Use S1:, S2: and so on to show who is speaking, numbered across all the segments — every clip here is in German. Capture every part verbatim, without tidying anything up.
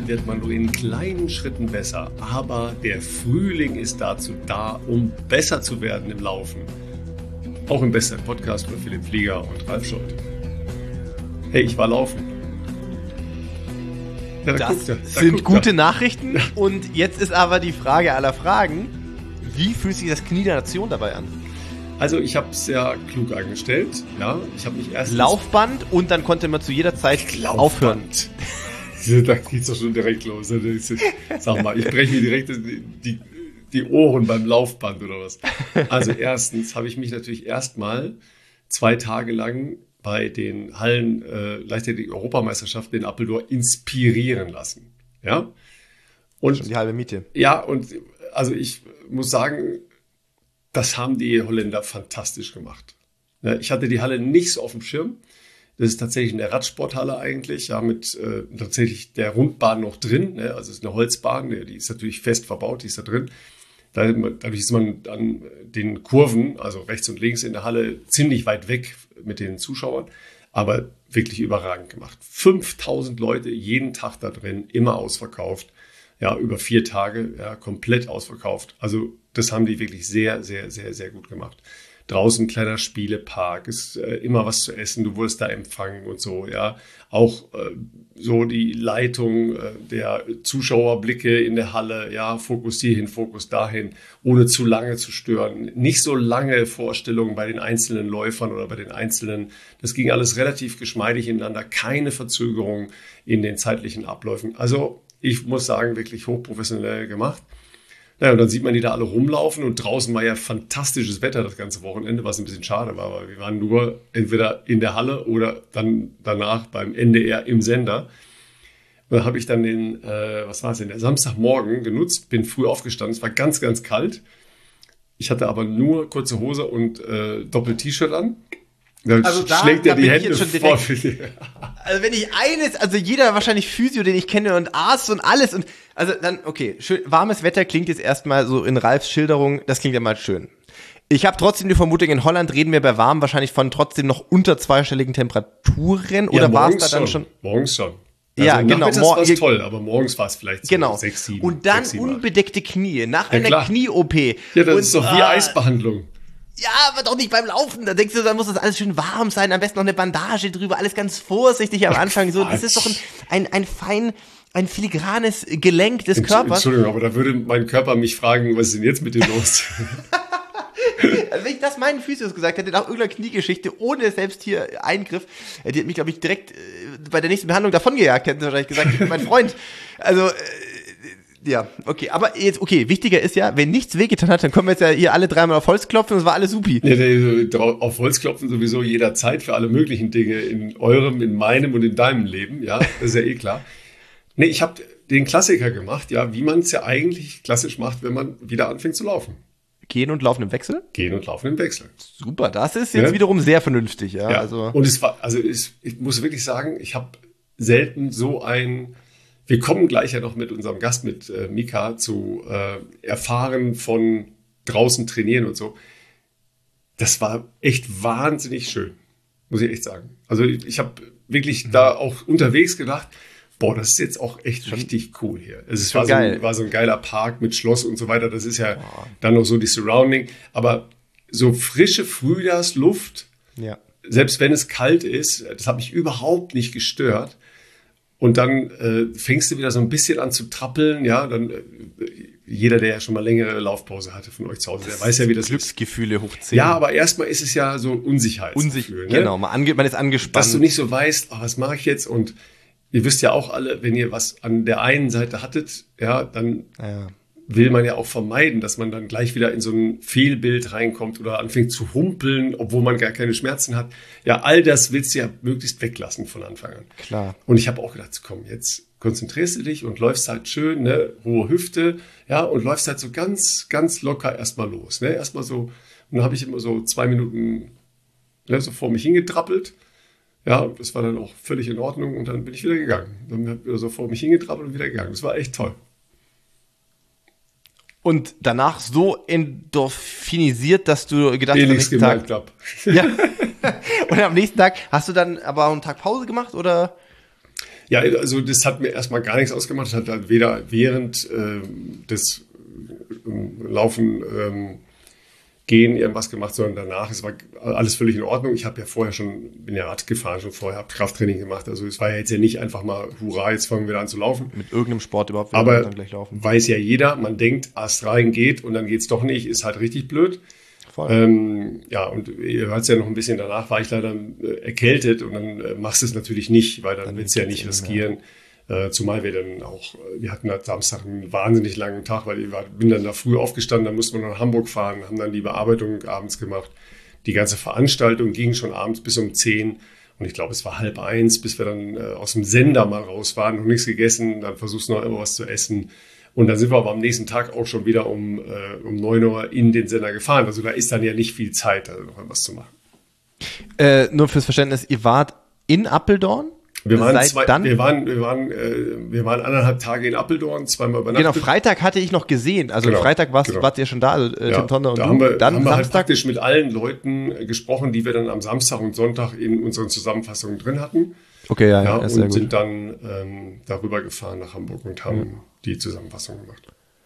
S1: wird man nur in kleinen Schritten besser. Aber der Frühling ist dazu da, um besser zu werden im Laufen. Auch im besten Podcast von Philipp Flieger und Ralf Scholz. Hey, ich war laufen.
S2: Ja, da das da, da sind gute er. Nachrichten. Und jetzt ist aber die Frage aller Fragen. Wie fühlt sich das Knie der Nation dabei an?
S1: Also ich habe es sehr klug angestellt. Ja, ich habe mich erst
S2: Laufband und dann konnte man zu jeder Zeit aufhören.
S1: Da geht's doch schon direkt los. Sag mal, ich breche mir direkt die, die Ohren beim Laufband oder was. Also erstens habe ich mich natürlich erstmal zwei Tage lang bei den Hallen äh, Leichtathletik-Europameisterschaften in Apeldoorn inspirieren lassen. Ja. Und
S2: schon die halbe Miete.
S1: Ja, und also ich muss sagen, das haben die Holländer fantastisch gemacht. Ich hatte die Halle nicht so auf dem Schirm. Das ist tatsächlich eine Radsporthalle eigentlich, ja, mit äh, tatsächlich der Rundbahn noch drin. Ne? Also es ist eine Holzbahn, die ist natürlich fest verbaut, die ist da drin. Dadurch ist man an den Kurven, also rechts und links in der Halle, ziemlich weit weg mit den Zuschauern, aber wirklich überragend gemacht. fünftausend Leute jeden Tag da drin, immer ausverkauft. Ja, über vier Tage, ja, komplett ausverkauft. Also das haben die wirklich sehr, sehr, sehr, sehr gut gemacht. Draußen ein kleiner Spielepark, ist äh, immer was zu essen, du wurdest da empfangen und so, ja. Auch äh, so die Leitung äh, der Zuschauerblicke in der Halle, ja, Fokus hierhin, Fokus dahin, ohne zu lange zu stören. Nicht so lange Vorstellungen bei den einzelnen Läufern oder bei den einzelnen, das ging alles relativ geschmeidig ineinander, keine Verzögerung in den zeitlichen Abläufen. Also ich muss sagen, wirklich hochprofessionell gemacht. Naja, und dann sieht man die da alle rumlaufen und draußen war ja fantastisches Wetter das ganze Wochenende, was ein bisschen schade war, weil wir waren nur entweder in der Halle oder dann danach beim N D R im Sender. Und dann habe ich dann den, äh, was war es denn, der Samstagmorgen genutzt, bin früh aufgestanden, es war ganz, ganz kalt. Ich hatte aber nur kurze Hose und äh, Doppel-T-Shirt an. Dann
S2: also da,
S1: schlägt
S2: da
S1: er die
S2: bin
S1: Hände
S2: ich jetzt schon
S1: vor.
S2: Also wenn ich eines, also jeder wahrscheinlich Physio, den ich kenne und Arzt und alles und also dann, okay, schön, warmes Wetter klingt jetzt erstmal so in Ralfs Schilderung, das klingt ja mal schön. Ich habe trotzdem die Vermutung, in Holland reden wir bei warm wahrscheinlich von trotzdem noch unter zweistelligen Temperaturen oder
S1: ja,
S2: war es da dann schon?
S1: Morgens schon. Also
S2: ja, genau.
S1: Das war es toll, aber morgens war es vielleicht so
S2: genau.
S1: sechs, sieben.
S2: Und dann
S1: sechs, sieben,
S2: unbedeckte Knie nach
S1: ja,
S2: einer Knie-O P.
S1: Ja, das
S2: und,
S1: ist doch wie
S2: ah,
S1: Eisbehandlung.
S2: Ja, aber doch nicht beim Laufen. Da denkst du, dann muss das alles schön warm sein, am besten noch eine Bandage drüber, alles ganz vorsichtig am Anfang. So, das ist doch ein, ein, ein fein, ein filigranes Gelenk des Körpers.
S1: Entschuldigung, aber da würde mein Körper mich fragen, was ist denn jetzt mit dir los?
S2: Also wenn ich das meinen Physios gesagt hätte, nach irgendeiner Kniegeschichte, ohne selbst hier Eingriff, die hätte mich, glaube ich, direkt äh, bei der nächsten Behandlung davongejagt, hätten sie wahrscheinlich gesagt, mein Freund. Also, äh, ja, okay, aber jetzt, okay, wichtiger ist ja, wenn nichts wehgetan hat, dann können wir jetzt ja hier alle dreimal auf Holz klopfen und es war alles supi.
S1: Ja, auf Holz klopfen sowieso jederzeit für alle möglichen Dinge in eurem, in meinem und in deinem Leben, ja, das ist ja eh klar. Nee, ich habe den Klassiker gemacht, ja, wie man es ja eigentlich klassisch macht, wenn man wieder anfängt zu laufen.
S2: Gehen und laufen im Wechsel?
S1: Gehen und laufen im Wechsel.
S2: Super, das ist jetzt ja wiederum sehr vernünftig, ja.
S1: ja.
S2: Also.
S1: Und es war, also ich, ich muss wirklich sagen, ich habe selten so ein, wir kommen gleich ja noch mit unserem Gast, mit äh, Mika, zu äh, erfahren von draußen trainieren und so. Das war echt wahnsinnig schön, muss ich echt sagen. Also ich, ich habe wirklich mhm. da auch unterwegs gedacht, boah, das ist jetzt auch echt schon richtig cool hier. Es ist, war, so ein, war so ein geiler Park mit Schloss und so weiter. Das ist ja oh. dann noch so die Surrounding. Aber so frische Frühjahrsluft, ja. selbst wenn es kalt ist, das hat mich überhaupt nicht gestört. Und dann äh, fängst du wieder so ein bisschen an zu trappeln. Ja, dann äh, jeder, der ja schon mal längere Laufpause hatte von euch zu Hause, der weiß ja, wie das
S2: Glücksgefühle
S1: ist.
S2: hoch zehn.
S1: Ja, aber erstmal ist es ja so Unsicherheitsgefühl.
S2: Unsicher, ne? Genau, man, ange- man ist angespannt.
S1: Dass du nicht so weißt, oh, was mache ich jetzt? Und ihr wisst ja auch alle, wenn ihr was an der einen Seite hattet, ja, dann ja. will man ja auch vermeiden, dass man dann gleich wieder in so ein Fehlbild reinkommt oder anfängt zu humpeln, obwohl man gar keine Schmerzen hat. Ja, all das willst du ja möglichst weglassen von Anfang an.
S2: Klar.
S1: Und ich habe auch gedacht, komm, jetzt konzentrierst du dich und läufst halt schön, ne, hohe Hüfte, ja, und läufst halt so ganz, ganz locker erstmal los, ne, erstmal so, und dann habe ich immer so zwei Minuten, ne, so vor mich hingetrappelt. Ja, das war dann auch völlig in Ordnung und dann bin ich wieder gegangen. Dann habe ich wieder so vor mich hingetrappelt und wieder gegangen. Das war echt toll.
S2: Und danach so endorphinisiert, dass du gedacht hast, am nächsten
S1: Tag...
S2: Hab. Ja. Und am nächsten Tag hast du dann aber auch einen Tag Pause gemacht, oder?
S1: Ja, also das hat mir erstmal gar nichts ausgemacht. Das hat halt weder während äh, des äh, Laufen, ähm, Gehen irgendwas gemacht, sondern danach. Es war alles völlig in Ordnung. Ich habe ja vorher schon, bin ja Rad gefahren, schon vorher, habe Krafttraining gemacht. Also es war ja jetzt ja nicht einfach mal, hurra, jetzt fangen wir wieder an zu laufen.
S2: Mit irgendeinem Sport überhaupt wieder
S1: Aber
S2: dann gleich laufen.
S1: Weiß ja jeder, man denkt, Ast rein geht und dann geht's doch nicht, ist halt richtig blöd.
S2: Voll.
S1: Ähm, ja, und ihr hört es ja noch ein bisschen, danach war ich leider äh, erkältet und dann äh, machst du es natürlich nicht, weil dann, dann willst du ja nicht riskieren. Äh, zumal wir dann auch, wir hatten halt Samstag einen wahnsinnig langen Tag, weil ich war, bin dann da früh aufgestanden, dann mussten wir nach Hamburg fahren, haben dann die Bearbeitung abends gemacht. Die ganze Veranstaltung ging schon abends bis um zehn und ich glaube, es war halb eins, bis wir dann äh, aus dem Sender mal raus waren, noch nichts gegessen, dann versuchst du noch immer was zu essen. Und dann sind wir aber am nächsten Tag auch schon wieder um, äh, um neun Uhr in den Sender gefahren. Also da ist dann ja nicht viel Zeit, also noch was zu machen.
S2: Äh, nur fürs Verständnis, ihr wart in Apeldoorn?
S1: Wir waren,
S2: Seit
S1: zwei,
S2: dann?
S1: wir waren, wir waren, äh, wir waren anderthalb Tage in Apeldoorn, zweimal übernachtet.
S2: Genau, Freitag hatte ich noch gesehen. Also
S1: Genau,
S2: Freitag warst,
S1: genau.
S2: wart ihr schon da, also äh,
S1: Ja,
S2: Tim Tonner und
S1: da
S2: du.
S1: haben wir,
S2: dann
S1: haben wir halt
S2: Samstag.
S1: praktisch mit allen Leuten äh, gesprochen, die wir dann am Samstag und Sonntag in unseren Zusammenfassungen drin hatten.
S2: Okay, ja,
S1: Ja,
S2: ja, ist sehr
S1: und
S2: gut.
S1: sind dann ähm, darüber gefahren nach Hamburg und haben
S2: Mhm.
S1: die Zusammenfassung gemacht.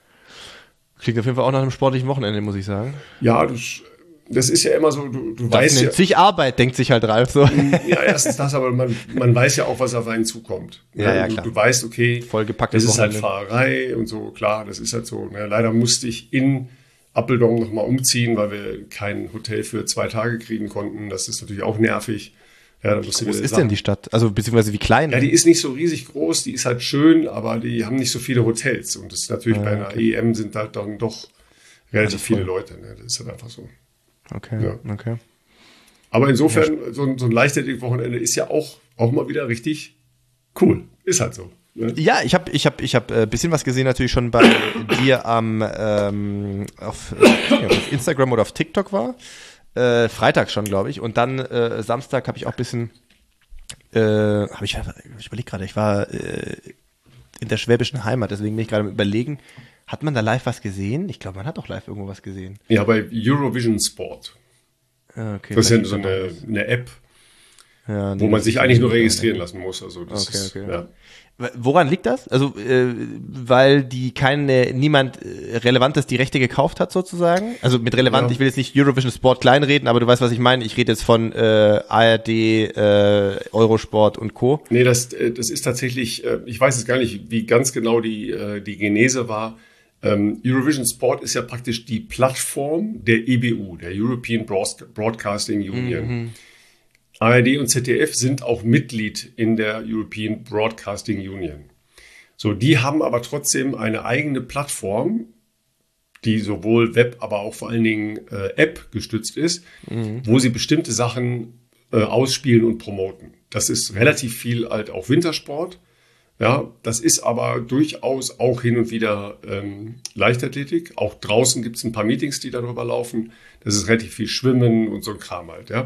S2: Klingt auf jeden Fall auch nach einem sportlichen Wochenende, muss ich sagen.
S1: Ja, das, das ist ja immer so, du, du
S2: Das
S1: weißt ja.
S2: nennt sich Arbeit, denkt sich halt Ralf so.
S1: Ja, erstens das, aber man, man weiß ja auch, was auf einen zukommt.
S2: Ja, ja,
S1: du,
S2: klar.
S1: du weißt, okay,
S2: Vollgepacktes
S1: das ist halt
S2: Wochenende.
S1: Fahrerei und so, klar, das ist halt so. Ne? Leider musste ich in Apeldoorn nochmal umziehen, weil wir kein Hotel für zwei Tage kriegen konnten. Das ist natürlich auch nervig. Ja, da musst du
S2: Wo
S1: wieder
S2: ist
S1: sagen-
S2: denn die Stadt? Also beziehungsweise wie klein?
S1: Ja, die ist nicht so riesig groß, die ist halt schön, aber die haben nicht so viele Hotels. Und das ist natürlich
S2: Ah,
S1: bei einer
S2: okay.
S1: E M sind da dann doch relativ
S2: Also voll.
S1: viele Leute. Ne? Das ist halt einfach so.
S2: Okay,
S1: Ja.
S2: okay.
S1: Aber insofern, so ein, so ein Leichtathletik-Wochenende ist ja auch, auch mal wieder richtig cool. Ist halt so. Ne?
S2: Ja, ich habe ich hab, ich hab, äh, bisschen was gesehen natürlich schon bei dir am ähm, auf, äh, auf Instagram oder auf TikTok war. Äh, Freitag schon, glaube ich. Und dann äh, Samstag habe ich auch ein bisschen, äh, habe ich, ich überlege gerade, ich war äh, in der schwäbischen Heimat, deswegen bin ich gerade am Überlegen, hat man da live was gesehen? Ich glaube, man hat doch live irgendwo was gesehen.
S1: Ja, bei Eurovision Sport.
S2: Ah, okay,
S1: Das ist ja
S2: vielleicht
S1: so
S2: gibt's
S1: eine,
S2: da noch
S1: eine App,
S2: was. Ja, nee,
S1: wo man
S2: das
S1: sich
S2: ist
S1: eigentlich nur
S2: nicht-
S1: registrieren lassen muss. Also das
S2: Okay,
S1: ist,
S2: okay.
S1: ja.
S2: Woran liegt das? Also, äh, weil die keine, niemand äh, Relevantes die Rechte gekauft hat sozusagen? Also mit relevant,
S1: Ja.
S2: ich will jetzt nicht Eurovision Sport kleinreden, aber du weißt, was ich meine. Ich rede jetzt von äh, A R D, äh, Eurosport und Co.
S1: Nee, das, äh, das ist tatsächlich, äh, ich weiß jetzt gar nicht, wie ganz genau die, äh, die Genese war. Ähm, Eurovision Sport ist ja praktisch die Plattform der E B U, der European Broadca- Broadcasting Union.
S2: Mhm.
S1: A R D und Z D F sind auch Mitglied in der European Broadcasting Union. So, die haben aber trotzdem eine eigene Plattform, die sowohl Web, aber auch vor allen Dingen äh, App gestützt ist, wo sie bestimmte Sachen äh, ausspielen und promoten. Das ist relativ viel halt auch Wintersport. Ja, das ist aber durchaus auch hin und wieder ähm, Leichtathletik. Auch draußen gibt es ein paar Meetings, die darüber laufen. Das ist relativ viel Schwimmen und so ein Kram halt, ja.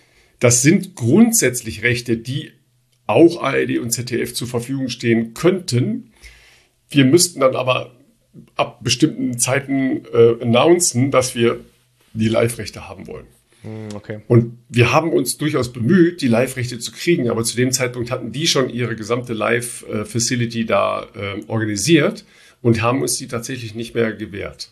S1: Das sind grundsätzlich Rechte, die auch A R D und Z D F zur Verfügung stehen könnten. Wir müssten dann aber ab bestimmten Zeiten äh, announcen, dass wir die Live-Rechte haben wollen.
S2: Okay.
S1: Und wir haben uns durchaus bemüht, die Live-Rechte zu kriegen, aber zu dem Zeitpunkt hatten die schon ihre gesamte Live-Facility da äh, organisiert und haben uns die tatsächlich nicht mehr gewährt.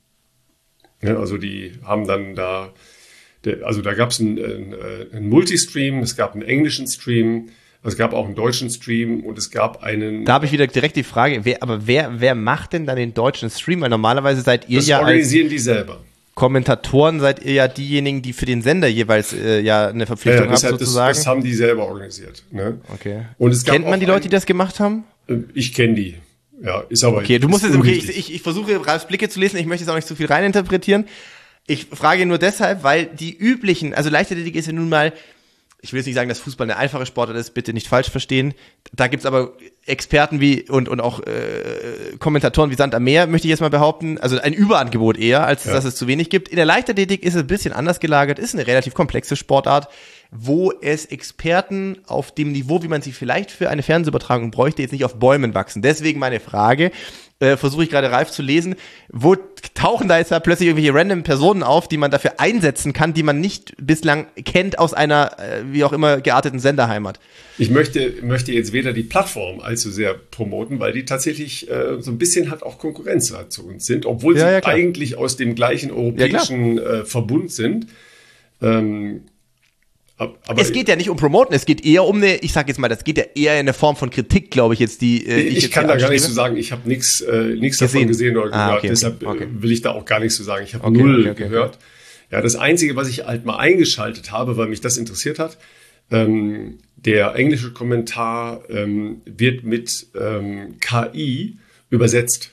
S1: Ja, also die haben dann da, der, also da gab es einen, einen, einen Multistream, es gab einen englischen Stream, es gab auch einen deutschen Stream und es gab einen...
S2: Da habe ich wieder direkt die Frage, wer, aber wer, wer macht denn dann den deutschen Stream? Weil normalerweise seid ihr
S1: das
S2: ja als
S1: organisieren die selber.
S2: Kommentatoren seid ihr ja diejenigen, die für den Sender jeweils äh, ja eine
S1: Ja,
S2: Verpflichtung
S1: ja, das,
S2: haben
S1: hat- das,
S2: sozusagen.
S1: das haben die selber organisiert. Ne?
S2: Okay.
S1: Und es gab
S2: Kennt man
S1: auch
S2: die Leute, die
S1: einen-
S2: das gemacht haben?
S1: Ich kenne die. Ja, ist aber.
S2: Okay, du musst
S1: ist
S2: jetzt, okay, ich,
S1: unwichtig.
S2: ich, ich versuche Ralfs Blicke zu lesen, ich möchte jetzt auch nicht zu viel reininterpretieren. Ich frage nur deshalb, weil die üblichen, also Leichtathletik ist ja nun mal, ich will jetzt nicht sagen, dass Fußball eine einfache Sportart ist, bitte nicht falsch verstehen. Da gibt's aber Experten wie und, und auch äh, Kommentatoren wie Sand am Meer, möchte ich jetzt mal behaupten. Also ein Überangebot eher, als
S1: Ja.
S2: dass es zu wenig gibt. In der Leichtathletik ist es ein bisschen anders gelagert, ist eine relativ komplexe Sportart, wo es Experten auf dem Niveau, wie man sie vielleicht für eine Fernsehübertragung bräuchte, jetzt nicht auf Bäumen wachsen. Deswegen meine Frage, äh, versuche ich gerade Ralf zu lesen, wo tauchen da jetzt da plötzlich irgendwelche random Personen auf, die man dafür einsetzen kann, die man nicht bislang kennt aus einer, äh, wie auch immer, gearteten Senderheimat?
S1: Ich möchte, möchte jetzt weder die Plattform allzu sehr promoten, weil die tatsächlich äh, so ein bisschen halt auch Konkurrenz halt zu uns sind, obwohl
S2: ja,
S1: sie
S2: ja,
S1: eigentlich aus dem gleichen europäischen ja, äh, Verbund sind. Ähm,
S2: aber es geht ja nicht um Promoten, es geht eher um eine, ich sag jetzt mal, das geht ja eher in eine Form von Kritik, glaube ich jetzt, die äh,
S1: ich,
S2: ich
S1: ich kann da gar nichts zu sagen. Ich habe nichts äh, nichts davon gesehen oder gehört, ah, okay, deshalb okay. will ich da auch gar nichts zu sagen. Ich habe okay, null okay, okay, gehört. Okay. Ja, das Einzige, was ich halt mal eingeschaltet habe, weil mich das interessiert hat, ähm, der englische Kommentar ähm, wird mit ähm, K I übersetzt.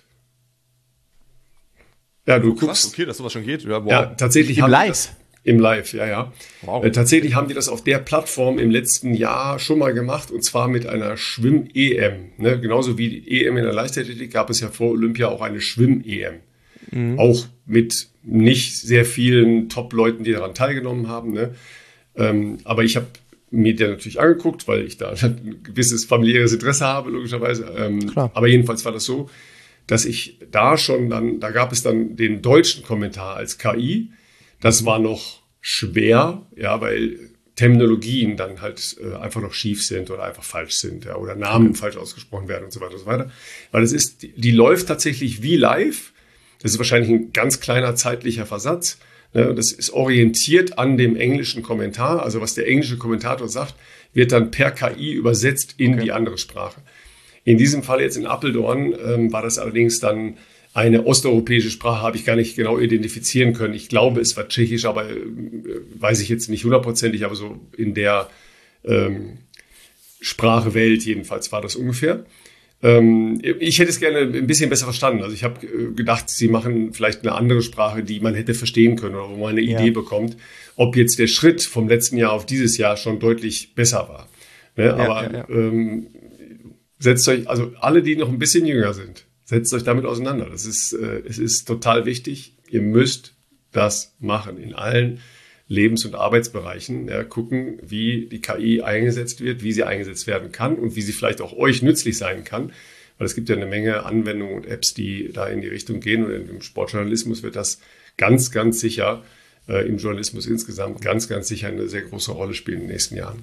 S1: Ja, du oh, guckst.
S2: Krass, okay, dass sowas schon geht. Ja, wow.
S1: Ja, tatsächlich
S2: Im
S1: haben
S2: Live.
S1: Das, Im Live, ja, ja.
S2: Wow.
S1: Äh, tatsächlich haben die das auf der Plattform im letzten Jahr schon mal gemacht, und zwar mit einer Schwimm-E M. Ne? Genauso wie die E M in der Leichtathletik gab es ja vor Olympia auch eine Schwimm-E M. Mhm. Auch mit nicht sehr vielen Top-Leuten, die daran teilgenommen haben. Ne? Ähm, aber ich habe mir der natürlich angeguckt, weil ich da ein gewisses familiäres Interesse habe, logischerweise. Ähm,
S2: Klar.
S1: Aber jedenfalls war das so, dass ich da schon dann, da gab es dann den deutschen Kommentar als K I. Das war noch schwer, ja, weil Terminologien dann halt äh, einfach noch schief sind oder einfach falsch sind, ja, oder Namen falsch ausgesprochen werden und so weiter und so weiter. Weil das ist, die, die läuft tatsächlich wie live. Das ist wahrscheinlich ein ganz kleiner zeitlicher Versatz. Ne? Das ist orientiert an dem englischen Kommentar. Also was der englische Kommentator sagt, wird dann per K I übersetzt in okay. die andere Sprache. In diesem Fall jetzt in Apeldoorn ähm, war das allerdings dann eine osteuropäische Sprache, habe ich gar nicht genau identifizieren können. Ich glaube, es war Tschechisch, aber äh, weiß ich jetzt nicht hundertprozentig, aber so in der ähm, Sprachewelt jedenfalls war das ungefähr. Ähm, ich hätte es gerne ein bisschen besser verstanden. Also ich habe äh, gedacht, sie machen vielleicht eine andere Sprache, die man hätte verstehen können oder wo man eine ja. Idee bekommt, ob jetzt der Schritt vom letzten Jahr auf dieses Jahr schon deutlich besser war. Ne? Ja, aber ja, ja. Ähm, setzt euch, also alle, die noch ein bisschen jünger sind, setzt euch damit auseinander. Das ist, äh, es ist total wichtig. Ihr müsst das machen in allen Lebens- und Arbeitsbereichen. Ja, gucken, wie die K I eingesetzt wird, wie sie eingesetzt werden kann und wie sie vielleicht auch euch nützlich sein kann. Weil es gibt ja eine Menge Anwendungen und Apps, die da in die Richtung gehen. Und im Sportjournalismus wird das ganz, ganz sicher, äh, im Journalismus insgesamt ganz, ganz sicher eine sehr große Rolle spielen in den nächsten Jahren.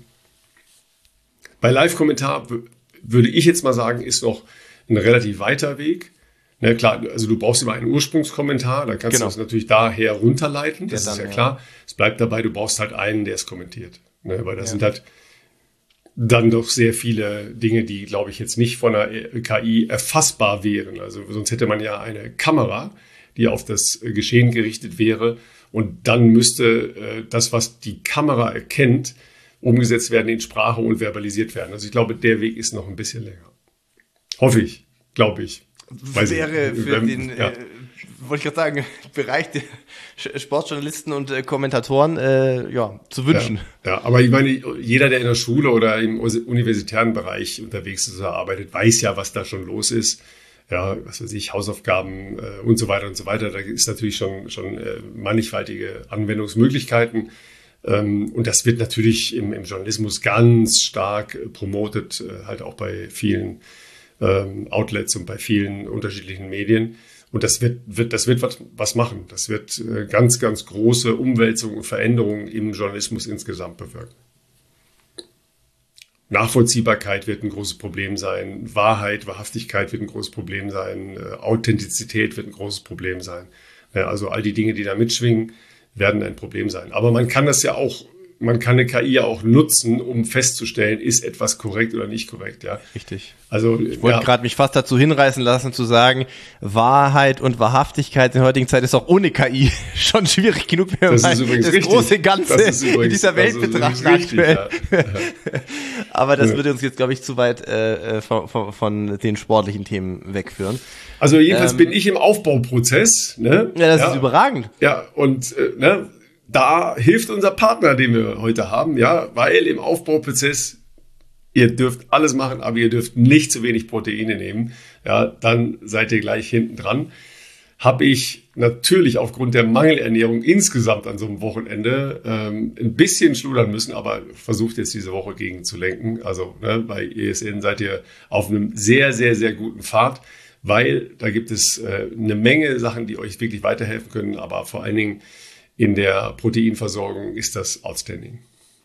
S1: Bei Live-Kommentar w- würde ich jetzt mal sagen, ist noch ein relativ weiter Weg. Na klar, also du brauchst immer einen Ursprungskommentar, dann kannst genau. du das natürlich daher runterleiten, das ja, ist dann, ja klar. Ja. Es bleibt dabei, du brauchst halt einen, der es kommentiert. Ne, weil das ja. sind halt dann doch sehr viele Dinge, die, glaube ich, jetzt nicht von der K I erfassbar wären. Also sonst hätte man ja eine Kamera, die auf das Geschehen gerichtet wäre, und dann müsste äh, das, was die Kamera erkennt, umgesetzt werden in Sprache und verbalisiert werden. Also ich glaube, der Weg ist noch ein bisschen länger. Hoffe ich, glaube ich.
S2: Weiß wäre ich. für ähm, den, ja. äh, wollte ich gerade sagen, Bereich der Sportjournalisten und äh, Kommentatoren äh, ja, zu wünschen.
S1: Ja, ja, aber ich meine, jeder, der in der Schule oder im universitären Bereich unterwegs ist oder arbeitet, weiß ja, was da schon los ist. Ja, was weiß ich, Hausaufgaben äh, und so weiter und so weiter. Da ist natürlich schon, schon äh, mannigfaltige Anwendungsmöglichkeiten. Ähm, und das wird natürlich im, im Journalismus ganz stark äh, promotet, äh, halt auch bei vielen ähm, Outlets und bei vielen unterschiedlichen Medien. Und das wird, wird, das wird was, was machen. Das wird äh, ganz, ganz große Umwälzungen und Veränderungen im Journalismus insgesamt bewirken. Nachvollziehbarkeit wird ein großes Problem sein. Wahrheit, Wahrhaftigkeit wird ein großes Problem sein. Äh, Authentizität wird ein großes Problem sein. Ja, also all die Dinge, die da mitschwingen, werden ein Problem sein. Aber man kann das ja auch, man kann eine K I ja auch nutzen, um festzustellen, ist etwas korrekt oder nicht korrekt. Ja,
S2: richtig.
S1: Also
S2: ich wollte ja. gerade mich fast dazu hinreißen lassen, zu sagen, Wahrheit und Wahrhaftigkeit in der heutigen Zeit ist auch ohne K I schon schwierig genug, wenn
S1: das
S2: man
S1: ist übrigens
S2: das
S1: richtig.
S2: große Ganze
S1: das ist übrigens,
S2: in dieser Welt betrachtet aktuell. Ja. Aber das ja. würde uns jetzt, glaube ich, zu weit äh, von, von, von den sportlichen Themen wegführen.
S1: Also jedenfalls ähm, bin ich im Aufbauprozess. Ne?
S2: Ja, das
S1: ja.
S2: ist überragend.
S1: Ja, und äh, ne, da hilft unser Partner, den wir heute haben, ja, weil im Aufbauprozess, ihr dürft alles machen, aber ihr dürft nicht zu wenig Proteine nehmen. Ja, dann seid ihr gleich hinten dran. habe ich natürlich aufgrund der Mangelernährung insgesamt an so einem Wochenende ähm, ein bisschen schludern müssen, aber versucht jetzt diese Woche gegen zu lenken. Also ne, bei E S N seid ihr auf einem sehr, sehr, sehr guten Pfad, weil da gibt es äh, eine Menge Sachen, die euch wirklich weiterhelfen können, aber vor allen Dingen in der Proteinversorgung ist das outstanding.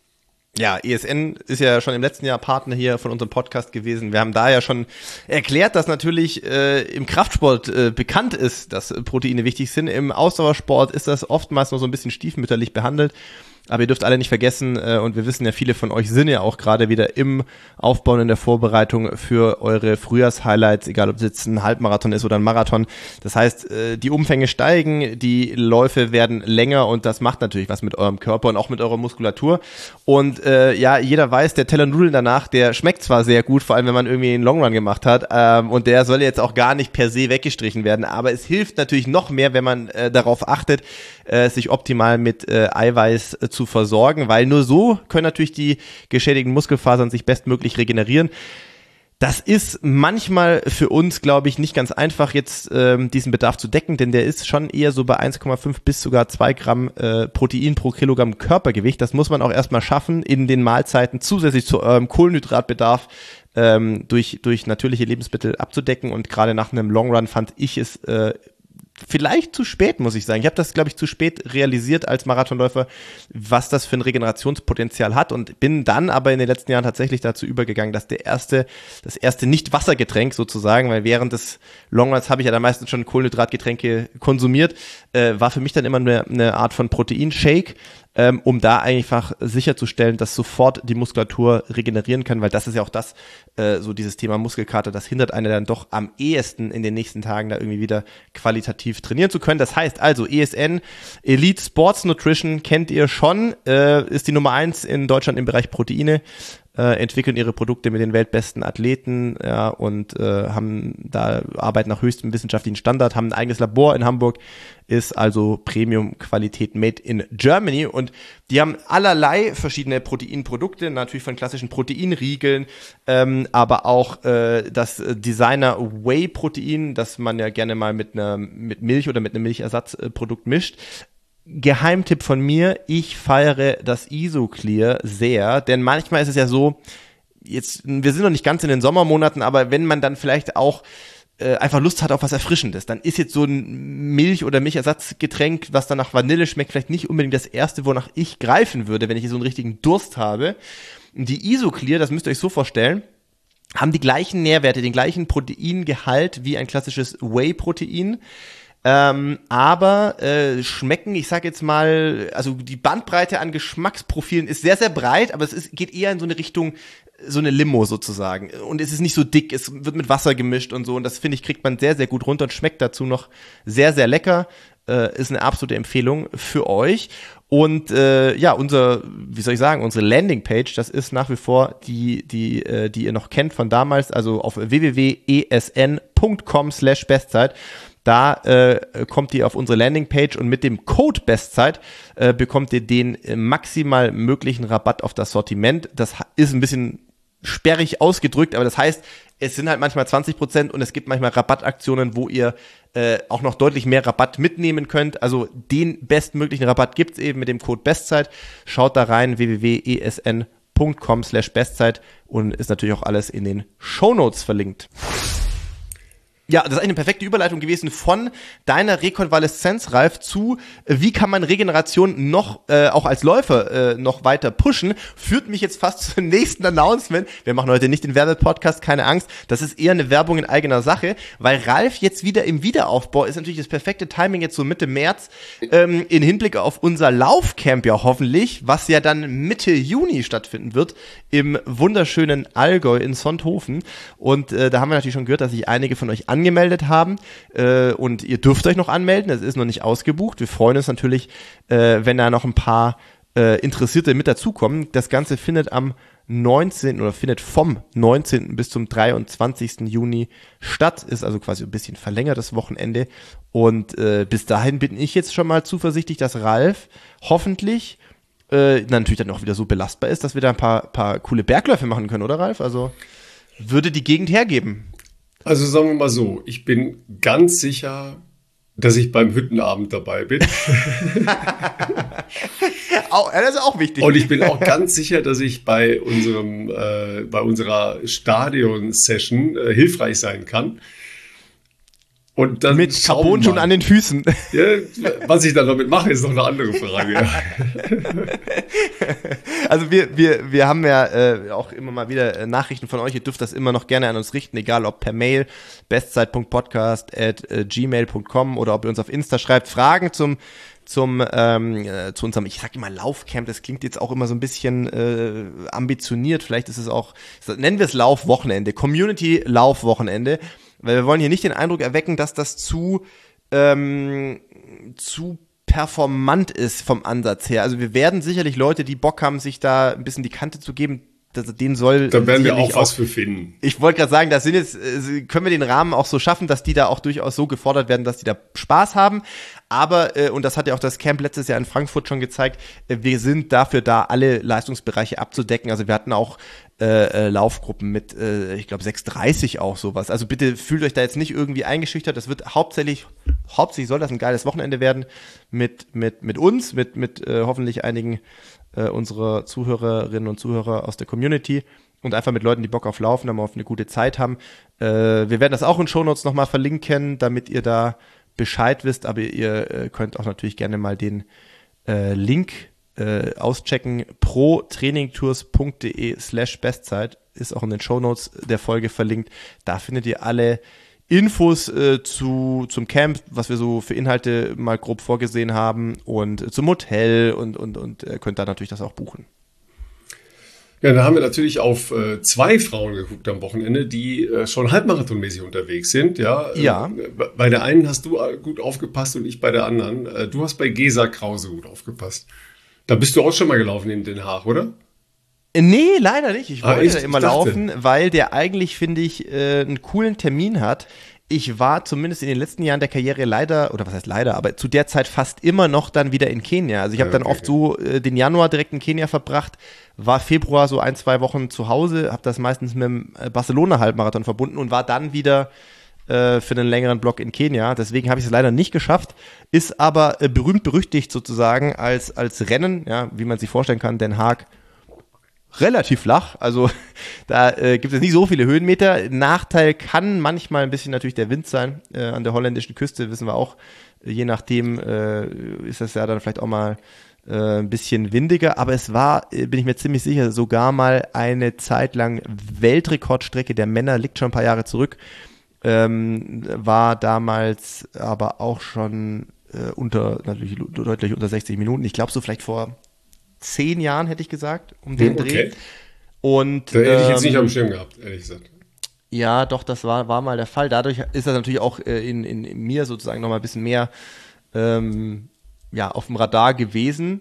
S2: Ja, E S N ist ja schon im letzten Jahr Partner hier von unserem Podcast gewesen. Wir haben da ja schon erklärt, dass natürlich äh, im Kraftsport äh, bekannt ist, dass Proteine wichtig sind. Im Ausdauersport ist das oftmals noch so ein bisschen stiefmütterlich behandelt. Aber ihr dürft alle nicht vergessen, äh, und wir wissen ja, viele von euch sind ja auch gerade wieder im Aufbauen, in der Vorbereitung für eure Frühjahrshighlights, egal ob es jetzt ein Halbmarathon ist oder ein Marathon. Das heißt, äh, die Umfänge steigen, die Läufe werden länger und das macht natürlich was mit eurem Körper und auch mit eurer Muskulatur. Und äh, ja, jeder weiß, der Teller Nudeln danach, der schmeckt zwar sehr gut, vor allem wenn man irgendwie einen Longrun gemacht hat, ähm, und der soll jetzt auch gar nicht per se weggestrichen werden, aber es hilft natürlich noch mehr, wenn man äh, darauf achtet, äh, sich optimal mit äh, Eiweiß äh, zu versorgen, weil nur so können natürlich die geschädigten Muskelfasern sich bestmöglich regenerieren. Das ist manchmal für uns, glaube ich, nicht ganz einfach, jetzt ähm, diesen Bedarf zu decken, denn der ist schon eher so bei eins Komma fünf bis sogar zwei Gramm äh, Protein pro Kilogramm Körpergewicht. Das muss man auch erstmal schaffen, in den Mahlzeiten zusätzlich zu eurem Kohlenhydratbedarf ähm, durch durch natürliche Lebensmittel abzudecken. Und gerade nach einem Long Run fand ich es äh, vielleicht zu spät, muss ich sagen. Ich habe das, glaube ich, zu spät realisiert als Marathonläufer, was das für ein Regenerationspotenzial hat, und bin dann aber in den letzten Jahren tatsächlich dazu übergegangen, dass der erste, das erste Nicht-Wassergetränk sozusagen, weil während des Longruns habe ich ja dann meistens schon Kohlenhydratgetränke konsumiert, äh, war für mich dann immer eine, eine Art von Proteinshake, ähm, um da einfach sicherzustellen, dass sofort die Muskulatur regenerieren kann, weil das ist ja auch das, äh, so dieses Thema Muskelkater, das hindert einen dann doch am ehesten in den nächsten Tagen da irgendwie wieder qualitativ trainieren zu können. Das heißt also, E S N, Elite Sports Nutrition, kennt ihr schon, äh, ist die Nummer eins in Deutschland im Bereich Proteine, äh, entwickeln ihre Produkte mit den weltbesten Athleten, ja, und äh, haben da arbeiten nach höchstem wissenschaftlichen Standard, haben ein eigenes Labor in Hamburg, ist also Premium-Qualität made in Germany, und die haben allerlei verschiedene Proteinprodukte, natürlich von klassischen Proteinriegeln, ähm, aber auch äh, das Designer Whey-Protein, das man ja gerne mal mit einer mit Milch oder mit einem Milchersatzprodukt mischt. Geheimtipp von mir, ich feiere das Isoclear sehr, denn manchmal ist es ja so, jetzt, wir sind noch nicht ganz in den Sommermonaten, aber wenn man dann vielleicht auch äh, einfach Lust hat auf was Erfrischendes, dann ist jetzt so ein Milch- oder Milchersatzgetränk, was dann nach Vanille schmeckt, vielleicht nicht unbedingt das erste, wonach ich greifen würde, wenn ich so einen richtigen Durst habe. Die Isoclear, das müsst ihr euch so vorstellen, haben die gleichen Nährwerte, den gleichen Proteingehalt wie ein klassisches Whey-Protein, Ähm, aber äh, schmecken, ich sag jetzt mal, also die Bandbreite an Geschmacksprofilen ist sehr, sehr breit, aber es ist, geht eher in so eine Richtung, so eine Limo sozusagen. Und es ist nicht so dick, es wird mit Wasser gemischt und so, und das, finde ich, kriegt man sehr, sehr gut runter und schmeckt dazu noch sehr, sehr lecker. Äh, ist eine absolute Empfehlung für euch. Und äh, ja, unser, wie soll ich sagen, unsere Landingpage, das ist nach wie vor die, die, äh, die ihr noch kennt von damals, also auf w w w punkt e s n punkt com slash bestzeit. Da äh, kommt ihr auf unsere Landingpage, und mit dem Code Bestzeit äh, bekommt ihr den äh, maximal möglichen Rabatt auf das Sortiment. Das ist ein bisschen sperrig ausgedrückt, aber das heißt, es sind halt manchmal zwanzig Prozent und es gibt manchmal Rabattaktionen, wo ihr äh, auch noch deutlich mehr Rabatt mitnehmen könnt. Also den bestmöglichen Rabatt gibt's eben mit dem Code Bestzeit. Schaut da rein, w w w punkt e s n punkt com slash bestzeit, und ist natürlich auch alles in den Shownotes verlinkt. Ja, das ist eigentlich eine perfekte Überleitung gewesen von deiner Rekonvaleszenz, Ralf, zu äh, wie kann man Regeneration noch, äh, auch als Läufer, äh, noch weiter pushen, führt mich jetzt fast zum nächsten Announcement. Wir machen heute nicht den Werbepodcast, keine Angst, das ist eher eine Werbung in eigener Sache, weil Ralf jetzt wieder im Wiederaufbau ist, natürlich das perfekte Timing jetzt so Mitte März, ähm, in Hinblick auf unser Laufcamp ja hoffentlich, was ja dann Mitte Juni stattfinden wird, im wunderschönen Allgäu in Sonthofen, und äh, da haben wir natürlich schon gehört, dass sich einige von euch angemeldet haben, äh, und ihr dürft euch noch anmelden, das ist noch nicht ausgebucht. Wir freuen uns natürlich, äh, wenn da noch ein paar äh, Interessierte mit dazukommen. Das Ganze findet am neunzehnten oder findet vom neunzehnten bis zum dreiundzwanzigsten Juni statt, ist also quasi ein bisschen verlängertes Wochenende, und äh, bis dahin bin ich jetzt schon mal zuversichtlich, dass Ralf hoffentlich äh, natürlich dann auch wieder so belastbar ist, dass wir da ein paar, paar coole Bergläufe machen können, oder Ralf? Also würde die Gegend hergeben.
S1: Also sagen wir mal so, ich bin ganz sicher, dass ich beim Hüttenabend dabei bin.
S2: Auch, das ist auch wichtig.
S1: Und ich bin auch ganz sicher, dass ich bei unserem, äh, bei unserer Stadion-Session äh, hilfreich sein kann. Und dann
S2: mit Carbon schon an den Füßen.
S1: Ja, was ich dann damit mache, ist noch eine andere Frage.
S2: Also wir, wir, wir haben ja äh, auch immer mal wieder äh, Nachrichten von euch. Ihr dürft das immer noch gerne an uns richten, egal ob per Mail, bestzeit punkt podcast at gmail punkt com oder ob ihr uns auf Insta schreibt. Fragen zum zum ähm, äh, zu unserem, ich sag immer Laufcamp, das klingt jetzt auch immer so ein bisschen äh, ambitioniert. Vielleicht ist es auch, nennen wir es Laufwochenende, Community-Laufwochenende. Weil wir wollen hier nicht den Eindruck erwecken, dass das zu, ähm, zu performant ist vom Ansatz her. Also wir werden sicherlich Leute, die Bock haben, sich da ein bisschen die Kante zu geben, das, denen soll.
S1: Da werden wir auch was für finden.
S2: Ich wollte gerade sagen, das sind jetzt, können wir den Rahmen auch so schaffen, dass die da auch durchaus so gefordert werden, dass die da Spaß haben. Aber, äh, und das hat ja auch das Camp letztes Jahr in Frankfurt schon gezeigt, äh, wir sind dafür da, alle Leistungsbereiche abzudecken. Also wir hatten auch äh, äh, Laufgruppen mit, äh, ich glaube, sechs dreißig auch sowas. Also bitte fühlt euch da jetzt nicht irgendwie eingeschüchtert. Das wird hauptsächlich, hauptsächlich soll das ein geiles Wochenende werden mit, mit, mit uns, mit, mit äh, hoffentlich einigen äh, unserer Zuhörerinnen und Zuhörer aus der Community. Und einfach mit Leuten, die Bock auf Laufen haben, auf eine gute Zeit haben. Äh, wir werden das auch in Shownotes nochmal verlinken, damit ihr da Bescheid wisst, aber ihr äh, könnt auch natürlich gerne mal den äh, Link äh, auschecken. protrainingtours.de slash Bestzeit ist auch in den Shownotes der Folge verlinkt. Da findet ihr alle Infos äh, zu zum Camp, was wir so für Inhalte mal grob vorgesehen haben und zum Hotel und, und, und äh, könnt da natürlich das auch buchen.
S1: Ja, da haben wir natürlich auf äh, zwei Frauen geguckt am Wochenende, die äh, schon halbmarathonmäßig unterwegs sind. Ja.
S2: Ja.
S1: Äh, bei der einen hast du gut aufgepasst und ich bei der anderen. Äh, du hast bei Gesa Krause gut aufgepasst. Da bist du auch schon mal gelaufen in Den Haag, oder?
S2: Nee, leider nicht. Ich wollte
S1: ah, echt?
S2: da immer
S1: ich
S2: laufen, weil der eigentlich, finde ich, äh, einen coolen Termin hat. Ich war zumindest in den letzten Jahren der Karriere leider, oder was heißt leider, aber zu der Zeit fast immer noch dann wieder in Kenia. Also ich habe
S1: ja,
S2: dann
S1: okay.
S2: oft so äh, den Januar direkt in Kenia verbracht, war Februar so ein, zwei Wochen zu Hause, habe das meistens mit dem Barcelona-Halbmarathon verbunden und war dann wieder äh, für einen längeren Block in Kenia. Deswegen habe ich es leider nicht geschafft, ist aber äh, berühmt-berüchtigt sozusagen als, als Rennen, ja, wie man sich vorstellen kann, Den Haag. Relativ flach, also da äh, gibt es nicht so viele Höhenmeter. Nachteil kann manchmal ein bisschen natürlich der Wind sein. Äh, an der holländischen Küste wissen wir auch, je nachdem äh, ist das ja dann vielleicht auch mal äh, ein bisschen windiger. Aber es war, äh, bin ich mir ziemlich sicher, sogar mal eine Zeit lang Weltrekordstrecke der Männer, liegt schon ein paar Jahre zurück. Ähm, war damals aber auch schon äh, unter, natürlich deutlich unter sechzig Minuten. Ich glaube so vielleicht vor zehn Jahren, hätte ich gesagt, um den
S1: okay.
S2: Dreh. Und,
S1: da hätte ich jetzt
S2: ähm,
S1: nicht am Schirm gehabt, ehrlich gesagt.
S2: Ja, doch, das war, war mal der Fall. Dadurch ist das natürlich auch äh, in, in, in mir sozusagen nochmal ein bisschen mehr ähm, ja, auf dem Radar gewesen.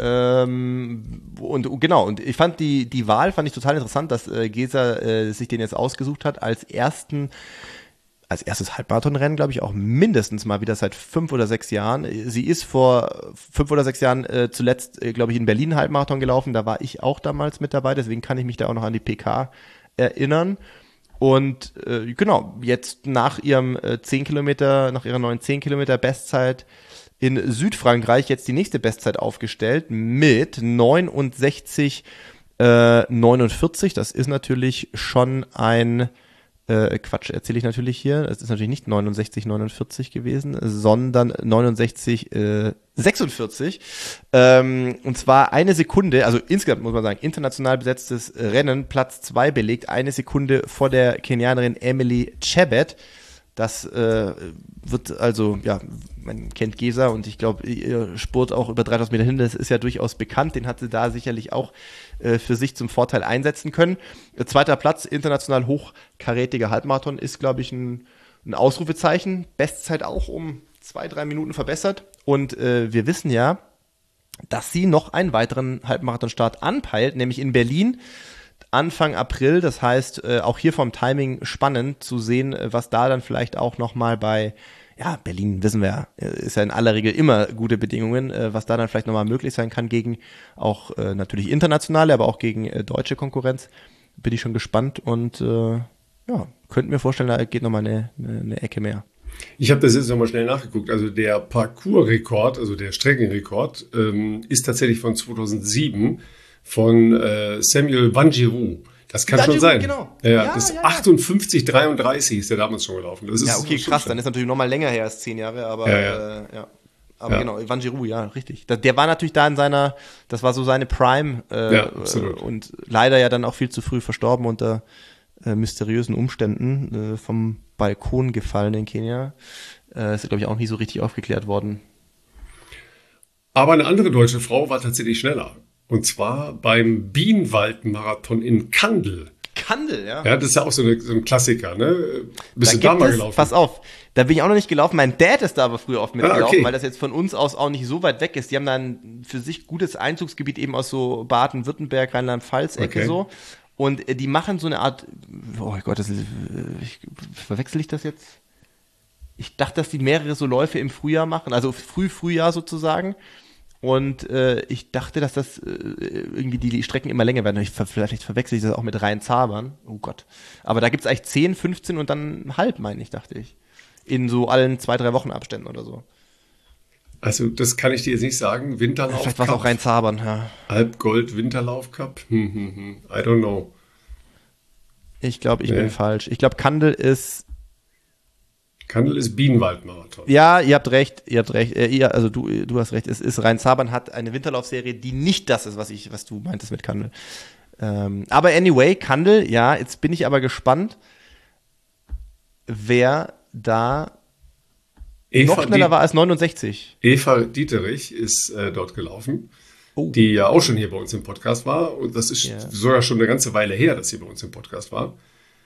S2: Ähm, und genau, und ich fand die, die Wahl fand ich total interessant, dass äh, Gesa äh, sich den jetzt ausgesucht hat als ersten als erstes Halbmarathonrennen, glaube ich, auch mindestens mal wieder seit fünf oder sechs Jahren. Sie ist vor fünf oder sechs Jahren äh, zuletzt, äh, glaube ich, in Berlin Halbmarathon gelaufen. Da war ich auch damals mit dabei, deswegen kann ich mich da auch noch an die P K erinnern. Und äh, genau, jetzt nach ihrem äh, zehn Kilometer, nach ihrer neuen zehn Kilometer Bestzeit in Südfrankreich jetzt die nächste Bestzeit aufgestellt mit neunundsechzig neunundvierzig. Das ist natürlich schon ein Äh, Quatsch, erzähle ich natürlich hier. Es ist natürlich nicht neunundsechzig neunundvierzig gewesen, sondern neunundsechzig sechsundvierzig. Ähm, und zwar eine Sekunde, also insgesamt muss man sagen, international besetztes Rennen, Platz zwei belegt, eine Sekunde vor der Kenianerin Emily Chebet. Das äh, wird also, ja, man kennt Gesa und ich glaube, ihr Spurt auch über dreitausend Meter hin, das ist ja durchaus bekannt. Den hat sie da sicherlich auch äh, für sich zum Vorteil einsetzen können. Äh, zweiter Platz, international hochkarätiger Halbmarathon, ist, glaube ich, ein, ein Ausrufezeichen. Bestzeit auch um zwei, drei Minuten verbessert. Und äh, wir wissen ja, dass sie noch einen weiteren Halbmarathonstart anpeilt, nämlich in Berlin. Anfang April, das heißt, äh, auch hier vom Timing spannend zu sehen, äh, was da dann vielleicht auch nochmal bei, ja, Berlin, wissen wir ja, ist ja in aller Regel immer gute Bedingungen, äh, was da dann vielleicht nochmal möglich sein kann gegen auch äh, natürlich internationale, aber auch gegen äh, deutsche Konkurrenz. Bin ich schon gespannt und äh, ja, könnten mir vorstellen, da geht nochmal eine, eine, eine Ecke mehr.
S1: Ich habe das jetzt nochmal schnell nachgeguckt. Also der Parcours-Rekord, also der Streckenrekord, ähm, ist tatsächlich von zweitausendsieben von äh, Samuel Wanjiru. Das kann
S2: Wanjiru,
S1: schon sein.
S2: Genau.
S1: Ja,
S2: Ja,
S1: das
S2: ja, ja.
S1: achtundfünfzig dreiunddreißig ist der damals schon gelaufen. Das ist
S2: Ja, okay,
S1: schon
S2: krass.
S1: schnell.
S2: Dann ist natürlich noch mal länger her als zehn Jahre, aber
S1: Ja, ja.
S2: Äh, ja. Aber
S1: Ja.
S2: genau, Wanjiru, ja, richtig. Da, der war natürlich da in seiner, das war so seine Prime äh,
S1: Ja, absolut.
S2: und leider ja dann auch viel zu früh verstorben unter äh, mysteriösen Umständen, äh, vom Balkon gefallen in Kenia. Äh, ist, glaube ich, auch nicht so richtig aufgeklärt worden.
S1: Aber eine andere deutsche Frau war tatsächlich schneller. Und zwar beim Bienenwald-Marathon in Kandel.
S2: Kandel, ja.
S1: Ja, das ist ja auch so, eine, so ein Klassiker, ne? Bist
S2: Da
S1: du da
S2: gibt
S1: mal
S2: es,
S1: gelaufen?
S2: pass auf, da bin ich auch noch nicht gelaufen. Mein Dad ist da aber früher oft mitgelaufen,
S1: Ah, okay.
S2: weil das jetzt von uns aus auch nicht so weit weg ist. Die haben da ein für sich gutes Einzugsgebiet eben aus so Baden-Württemberg, Rheinland-Pfalz-Ecke
S1: Okay.
S2: so. Und äh, die machen so eine Art, oh Gott, das ist, äh, ich, verwechsel ich das jetzt? Ich dachte, dass die mehrere so Läufe im Frühjahr machen, also früh Frühjahr sozusagen. Und äh, ich dachte, dass das äh, irgendwie die Strecken immer länger werden. Ich, ver- vielleicht verwechsel ich das auch mit Rhein-Zabern. Oh Gott. Aber da gibt es eigentlich zehn, fünfzehn und dann halb, meine ich, dachte ich. In so allen zwei, drei Wochen Abständen oder so.
S1: Also, das kann ich dir jetzt nicht sagen. Winterlauf
S2: Vielleicht war es
S1: Cup,
S2: auch Rhein-Zabern, ja.
S1: Halbgold Winterlauf Cup. Hm, hm, hm. I don't know.
S2: Ich glaube, ich
S1: Nee.
S2: bin falsch. Ich glaube, Kandel ist,
S1: Kandel ist Bienenwald-Marathon.
S2: ja, ihr habt recht, ihr habt recht, äh, ihr, also du, du hast recht, es ist Rhein-Zabern hat eine Winterlaufserie, die nicht das ist, was ich, was du meintest mit Kandel. Ähm, aber anyway, Kandel, ja, jetzt bin ich aber gespannt, wer da noch schneller
S1: Eva,
S2: war als neunundsechzig.
S1: Eva Dieterich ist äh, dort gelaufen,
S2: Oh.
S1: die ja auch schon hier bei uns im Podcast war. Und das ist
S2: Ja.
S1: sogar schon eine ganze Weile her, dass sie bei uns im Podcast war.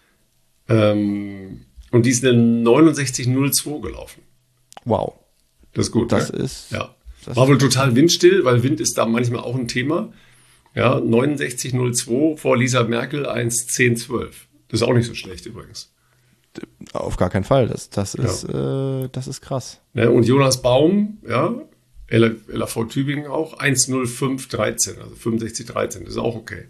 S1: Ähm, und die ist eine neunundsechzig null zwei gelaufen.
S2: Wow.
S1: Das ist gut,
S2: Das
S1: ne?
S2: ist,
S1: Ja.
S2: das
S1: War
S2: ist-
S1: wohl total windstill, weil Wind ist da manchmal auch ein Thema. Ja, neunundsechzig null zwei vor Lisa Merkel eins zehn zwölf. Das ist auch nicht so schlecht übrigens.
S2: auf gar keinen Fall. Das, das ist, äh, das ist krass.
S1: Ne? Und Jonas Baum, ja, L A V Tübingen auch, eins null fünf dreizehn, also fünfundsechzig dreizehn, das ist auch okay.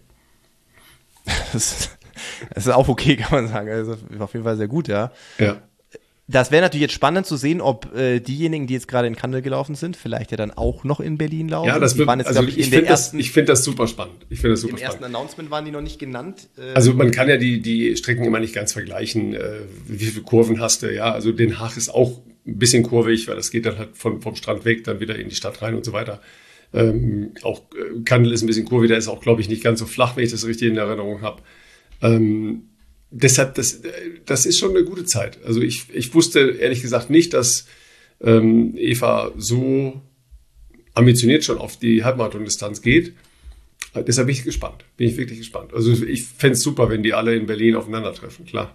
S2: Das, das ist auch okay, kann man sagen. Also auf jeden Fall sehr gut, ja.
S1: Ja.
S2: Das wäre natürlich jetzt spannend zu sehen, ob äh, diejenigen, die jetzt gerade in Kandel gelaufen sind, vielleicht ja dann auch noch in Berlin laufen.
S1: Ja, das
S2: die
S1: wird,
S2: waren jetzt,
S1: also
S2: glaube ich,
S1: ich
S2: in der
S1: finde das,
S2: ersten,
S1: ich finde das super spannend. Ich finde das super
S2: im ersten
S1: spannend.
S2: Announcement waren die noch nicht genannt. Äh,
S1: Also man kann ja die, die Strecken immer nicht ganz vergleichen, äh, wie viele Kurven hast du, ja. Also Den Haag ist auch ein bisschen kurvig, weil das geht dann halt von, vom Strand weg, dann wieder in die Stadt rein und so weiter. Ähm, auch äh, Kandel ist ein bisschen kurvig, der ist auch, glaube ich, nicht ganz so flach, wenn ich das richtig in Erinnerung habe. Ähm, deshalb, das, das ist schon eine gute Zeit. Also ich, ich wusste ehrlich gesagt nicht, dass ähm, Eva so ambitioniert schon auf die Halbmarathon-Distanz geht. Äh, Deshalb bin ich gespannt. Bin ich wirklich gespannt. Also ich fände es super, wenn die alle in Berlin aufeinandertreffen, klar.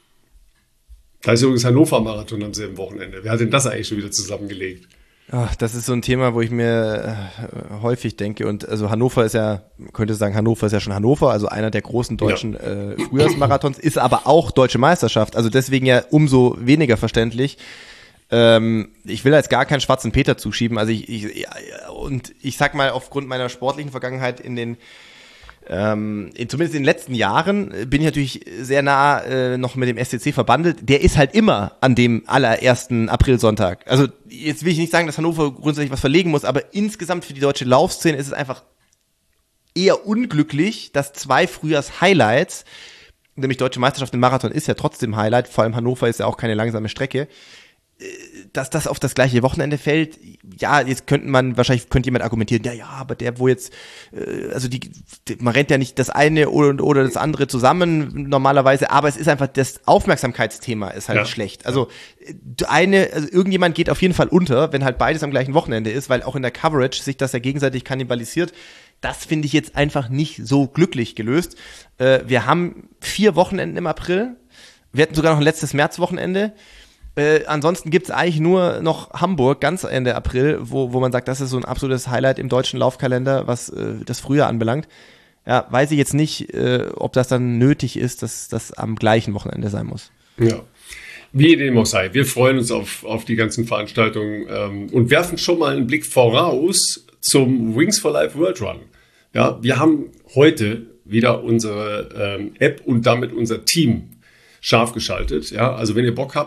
S1: Da ist übrigens Hannover-Marathon am selben Wochenende. Wer hat denn das eigentlich schon wieder zusammengelegt?
S2: Ach, das ist so ein Thema, wo ich mir äh, häufig denke. Und also Hannover ist ja, man könnte sagen, Hannover ist ja schon Hannover, also einer der großen deutschen
S1: Ja.
S2: äh, Frühjahrsmarathons, ist aber auch deutsche Meisterschaft. Also deswegen ja umso weniger verständlich. Ähm, ich will jetzt gar keinen schwarzen Peter zuschieben. Also ich, ich ja, und ich sag mal, aufgrund meiner sportlichen Vergangenheit in den Ähm, in, zumindest in den letzten Jahren äh, bin ich natürlich sehr nah äh, noch mit dem S C C verbandelt. Der ist halt immer an dem allerersten Aprilsonntag. Also jetzt will ich nicht sagen, dass Hannover grundsätzlich was verlegen muss, aber insgesamt für die deutsche Laufszene ist es einfach eher unglücklich, dass zwei Frühjahrs-Highlights, nämlich Deutsche Meisterschaft im Marathon ist ja trotzdem Highlight, vor allem Hannover ist ja auch keine langsame Strecke, dass das auf das gleiche Wochenende fällt. Ja, jetzt könnte man, wahrscheinlich könnte jemand argumentieren, ja, ja, aber der, wo jetzt, äh, also die, die, man rennt ja nicht das eine oder, oder das andere zusammen normalerweise, aber es ist einfach, das Aufmerksamkeitsthema ist halt
S1: Ja.
S2: schlecht. Also eine, also irgendjemand geht auf jeden Fall unter, wenn halt beides am gleichen Wochenende ist, weil auch in der Coverage sich das ja gegenseitig kannibalisiert. Das finde ich jetzt einfach nicht so glücklich gelöst. Äh, wir haben vier Wochenenden im April. Wir hatten sogar noch ein letztes Märzwochenende. Äh, ansonsten gibt's eigentlich nur noch Hamburg, ganz Ende April, wo, wo man sagt, das ist so ein absolutes Highlight im deutschen Laufkalender, was äh, das Frühjahr anbelangt. Ja, weiß ich jetzt nicht, äh, ob das dann nötig ist, dass das am gleichen Wochenende sein muss.
S1: Ja. Wie dem auch sei, wir freuen uns auf, auf die ganzen Veranstaltungen ähm, und werfen schon mal einen Blick voraus zum Wings for Life World Run. Ja, wir haben heute wieder unsere ähm, App und damit unser Team scharf geschaltet. Ja, also wenn ihr Bock habt,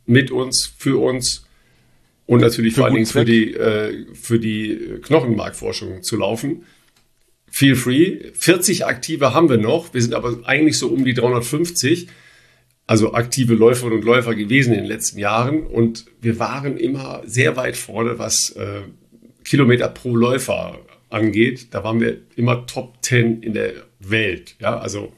S1: mit uns, für uns und natürlich
S2: für
S1: vor allen Dingen für
S2: Zweck.
S1: die, äh, für die Knochenmarkforschung zu laufen. Feel free. vierzig Aktive haben wir noch. Wir sind aber eigentlich so um die dreihundertfünfzig, also aktive Läuferinnen und Läufer gewesen in den letzten Jahren. Und wir waren immer sehr weit vorne, was äh, Kilometer pro Läufer angeht. Da waren wir immer Top zehn in der Welt. Ja, also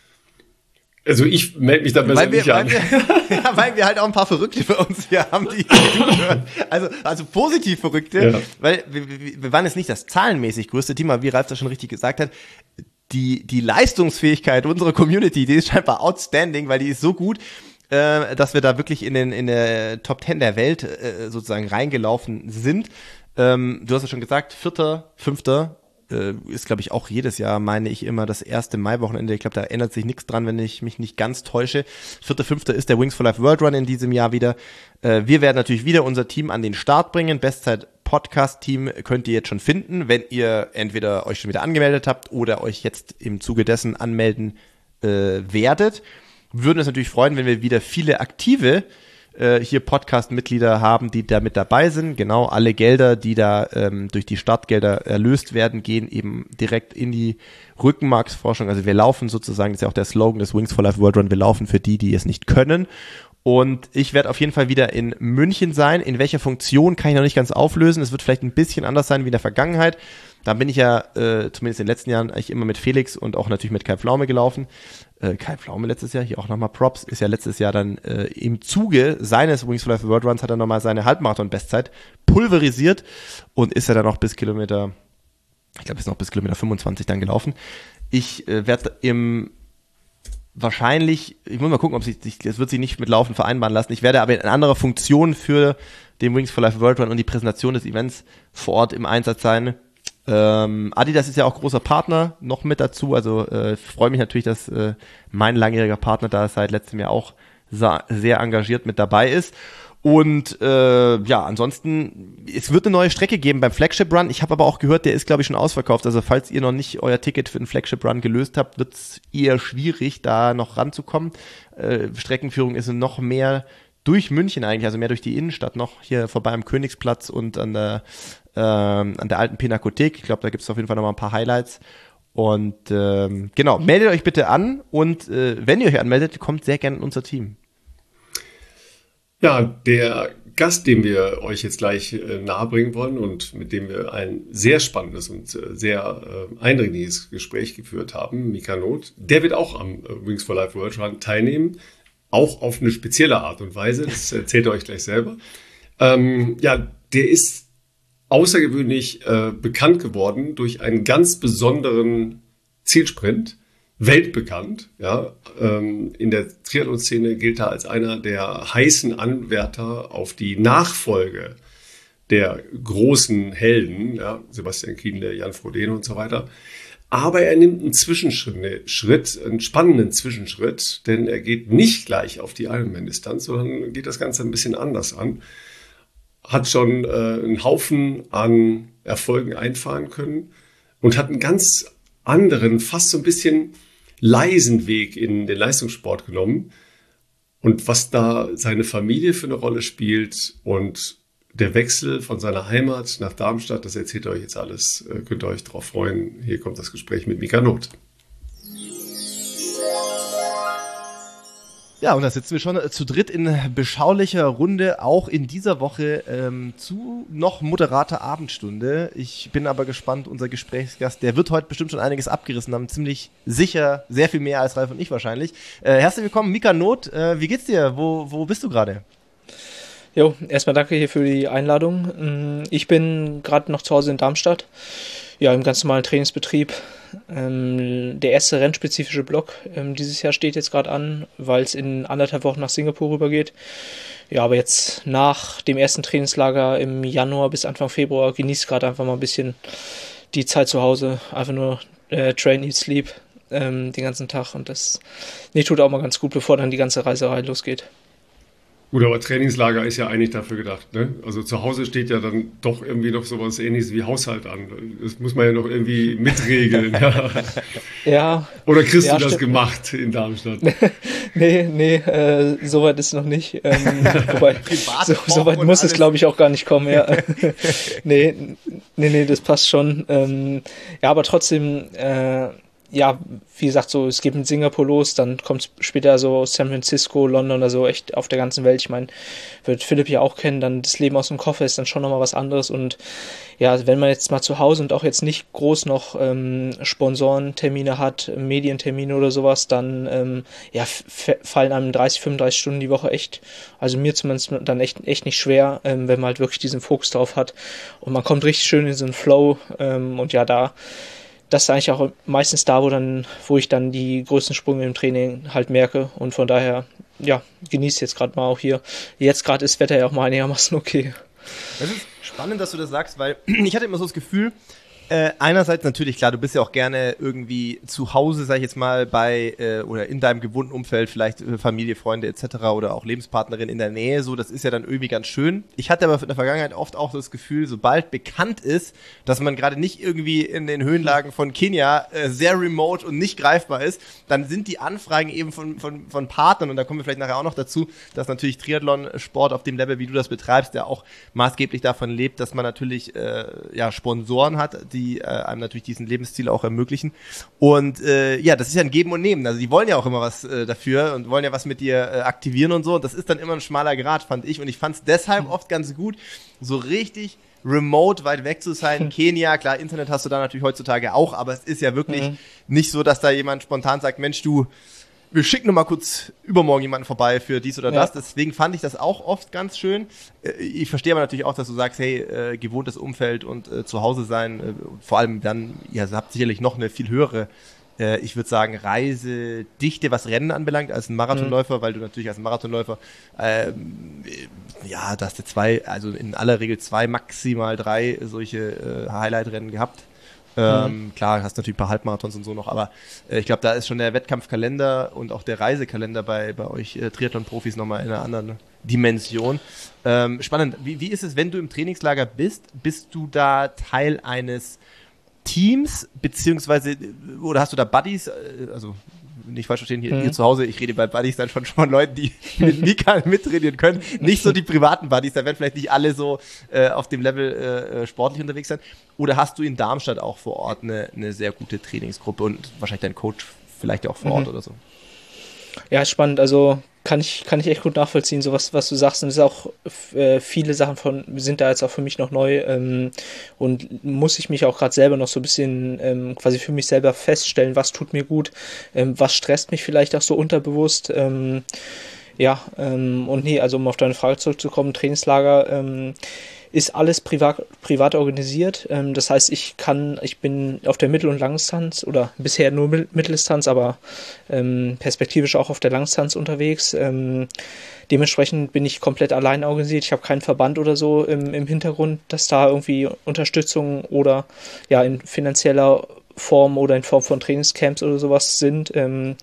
S1: Also ich melde mich da besser
S2: weil wir,
S1: nicht
S2: weil
S1: an.
S2: Wir, ja, weil wir halt auch ein paar Verrückte bei uns hier haben, die zuhören. Also, also positiv Verrückte, ja. Weil wir, wir, wir waren jetzt nicht das zahlenmäßig größte Team, aber wie Ralf das schon richtig gesagt hat, die, die Leistungsfähigkeit unserer Community, die ist scheinbar outstanding, weil die ist so gut, äh, dass wir da wirklich in den in der Top Ten der Welt äh, sozusagen reingelaufen sind. Ähm, du hast ja schon gesagt, vierter, fünfter ist, glaube ich, auch jedes Jahr, meine ich, immer das erste Maiwochenende. Ich glaube, da ändert sich nichts dran, wenn ich mich nicht ganz täusche. Vierter, fünfter ist der Wings for Life World Run in diesem Jahr wieder. Wir werden natürlich wieder unser Team an den Start bringen. Bestzeit-Podcast-Team könnt ihr jetzt schon finden, wenn ihr entweder euch schon wieder angemeldet habt oder euch jetzt im Zuge dessen anmelden äh, werdet. Wir würden uns natürlich freuen, wenn wir wieder viele aktive hier Podcast-Mitglieder haben, die da mit dabei sind. Genau, alle Gelder, die da ähm, durch die Startgelder erlöst werden, gehen eben direkt in die Rückenmarksforschung. Also wir laufen sozusagen, das ist ja auch der Slogan des Wings for Life World Run, wir laufen für die, die es nicht können. Und ich werde auf jeden Fall wieder in München sein. In welcher Funktion kann ich noch nicht ganz auflösen. Es wird vielleicht ein bisschen anders sein wie in der Vergangenheit. Da bin ich ja, äh, zumindest in den letzten Jahren, eigentlich immer mit Felix und auch natürlich mit Kai Pflaume gelaufen. Äh, Kai Pflaume letztes Jahr, hier auch nochmal Props, ist ja letztes Jahr dann äh, im Zuge seines Wings for Life World Runs hat er nochmal seine Halbmarathon-Bestzeit pulverisiert und ist ja dann noch bis Kilometer, ich glaube, ist noch bis Kilometer fünfundzwanzig dann gelaufen. Ich äh, werde im wahrscheinlich, ich muss mal gucken, ob sich, das wird sich nicht mit Laufen vereinbaren lassen. Ich werde aber in anderer Funktion für den Wings for Life World Run und die Präsentation des Events vor Ort im Einsatz sein. Ähm, Adidas ist ja auch großer Partner noch mit dazu, also äh, freue mich natürlich, dass äh, mein langjähriger Partner da seit letztem Jahr auch sa- sehr engagiert mit dabei ist. Und äh, ja, ansonsten, es wird eine neue Strecke geben beim Flagship Run. Ich habe aber auch gehört, der ist, glaube ich, schon ausverkauft. Also falls ihr noch nicht euer Ticket für den Flagship Run gelöst habt, wird es eher schwierig, da noch ranzukommen. Äh, Streckenführung ist noch mehr durch München eigentlich, also mehr durch die Innenstadt, noch hier vorbei am Königsplatz und an der ähm, an der alten Pinakothek. Ich glaube, da gibt es auf jeden Fall noch mal ein paar Highlights. Und ähm, genau, meldet euch bitte an und äh, wenn ihr euch anmeldet, kommt sehr gerne in unser Team.
S1: Ja, der Gast, den wir euch jetzt gleich äh, nahebringen wollen und mit dem wir ein sehr spannendes und äh, sehr äh, eindringliches Gespräch geführt haben, Mika Not, der wird auch am äh, Wings for Life World Run teilnehmen, auch auf eine spezielle Art und Weise, das erzählt er euch gleich selber. Ähm, ja, der ist außergewöhnlich äh, bekannt geworden durch einen ganz besonderen Zielsprint, weltbekannt. Ja, ähm, in der Triathlon-Szene gilt er als einer der heißen Anwärter auf die Nachfolge der großen Helden, ja, Sebastian Kienle, Jan Frodeno und so weiter. Aber er nimmt einen Zwischenschritt, Schritt, einen spannenden Zwischenschritt, denn er geht nicht gleich auf die Ironman-Distanz, sondern geht das Ganze ein bisschen anders an. Hat schon äh, einen Haufen an Erfolgen einfahren können und hat einen ganz anderen, fast so ein bisschen leisen Weg in den Leistungssport genommen. Und was da seine Familie für eine Rolle spielt und der Wechsel von seiner Heimat nach Darmstadt, das erzählt euch jetzt alles. Äh, könnt ihr euch darauf freuen. Hier kommt das Gespräch mit Mika Not.
S2: Ja, und da sitzen wir schon zu dritt in beschaulicher Runde, auch in dieser Woche ähm, zu noch moderater Abendstunde. Ich bin aber gespannt, unser Gesprächsgast, der wird heute bestimmt schon einiges abgerissen haben, ziemlich sicher, sehr viel mehr als Ralf und ich wahrscheinlich. Äh, herzlich willkommen, Mika Not, äh, wie geht's dir? Wo, wo bist du gerade?
S3: Jo, erstmal danke hier für die Einladung. Ich bin gerade noch zu Hause in Darmstadt, ja, im ganz normalen Trainingsbetrieb. Ähm, der erste rennspezifische Block ähm, dieses Jahr steht jetzt gerade an, weil es in anderthalb Wochen nach Singapur rübergeht. Ja, aber jetzt nach dem ersten Trainingslager im Januar bis Anfang Februar genießt gerade einfach mal ein bisschen die Zeit zu Hause. Einfach nur äh, Train, Eat, Sleep ähm, den ganzen Tag. Und das nee, tut auch mal ganz gut, bevor dann die ganze Reiserei losgeht.
S1: Gut, aber Trainingslager ist ja eigentlich dafür gedacht, ne? Also zu Hause steht ja dann doch irgendwie noch sowas Ähnliches wie Haushalt an. Das muss man ja noch irgendwie mitregeln. Ja.
S3: Ja.
S1: Oder kriegst
S3: ja,
S1: du das
S3: stimmt.
S1: gemacht in Darmstadt?
S3: Nee, nee, äh, soweit ist noch nicht. Ähm, wobei, so, soweit muss alles. Es, glaube ich, auch gar nicht kommen. Ja. nee, nee, nee, das passt schon. Ähm, ja, aber trotzdem, äh, ja, wie gesagt, so, es geht mit Singapur los, dann kommt später so San Francisco, London oder so, echt auf der ganzen Welt. Ich meine, wird Philipp ja auch kennen, dann das Leben aus dem Koffer ist dann schon nochmal was anderes. Und ja, wenn man jetzt mal zu Hause und auch jetzt nicht groß noch ähm, Sponsorentermine hat, Medientermine oder sowas, dann ähm, ja, f- fallen einem dreißig, fünfunddreißig Stunden die Woche echt, also mir zumindest dann echt, echt nicht schwer, ähm, wenn man halt wirklich diesen Fokus drauf hat. Und man kommt richtig schön in so einen Flow ähm, und ja, da das ist eigentlich auch meistens da, wo dann, wo ich dann die größten Sprünge im Training halt merke. Und von daher, ja, genieße jetzt gerade mal auch hier. Jetzt gerade ist das Wetter ja auch mal einigermaßen okay.
S2: Das ist spannend, dass du das sagst, weil ich hatte immer so das Gefühl, äh, einerseits natürlich, klar, du bist ja auch gerne irgendwie zu Hause, sag ich jetzt mal, bei äh, oder in deinem gewohnten Umfeld, vielleicht äh, Familie, Freunde et cetera oder auch Lebenspartnerin in der Nähe, so, das ist ja dann irgendwie ganz schön. Ich hatte aber in der Vergangenheit oft auch das Gefühl, sobald bekannt ist, dass man gerade nicht irgendwie in den Höhenlagen von Kenia äh, sehr remote und nicht greifbar ist, dann sind die Anfragen eben von, von, von Partnern, und da kommen wir vielleicht nachher auch noch dazu, dass natürlich Triathlon-Sport auf dem Level, wie du das betreibst, der auch maßgeblich davon lebt, dass man natürlich äh, ja Sponsoren hat, die die äh, einem natürlich diesen Lebensstil auch ermöglichen. Und äh, ja, das ist ja ein Geben und Nehmen. Also die wollen ja auch immer was äh, dafür und wollen ja was mit dir äh, aktivieren und so. Und das ist dann immer ein schmaler Grat, fand ich. Und ich fand es deshalb oft ganz gut, so richtig remote weit weg zu sein. Kenia, klar, Internet hast du da natürlich heutzutage auch, aber es ist ja wirklich mhm. nicht so, dass da jemand spontan sagt, Mensch, du, wir schicken nur mal kurz übermorgen jemanden vorbei für dies oder das. Ja. Deswegen fand ich das auch oft ganz schön. Ich verstehe aber natürlich auch, dass du sagst, hey, äh, gewohntes Umfeld und äh, zu Hause sein, äh, vor allem dann, ja, ihr habt sicherlich noch eine viel höhere, äh, ich würde sagen, Reisedichte, was Rennen anbelangt, als ein Marathonläufer, mhm. weil du natürlich als Marathonläufer, ähm, ja, da hast du zwei, also in aller Regel zwei, maximal drei solche äh, Highlight-Rennen gehabt. Ähm, mhm. Klar, hast natürlich ein paar Halbmarathons und so noch, aber äh, ich glaube, da ist schon der Wettkampfkalender und auch der Reisekalender bei, bei euch äh, Triathlon-Profis nochmal in einer anderen Dimension. Ähm, spannend. Wie, wie ist es, wenn du im Trainingslager bist? Bist du da Teil eines Teams, beziehungsweise, oder hast du da Buddies, äh, also nicht falsch verstehen, hier, mhm. hier zu Hause, ich rede bei Buddies dann schon von Leuten, die mit Mika mittrainieren können, nicht so die privaten Buddies, da werden vielleicht nicht alle so äh, auf dem Level äh, sportlich unterwegs sein. Oder hast du in Darmstadt auch vor Ort eine, eine sehr gute Trainingsgruppe und wahrscheinlich dein Coach vielleicht auch vor Ort mhm. oder so?
S3: Ja, spannend, also kann ich, kann ich echt gut nachvollziehen, so was, was du sagst. Und es ist auch, äh, viele Sachen von, sind da jetzt auch für mich noch neu, ähm, und muss ich mich auch gerade selber noch so ein bisschen, ähm, quasi für mich selber feststellen, was tut mir gut, ähm, was stresst mich vielleicht auch so unterbewusst, ähm, ja, ähm, und nee, also um auf deine Frage zurückzukommen, Trainingslager, ähm, ist alles privat, privat organisiert. Ähm, das heißt, ich kann, ich bin auf der Mittel- und Langdistanz oder bisher nur Mitteldistanz, aber ähm, perspektivisch auch auf der Langdistanz unterwegs. Ähm, dementsprechend bin ich komplett allein organisiert. Ich habe keinen Verband oder so im, im Hintergrund, dass da irgendwie Unterstützung oder ja in finanzieller Form oder in Form von Trainingscamps oder sowas sind. Ähm,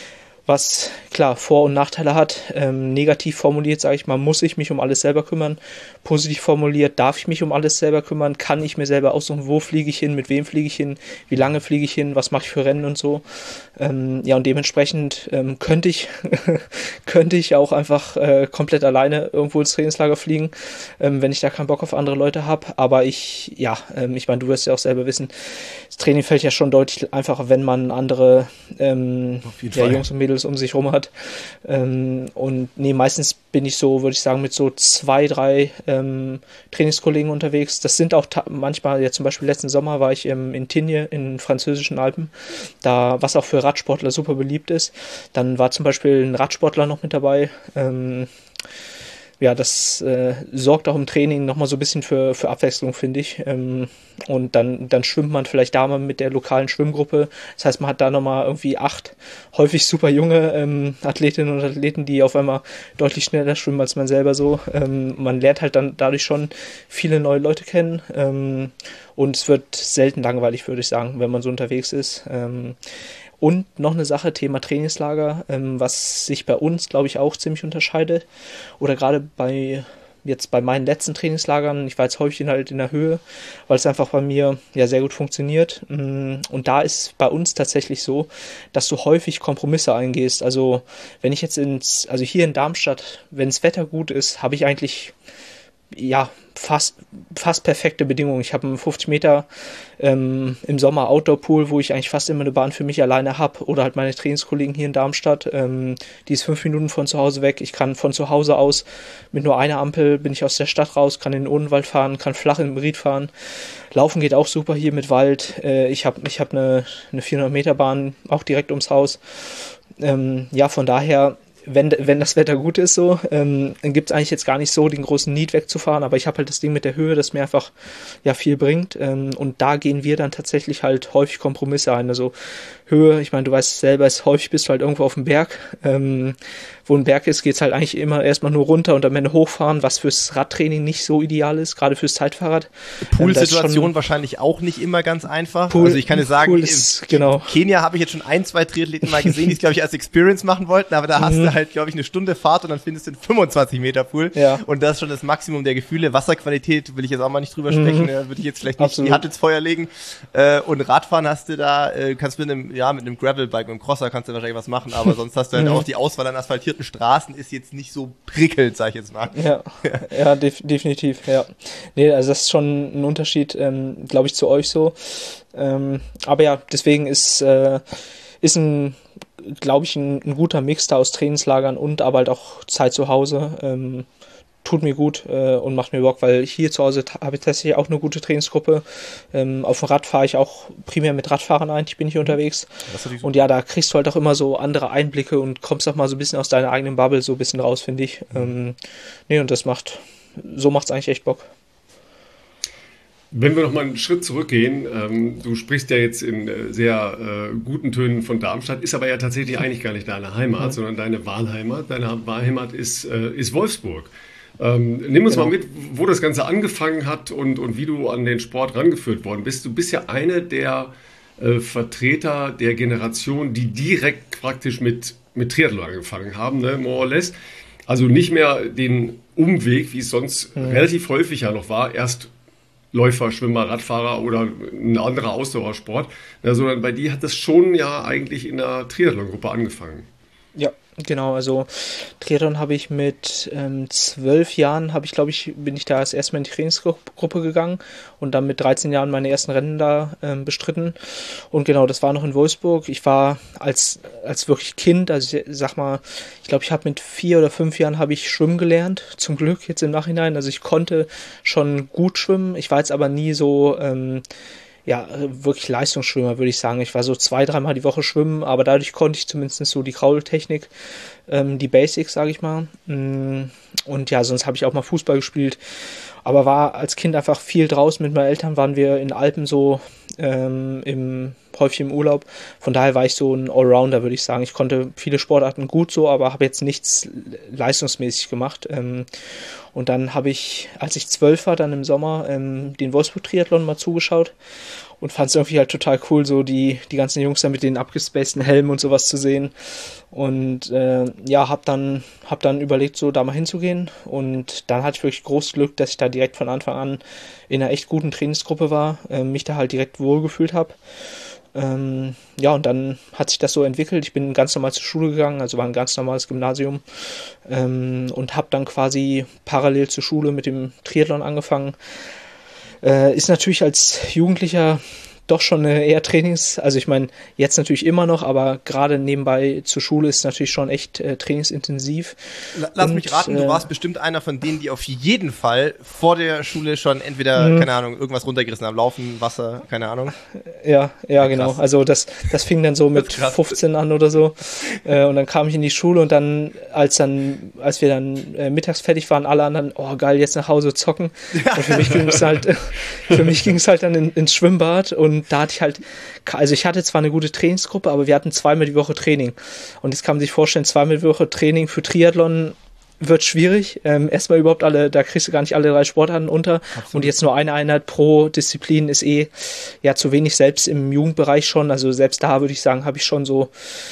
S3: was klar Vor- und Nachteile hat. Ähm, negativ formuliert, sage ich mal, muss ich mich um alles selber kümmern. Positiv formuliert, darf ich mich um alles selber kümmern, kann ich mir selber aussuchen, wo fliege ich hin, mit wem fliege ich hin, wie lange fliege ich hin, was mache ich für Rennen und so. Ähm, ja, und dementsprechend ähm, könnte ich könnte ich auch einfach äh, komplett alleine irgendwo ins Trainingslager fliegen, ähm, wenn ich da keinen Bock auf andere Leute habe. Aber ich, ja, ähm, ich meine, du wirst ja auch selber wissen, das Training fällt ja schon deutlich einfacher, wenn man andere ähm, ja, Jungs und Mädels um sich rum hat. Ähm, und nee, meistens bin ich so, würde ich sagen, mit so zwei, drei ähm, Trainingskollegen unterwegs. Das sind auch ta- manchmal, ja zum Beispiel letzten Sommer war ich ähm, in Tignes in den französischen Alpen, da, was auch für Radsportler super beliebt ist. Dann war zum Beispiel ein Radsportler noch mit dabei. Ähm, ja, das äh, sorgt auch im Training nochmal so ein bisschen für, für Abwechslung, finde ich. Ähm, und dann, dann schwimmt man vielleicht da mal mit der lokalen Schwimmgruppe. Das heißt, man hat da nochmal irgendwie acht häufig super junge ähm, Athletinnen und Athleten, die auf einmal deutlich schneller schwimmen als man selber so. Ähm, man lernt halt dann dadurch schon viele neue Leute kennen. Ähm, und es wird selten langweilig, würde ich sagen, wenn man so unterwegs ist. Ähm, Und noch eine Sache, Thema Trainingslager, ähm, was sich bei uns, glaube ich, auch ziemlich unterscheidet. Oder gerade bei jetzt bei meinen letzten Trainingslagern, ich war jetzt häufig in, halt in der Höhe, weil es einfach bei mir ja sehr gut funktioniert. Und da ist bei uns tatsächlich so, dass du häufig Kompromisse eingehst. Also wenn ich jetzt ins, also hier in Darmstadt, wenn das Wetter gut ist, habe ich eigentlich ja, fast, fast perfekte Bedingungen. Ich habe einen fünfzig Meter ähm, im Sommer Outdoor-Pool, wo ich eigentlich fast immer eine Bahn für mich alleine habe, oder halt meine Trainingskollegen hier in Darmstadt. Ähm, die ist fünf Minuten von zu Hause weg. Ich kann von zu Hause aus mit nur einer Ampel bin ich aus der Stadt raus, kann in den Odenwald fahren, kann flach in den Ried fahren. Laufen geht auch super hier mit Wald. Äh, ich habe ich hab eine, eine vierhundert Meter Bahn auch direkt ums Haus. Ähm, ja, von daher, wenn, wenn das Wetter gut ist, so, ähm, dann gibt es eigentlich jetzt gar nicht so den großen Need wegzufahren, aber ich habe halt das Ding mit der Höhe, das mir einfach ja viel bringt, ähm, und da gehen wir dann tatsächlich halt häufig Kompromisse ein. Also Höhe, ich meine, du weißt selber, ist, häufig bist du halt irgendwo auf dem Berg, ähm, wo ein Berg ist, geht es halt eigentlich immer erstmal nur runter und am Ende hochfahren, was fürs Radtraining nicht so ideal ist, gerade fürs Zeitfahrrad.
S2: Poolsituation ähm, wahrscheinlich auch nicht immer ganz einfach.
S3: Pool,
S2: also ich kann dir sagen,
S3: Pool ist, genau.
S2: Kenia habe ich jetzt schon ein, zwei Triathleten mal gesehen, die es, glaube ich, als Experience machen wollten, aber da hast mhm. du halt, glaube ich, eine Stunde Fahrt und dann findest du einen fünfundzwanzig Meter Pool. Ja. Und das ist schon das Maximum der Gefühle. Wasserqualität will ich jetzt auch mal nicht drüber mhm. sprechen, da würde ich jetzt vielleicht nicht Absolut. die Hand ins Feuer legen. Äh, und Radfahren hast du da, äh, kannst mit einem, ja, mit einem Gravelbike, mit einem Crosser kannst du wahrscheinlich was machen, aber sonst hast du halt mhm. auch die Auswahl an asphaltierten Straßen ist jetzt nicht so prickelnd, sag ich jetzt mal.
S3: Ja, ja, def- definitiv, ja. Nee, also das ist schon ein Unterschied, ähm, glaube ich, zu euch so. Ähm, aber ja, deswegen ist, äh, ist ein, glaube ich, ein, ein guter Mix da aus Trainingslagern und aber halt auch Zeit zu Hause. Ähm, tut mir gut äh, und macht mir Bock, weil hier zu Hause ta- habe ich tatsächlich auch eine gute Trainingsgruppe. Ähm, auf dem Rad fahre ich auch primär mit Radfahrern eigentlich, bin ich unterwegs. Und ja, da kriegst du halt auch immer so andere Einblicke und kommst auch mal so ein bisschen aus deiner eigenen Bubble so ein bisschen raus, finde ich. Ähm, nee, und das macht, so macht es eigentlich echt Bock.
S1: Wenn wir noch mal einen Schritt zurückgehen, ähm, du sprichst ja jetzt in äh, sehr äh, guten Tönen von Darmstadt, ist aber ja tatsächlich eigentlich gar nicht deine Heimat, mhm. sondern deine Wahlheimat. Deine Wahlheimat ist, äh, ist Wolfsburg. Ähm, nimm uns genau. mal mit, wo das Ganze angefangen hat und, und wie du an den Sport rangeführt worden bist. Du bist ja eine der äh, Vertreter der Generation, die direkt praktisch mit, mit Triathlon angefangen haben, ne, more or less. Also nicht mehr den Umweg, wie es sonst mhm. relativ häufig ja noch war, erst Läufer, Schwimmer, Radfahrer oder ein anderer Ausdauersport, ja, sondern bei dir hat das schon ja eigentlich in der Triathlon-Gruppe angefangen.
S3: Ja, genau, also Triathlon habe ich mit ähm, zwölf Jahren, habe ich, glaube ich, bin ich da als erstes Mal in die Trainingsgruppe gegangen und dann mit dreizehn Jahren meine ersten Rennen da ähm, bestritten. Und genau, das war noch in Wolfsburg. Ich war als, als wirklich Kind, also ich sag mal, ich glaube, ich habe mit vier oder fünf Jahren habe ich schwimmen gelernt, zum Glück jetzt im Nachhinein. Also ich konnte schon gut schwimmen, ich war jetzt aber nie so... Ähm, ja, wirklich Leistungsschwimmer, würde ich sagen. Ich war so zwei, dreimal die Woche schwimmen, aber dadurch konnte ich zumindest so die Kraultechnik, ähm, die Basics, sage ich mal. Und ja, sonst habe ich auch mal Fußball gespielt, aber war als Kind einfach viel draußen. Mit meinen Eltern waren wir in Alpen so ähm, im, häufig im Urlaub. Von daher war ich so ein Allrounder, würde ich sagen. Ich konnte viele Sportarten gut so, aber habe jetzt nichts leistungsmäßig gemacht. Ähm, und dann habe ich, als ich zwölf war, dann im Sommer, ähm, den Wolfsburg-Triathlon mal zugeschaut und fand es irgendwie halt total cool, so die, die ganzen Jungs da mit den abgespaceden Helmen und sowas zu sehen. Und äh, ja, hab dann, hab dann überlegt, so da mal hinzugehen. Und dann hatte ich wirklich großes Glück, dass ich da direkt von Anfang an in einer echt guten Trainingsgruppe war, äh, mich da halt direkt wohlgefühlt habe. Ähm, ja, und dann hat sich das so entwickelt. Ich bin ganz normal zur Schule gegangen, also war ein ganz normales Gymnasium, ähm, und habe dann quasi parallel zur Schule mit dem Triathlon angefangen. Äh, ist natürlich als Jugendlicher doch schon eine eher Trainings, also ich meine, jetzt natürlich immer noch, aber gerade nebenbei zur Schule ist natürlich schon echt äh, trainingsintensiv.
S2: Lass und, mich raten, du äh, warst bestimmt einer von denen, die auf jeden Fall vor der Schule schon entweder, mh. keine Ahnung, irgendwas runtergerissen haben, Laufen, Wasser, keine Ahnung.
S3: Ja, ja, genau. Krass. Also das, das fing dann so mit fünfzehn an oder so. Äh, und dann kam ich in die Schule und dann, als dann, als wir dann äh, mittags fertig waren, alle anderen, oh geil, jetzt nach Hause zocken. Ja. Und für mich ging es halt, für mich ging es halt dann in, ins Schwimmbad und Und da hatte ich halt, also ich hatte zwar eine gute Trainingsgruppe, aber wir hatten zweimal die Woche Training. Und jetzt kann man sich vorstellen, zweimal die Woche Training für Triathlon wird schwierig. Ähm, erstmal überhaupt alle, da kriegst du gar nicht alle drei Sportarten unter. Absolut. Und jetzt nur eine Einheit pro Disziplin ist eh ja zu wenig, selbst im Jugendbereich schon. Also selbst da würde ich sagen, habe ich schon so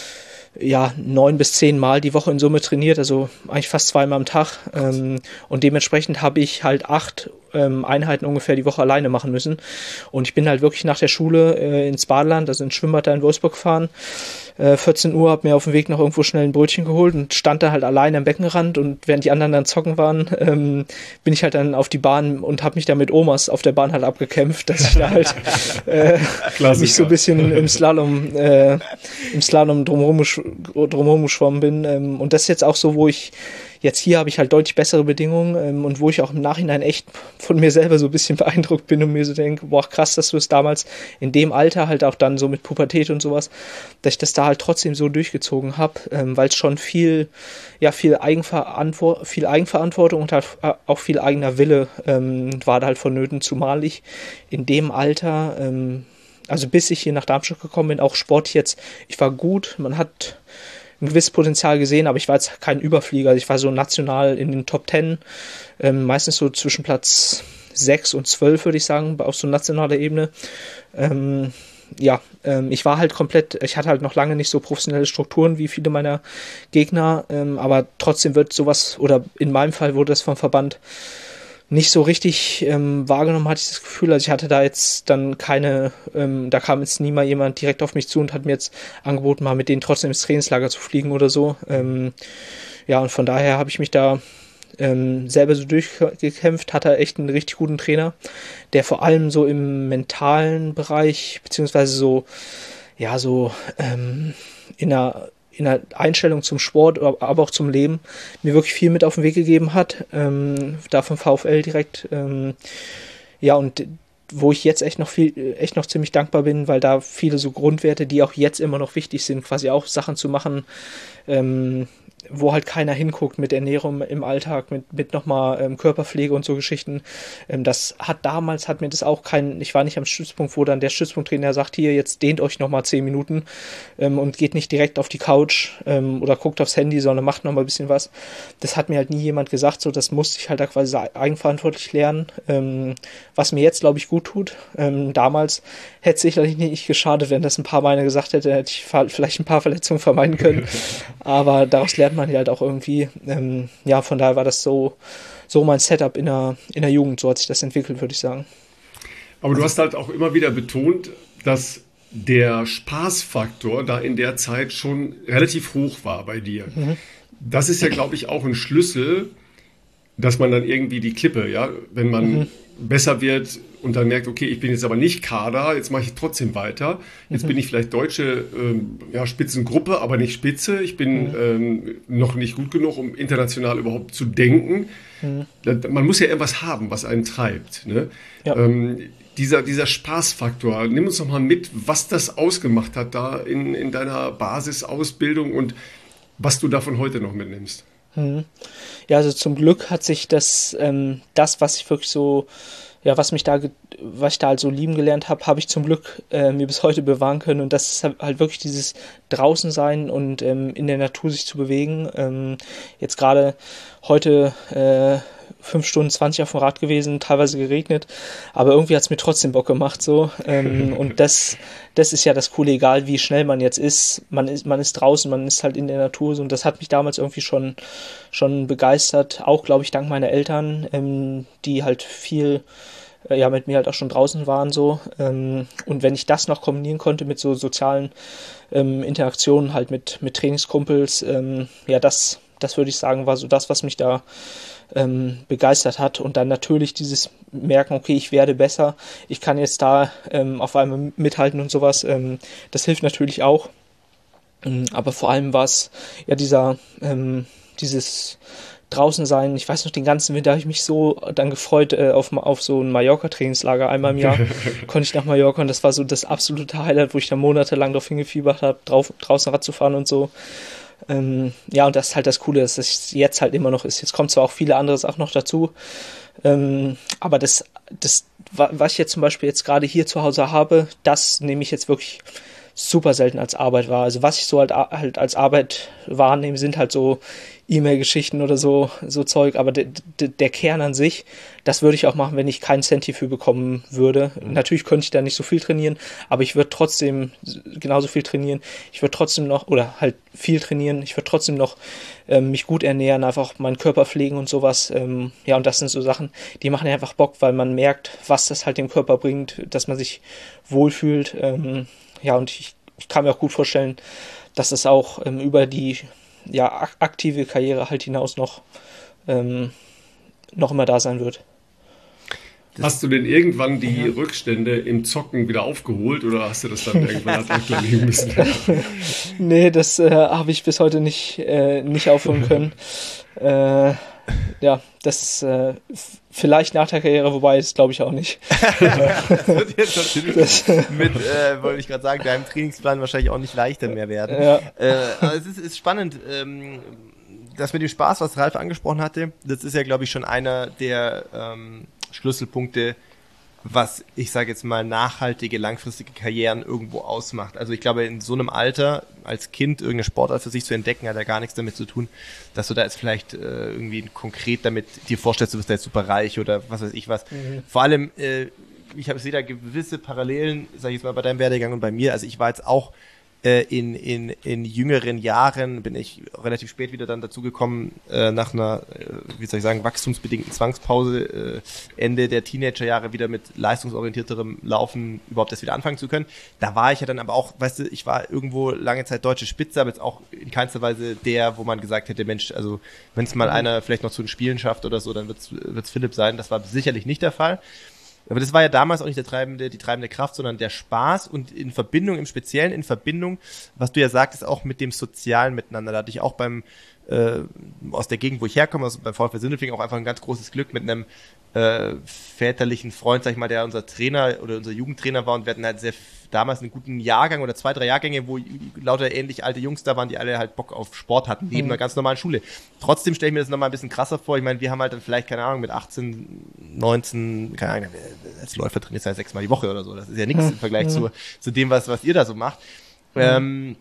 S3: ja, neun bis zehn Mal die Woche in Summe trainiert, also eigentlich fast zweimal am Tag. Ähm, und dementsprechend habe ich halt acht ähm, Einheiten ungefähr die Woche alleine machen müssen. Und ich bin halt wirklich nach der Schule äh, ins Badeland, also ins Schwimmbad da in Wolfsburg gefahren. Äh, vierzehn Uhr, habe mir auf dem Weg noch irgendwo schnell ein Brötchen geholt und stand da halt alleine am Beckenrand. Und während die anderen dann zocken waren, ähm, bin ich halt dann auf die Bahn und habe mich da mit Omas auf der Bahn halt abgekämpft, dass ich da halt äh, mich so ein bisschen im Slalom, äh, im Slalom drumherum, drumherum geschwommen bin. Ähm, und das ist jetzt auch so, wo ich jetzt hier habe ich halt deutlich bessere Bedingungen ähm, und wo ich auch im Nachhinein echt von mir selber so ein bisschen beeindruckt bin und mir so denke, boah, krass, dass du es damals in dem Alter halt auch dann so mit Pubertät und sowas, dass ich das da halt trotzdem so durchgezogen habe, ähm, weil es schon viel, ja, viel, Eigenverantwort- viel Eigenverantwortung und halt auch viel eigener Wille ähm, war da halt vonnöten, zumal ich in dem Alter, ähm, also bis ich hier nach Darmstadt gekommen bin, auch Sport jetzt, ich war gut, man hat ein gewisses Potenzial gesehen, aber ich war jetzt kein Überflieger. Also ich war so national in den Top Ten, ähm, meistens so zwischen Platz sechs und zwölf, würde ich sagen, auf so nationaler Ebene. Ähm, ja, ähm, ich war halt komplett, ich hatte halt noch lange nicht so professionelle Strukturen wie viele meiner Gegner, ähm, aber trotzdem wird sowas, oder in meinem Fall wurde das vom Verband nicht so richtig ähm, wahrgenommen, hatte ich das Gefühl. Also ich hatte da jetzt dann keine, ähm, da kam jetzt nie mal jemand direkt auf mich zu und hat mir jetzt angeboten, mal mit denen trotzdem ins Trainingslager zu fliegen oder so. Ähm, ja, und von daher habe ich mich da ähm, selber so durchgekämpft, hatte echt einen richtig guten Trainer, der vor allem so im mentalen Bereich, beziehungsweise so, ja, so ähm, in der in der Einstellung zum Sport, aber auch zum Leben, mir wirklich viel mit auf den Weg gegeben hat, ähm, da vom VfL direkt, ähm, ja, und wo ich jetzt echt noch viel, echt noch ziemlich dankbar bin, weil da viele so Grundwerte, die auch jetzt immer noch wichtig sind, quasi auch Sachen zu machen, ähm, wo halt keiner hinguckt mit Ernährung im Alltag, mit, mit nochmal ähm, Körperpflege und so Geschichten. Ähm, das hat damals, hat mir das auch kein, ich war nicht am Stützpunkt, wo dann der Stützpunkttrainer sagt, hier, jetzt dehnt euch nochmal zehn Minuten ähm, und geht nicht direkt auf die Couch ähm, oder guckt aufs Handy, sondern macht nochmal ein bisschen was. Das hat mir halt nie jemand gesagt, so das musste ich halt da quasi eigenverantwortlich lernen, ähm, was mir jetzt, glaube ich, gut tut. Ähm, damals hätte es sicherlich nicht geschadet, wenn das ein paar Mal gesagt hätte, hätte ich vielleicht ein paar Verletzungen vermeiden können. Aber daraus lernt man halt auch irgendwie. Ähm, ja, von daher war das so, so mein Setup in der, in der Jugend. So hat sich das entwickelt, würde ich sagen.
S1: Aber du hast halt auch immer wieder betont, dass der Spaßfaktor da in der Zeit schon relativ hoch war bei dir. Mhm. Das ist ja, glaube ich, auch ein Schlüssel, dass man dann irgendwie die Klippe, ja, wenn man mhm. besser wird und dann merkt, okay, ich bin jetzt aber nicht Kader, jetzt mache ich trotzdem weiter. Jetzt mhm. bin ich vielleicht deutsche ähm, ja, Spitzengruppe, aber nicht Spitze. Ich bin mhm. ähm, noch nicht gut genug, um international überhaupt zu denken. Mhm. Man muss ja irgendwas haben, was einen treibt. Ne? Ja. Ähm, dieser, dieser Spaßfaktor, nimm uns doch mal mit, was das ausgemacht hat da in, in deiner Basisausbildung und was du davon heute noch mitnimmst.
S3: Mhm. Ja, also zum Glück hat sich das, ähm, das, was ich wirklich so, ja, was mich da, was ich da halt so lieben gelernt habe, habe ich zum Glück äh, mir bis heute bewahren können. Und das ist halt wirklich dieses draußen sein und ähm, in der Natur sich zu bewegen. Ähm, jetzt gerade heute äh, fünf Stunden zwanzig auf dem Rad gewesen, teilweise geregnet, aber irgendwie hat es mir trotzdem Bock gemacht so. Ähm, und das, das ist ja das Coole, egal wie schnell man jetzt ist, man ist, man ist draußen, man ist halt in der Natur so, und das hat mich damals irgendwie schon, schon begeistert, auch glaube ich dank meiner Eltern, ähm, die halt viel äh, ja mit mir halt auch schon draußen waren so. Ähm, und wenn ich das noch kombinieren konnte mit so sozialen ähm, Interaktionen halt mit, mit Trainingskumpels, ähm, ja das, das würde ich sagen, war so das, was mich da Ähm, begeistert hat, und dann natürlich dieses Merken, okay, ich werde besser, ich kann jetzt da ähm, auf einmal mithalten und sowas, ähm, das hilft natürlich auch, ähm, aber vor allem war es ja dieser, ähm, dieses draußen sein, ich weiß noch, den ganzen Winter habe ich mich so dann gefreut äh, auf, auf so ein Mallorca-Trainingslager, einmal im Jahr konnte ich nach Mallorca, und das war so das absolute Highlight, wo ich dann monatelang darauf hingefiebert habe, drauf, draußen Rad zu fahren und so. Ähm, ja, und das ist halt das Coole, dass es jetzt halt immer noch ist. Jetzt kommen zwar auch viele andere Sachen noch dazu, ähm, aber das, das, was ich jetzt zum Beispiel jetzt gerade hier zu Hause habe, das nehme ich jetzt wirklich super selten als Arbeit wahr. Also was ich so halt, halt als Arbeit wahrnehme, sind halt so E-Mail-Geschichten oder so, so Zeug, aber de, de, der Kern an sich, das würde ich auch machen, wenn ich keinen Cent hierfür bekommen würde. Mhm. Natürlich könnte ich da nicht so viel trainieren, aber ich würde trotzdem genauso viel trainieren. Ich würde trotzdem noch, oder halt viel trainieren, ich würde trotzdem noch ähm, mich gut ernähren, einfach meinen Körper pflegen und sowas. Ähm, ja, und das sind so Sachen, die machen einfach Bock, weil man merkt, was das halt dem Körper bringt, dass man sich wohlfühlt. Ähm, ja, und ich, ich kann mir auch gut vorstellen, dass es auch ähm, über die ja, aktive Karriere halt hinaus noch, ähm, noch immer da sein wird.
S1: Hast du denn irgendwann die ja. Rückstände im Zocken wieder aufgeholt oder hast du das dann irgendwann liegen müssen?
S3: Nee, das äh, habe ich bis heute nicht, äh, nicht aufholen können. äh, ja, das äh, vielleicht nach der Karriere, wobei das glaube ich auch nicht.
S2: Das wird jetzt natürlich das, mit, äh, wollte ich gerade sagen, deinem Trainingsplan wahrscheinlich auch nicht leichter mehr werden. Ja. Äh, aber es ist, ist spannend, ähm, das mit dem Spaß, was Ralf angesprochen hatte, das ist ja, glaube ich, schon einer der ähm, Schlüsselpunkte, was, ich sage jetzt mal, nachhaltige, langfristige Karrieren irgendwo ausmacht. Also ich glaube, in so einem Alter, als Kind irgendeine Sportart für sich zu entdecken, hat ja gar nichts damit zu tun, dass du da jetzt vielleicht äh, irgendwie konkret damit dir vorstellst, du bist da jetzt super reich oder was weiß ich was. Mhm. Vor allem, äh, ich habe sehe da gewisse Parallelen, sage ich jetzt mal, bei deinem Werdegang und bei mir. Also ich war jetzt auch äh, in, in, in jüngeren Jahren, bin ich relativ spät wieder dann dazu gekommen, äh, nach einer, äh, wie soll ich sagen, wachstumsbedingten Zwangspause, äh, Ende der Teenagerjahre wieder mit leistungsorientierterem Laufen überhaupt erst wieder anfangen zu können. Da war ich ja dann aber auch, weißt du, ich war irgendwo lange Zeit deutsche Spitze, aber jetzt auch in keinster Weise der, wo man gesagt hätte, Mensch, also wenn es mal mhm. einer vielleicht noch zu den Spielen schafft oder so, dann wird es Philipp sein. Das war sicherlich nicht der Fall. Aber das war ja damals auch nicht der treibende, die treibende Kraft, sondern der Spaß und in Verbindung, im Speziellen in Verbindung, was du ja sagtest, auch mit dem sozialen Miteinander. Da hatte ich auch beim, äh, aus der Gegend, wo ich herkomme, also beim VfL Sindelfingen, auch einfach ein ganz großes Glück mit einem äh, väterlichen Freund, sag ich mal, der unser Trainer oder unser Jugendtrainer war, und wir hatten halt sehr damals einen guten Jahrgang oder zwei, drei Jahrgänge, wo lauter ähnlich alte Jungs da waren, die alle halt Bock auf Sport hatten, neben mhm. einer ganz normalen Schule. Trotzdem stelle ich mir das nochmal ein bisschen krasser vor. Ich meine, wir haben halt dann vielleicht, keine Ahnung, mit achtzehn, neunzehn, keine Ahnung, als Läufer trainierst du halt sechsmal die Woche oder so. Das ist ja nichts mhm. im Vergleich mhm. zu, zu dem, was, was ihr da so macht. Mhm. Ähm,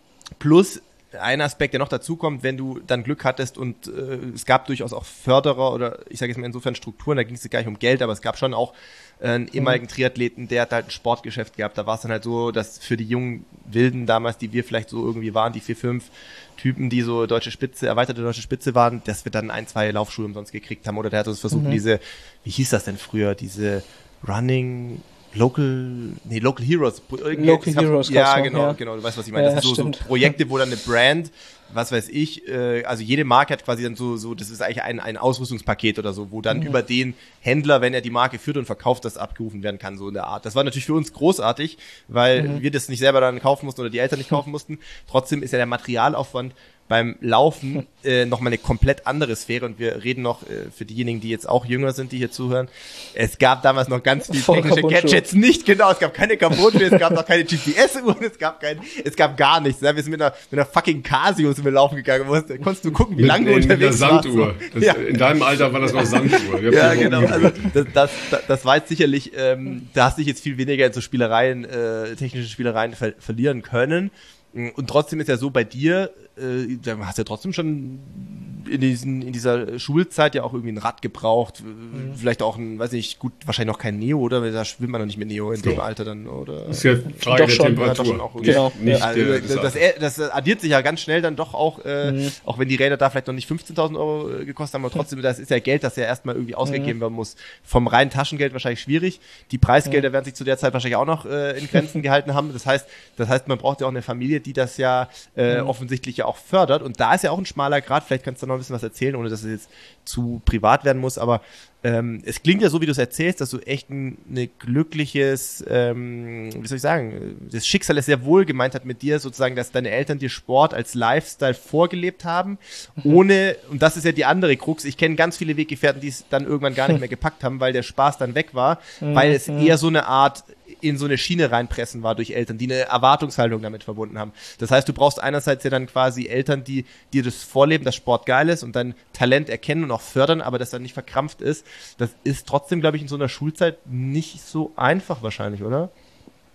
S2: plus ein Aspekt, der noch dazu kommt, wenn du dann Glück hattest und äh, es gab durchaus auch Förderer oder ich sage jetzt mal insofern Strukturen, da ging es gar nicht um Geld, aber es gab schon auch äh, einen ehemaligen Triathleten, der hat halt ein Sportgeschäft gehabt. Da war es dann halt so, dass für die jungen Wilden damals, die wir vielleicht so irgendwie waren, die vier, fünf Typen, die so deutsche Spitze, erweiterte deutsche Spitze waren, dass wir dann ein, zwei Laufschuhe umsonst gekriegt haben. Oder der hat uns versucht, mhm. diese, wie hieß das denn früher, diese Running... Local, nee, Local Heroes.
S3: Local Heroes.
S2: Ja, genau, ja. genau, du weißt, was ich meine. Das ja, sind so, so Projekte, wo dann eine Brand, was weiß ich, äh, also jede Marke hat quasi dann so, so, das ist eigentlich ein, ein Ausrüstungspaket oder so, wo dann mhm. über den Händler, wenn er die Marke führt und verkauft, das abgerufen werden kann, so in der Art. Das war natürlich für uns großartig, weil mhm. wir das nicht selber dann kaufen mussten oder die Eltern nicht kaufen mussten. Trotzdem ist ja der Materialaufwand beim Laufen äh, nochmal eine komplett andere Sphäre, und wir reden noch äh, für diejenigen, die jetzt auch jünger sind, die hier zuhören, es gab damals noch ganz viele technische Gadgets, nicht genau, es gab keine Carbon-Schuhe, es gab noch keine G P S-Uhren, es gab kein, es gab gar nichts, ja? Wir sind mit einer, mit einer fucking Casio sind wir laufen gegangen, wo, konntest du gucken, wie
S1: mit,
S2: lange du unterwegs warst.
S1: Sanduhr. So. Ja. In deinem Alter war das noch Sanduhr.
S2: Ja, genau, also das, das, das war jetzt sicherlich, ähm, da hast du dich jetzt viel weniger in so Spielereien, äh, technische Spielereien ver- verlieren können. Und trotzdem ist ja so bei dir, äh, da hast du ja trotzdem schon in diesen in dieser Schulzeit ja auch irgendwie ein Rad gebraucht, mhm. vielleicht auch ein, weiß nicht, gut, wahrscheinlich noch kein Neo, oder? Da schwimmt man noch nicht mit Neo in so. dem Alter dann, oder?
S1: Das ist ja Frage
S3: doch
S1: der
S3: schon,
S1: Temperatur.
S3: Ja, doch auch genau.
S1: Nicht,
S2: also,
S1: der,
S2: das, das, das addiert sich ja ganz schnell dann doch auch, äh, mhm. auch wenn die Räder da vielleicht noch nicht fünfzehntausend Euro gekostet haben, aber trotzdem, das ist ja Geld, das ja erstmal irgendwie ausgegeben mhm. werden muss. Vom reinen Taschengeld wahrscheinlich schwierig. Die Preisgelder mhm. werden sich zu der Zeit wahrscheinlich auch noch äh, in Grenzen gehalten haben. Das heißt, das heißt, man braucht ja auch eine Familie, die das ja äh, mhm. offensichtlich ja auch fördert. Und da ist ja auch ein schmaler Grad. Vielleicht kannst du noch ein bisschen was erzählen, ohne dass es jetzt zu privat werden muss, aber ähm, es klingt ja so, wie du es erzählst, dass du echt ein ne glückliches, ähm, wie soll ich sagen, das Schicksal es sehr wohl gemeint hat mit dir, sozusagen, dass deine Eltern dir Sport als Lifestyle vorgelebt haben, ohne, und das ist ja die andere Krux, ich kenne ganz viele Weggefährten, die es dann irgendwann gar nicht mehr gepackt haben, weil der Spaß dann weg war, weil es eher so eine Art in so eine Schiene reinpressen war durch Eltern, die eine Erwartungshaltung damit verbunden haben. Das heißt, du brauchst einerseits ja dann quasi Eltern, die dir das vorleben, dass Sport geil ist und dein Talent erkennen und auch fördern, aber das dann nicht verkrampft ist. Das ist trotzdem, glaube ich, in so einer Schulzeit nicht so einfach wahrscheinlich, oder?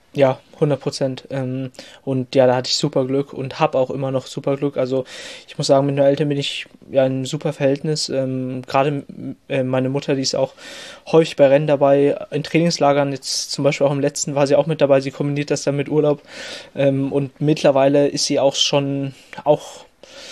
S3: Ja, hundert Prozent. Ähm, und ja, da hatte ich super Glück und habe auch immer noch super Glück. Also ich muss sagen, mit meinen Eltern bin ich ja in einem super Verhältnis. Ähm, gerade äh, meine Mutter, die ist auch häufig bei Rennen dabei, in Trainingslagern. Jetzt zum Beispiel auch im letzten war sie auch mit dabei. Sie kombiniert das dann mit Urlaub. Ähm, und mittlerweile ist sie auch schon auch,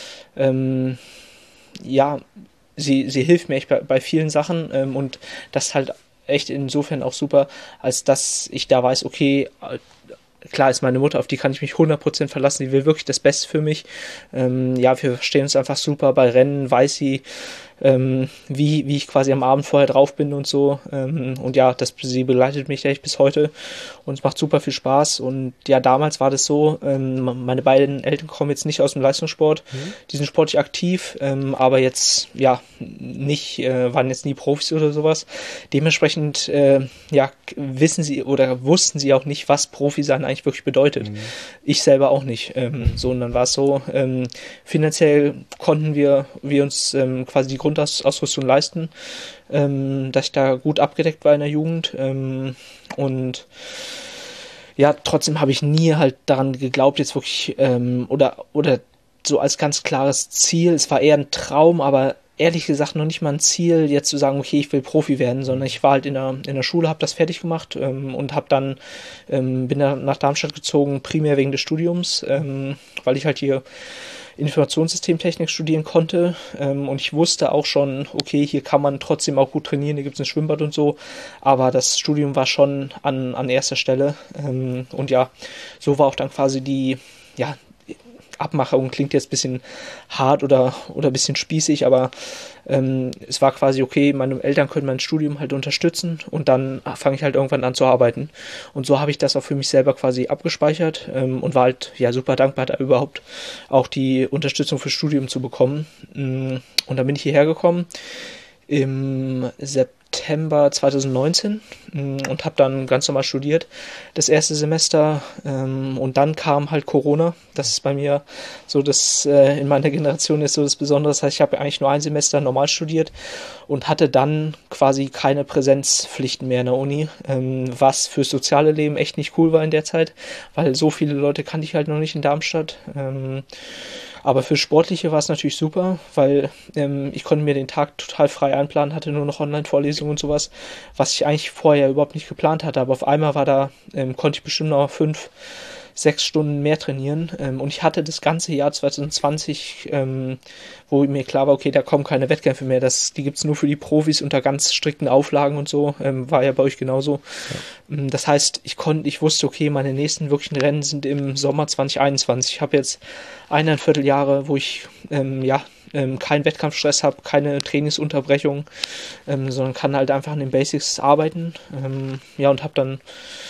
S3: ähm, ja, sie, sie hilft mir echt bei, bei vielen Sachen. Ähm, und das halt echt insofern auch super, als dass ich da weiß, okay, klar ist meine Mutter, auf die kann ich mich hundert Prozent verlassen, die will wirklich das Beste für mich. Ähm, ja, wir verstehen uns einfach super. Bei Rennen weiß sie, ähm, wie, wie ich quasi am Abend vorher drauf bin und so. Ähm, und ja, das, sie begleitet mich echt bis heute und es macht super viel Spaß. Und ja, damals war das so, ähm, meine beiden Eltern kommen jetzt nicht aus dem Leistungssport, mhm. die sind sportlich aktiv, ähm, aber jetzt, ja, nicht, äh, waren jetzt nie Profis oder sowas. Dementsprechend, äh, ja, wissen sie oder wussten sie auch nicht, was Profi sein eigentlich wirklich bedeutet. Mhm. Ich selber auch nicht. Ähm, so, und dann war es so, ähm, finanziell konnten wir, wir uns ähm, quasi die Grundausrüstung leisten, ähm, dass ich da gut abgedeckt war in der Jugend. Ähm, und ja, trotzdem habe ich nie halt daran geglaubt, jetzt wirklich, ähm, oder, oder so als ganz klares Ziel. Es war eher ein Traum, aber ehrlich gesagt noch nicht mal ein Ziel, jetzt zu sagen, okay, ich will Profi werden, sondern ich war halt in der, in der Schule, habe das fertig gemacht ähm, und habe dann, ähm, bin dann nach Darmstadt gezogen, primär wegen des Studiums, ähm, weil ich halt hier Informationssystemtechnik studieren konnte ähm, und ich wusste auch schon, okay, hier kann man trotzdem auch gut trainieren, hier gibt es ein Schwimmbad und so, aber das Studium war schon an, an erster Stelle ähm, und ja, so war auch dann quasi die, ja, Abmachung klingt jetzt ein bisschen hart oder, oder ein bisschen spießig, aber ähm, es war quasi okay, meine Eltern können mein Studium halt unterstützen und dann fange ich halt irgendwann an zu arbeiten. Und so habe ich das auch für mich selber quasi abgespeichert ähm, und war halt ja super dankbar, da überhaupt auch die Unterstützung fürs Studium zu bekommen. Und dann bin ich hierher gekommen im September zwanzig neunzehn und habe dann ganz normal studiert, das erste Semester ähm, und dann kam halt Corona. Das ist bei mir so, das äh, in meiner Generation ist so das Besondere. Das heißt, ich habe eigentlich nur ein Semester normal studiert und hatte dann quasi keine Präsenzpflichten mehr in der Uni, ähm, was fürs soziale Leben echt nicht cool war in der Zeit, weil so viele Leute kannte ich halt noch nicht in Darmstadt. Ähm, Aber für Sportliche war es natürlich super, weil ähm, ich konnte mir den Tag total frei einplanen, hatte nur noch Online-Vorlesungen und sowas, was ich eigentlich vorher überhaupt nicht geplant hatte. Aber auf einmal war da, ähm, konnte ich bestimmt noch fünf, sechs Stunden mehr trainieren. Ähm, und ich hatte das ganze Jahr zwanzig zwanzig, ähm, wo mir klar war, okay, da kommen keine Wettkämpfe mehr. Das, die gibt es nur für die Profis unter ganz strikten Auflagen und so. Ähm, war ja bei euch genauso. Ja. Das heißt, ich konnte, ich wusste, okay, meine nächsten wirklichen Rennen sind im Sommer zwanzig einundzwanzig. Ich habe jetzt eineinviertel Jahre, wo ich ähm, ja ähm, keinen Wettkampfstress habe, keine Trainingsunterbrechung, ähm, sondern kann halt einfach an den Basics arbeiten. Ähm, ja, und habe dann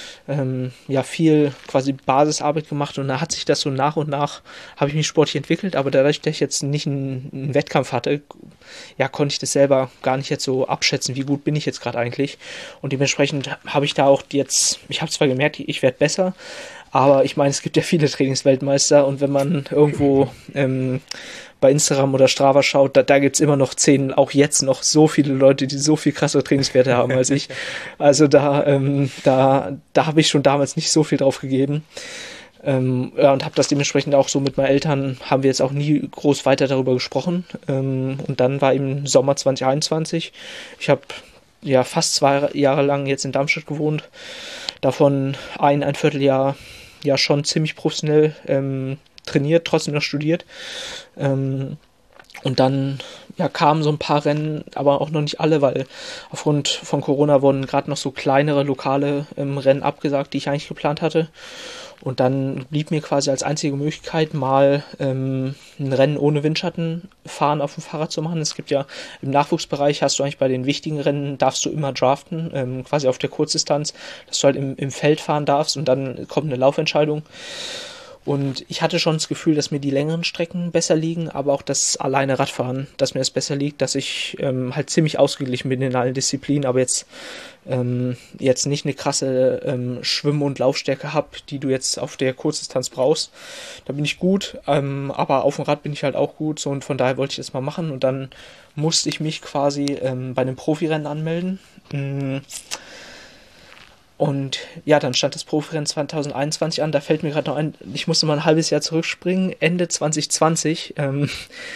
S3: ähm, ja viel quasi Basisarbeit gemacht und da hat sich das so nach und nach, habe ich mich sportlich entwickelt, aber dadurch, dass ich jetzt nicht einen, einen Wettkampf hatte, ja, konnte ich das selber gar nicht jetzt so abschätzen, wie gut bin ich jetzt gerade eigentlich und dementsprechend habe ich da auch jetzt, ich habe zwar gemerkt, ich werde besser, aber ich meine, es gibt ja viele Trainingsweltmeister und wenn man irgendwo ähm, bei Instagram oder Strava schaut, da, da gibt es immer noch zehn, auch jetzt noch so viele Leute, die so viel krassere Trainingswerte haben als ich. Also da, ähm, da, da habe ich schon damals nicht so viel drauf gegeben. Ähm, ja, und habe das dementsprechend auch so mit meinen Eltern, haben wir jetzt auch nie groß weiter darüber gesprochen. Ähm, und dann war im Sommer zwanzig einundzwanzig, ich habe ja fast zwei Jahre lang jetzt in Darmstadt gewohnt, davon ein, ein Vierteljahr ja schon ziemlich professionell ähm, trainiert, trotzdem noch studiert. Ähm, und dann ja, kamen so ein paar Rennen, aber auch noch nicht alle, weil aufgrund von Corona wurden gerade noch so kleinere lokale ähm, Rennen abgesagt, die ich eigentlich geplant hatte. Und dann blieb mir quasi als einzige Möglichkeit, mal ähm, ein Rennen ohne Windschatten fahren auf dem Fahrrad zu machen. Es gibt ja im Nachwuchsbereich, hast du eigentlich bei den wichtigen Rennen, darfst du immer draften, ähm, quasi auf der Kurzdistanz, dass du halt im, im Feld fahren darfst und dann kommt eine Laufentscheidung. Und ich hatte schon das Gefühl, dass mir die längeren Strecken besser liegen, aber auch das alleine Radfahren, dass mir das besser liegt, dass ich ähm, halt ziemlich ausgeglichen bin in allen Disziplinen, aber jetzt, ähm, jetzt nicht eine krasse ähm, Schwimm- und Laufstärke habe, die du jetzt auf der Kurzdistanz brauchst. Da bin ich gut, ähm, aber auf dem Rad bin ich halt auch gut, so, und von daher wollte ich das mal machen und dann musste ich mich quasi ähm, bei einem Profirennen anmelden. Mhm. Und ja, dann stand das Profirennen zwanzig einundzwanzig an. Da fällt mir gerade noch ein, ich musste mal ein halbes Jahr zurückspringen, Ende zwanzig zwanzig. Ähm,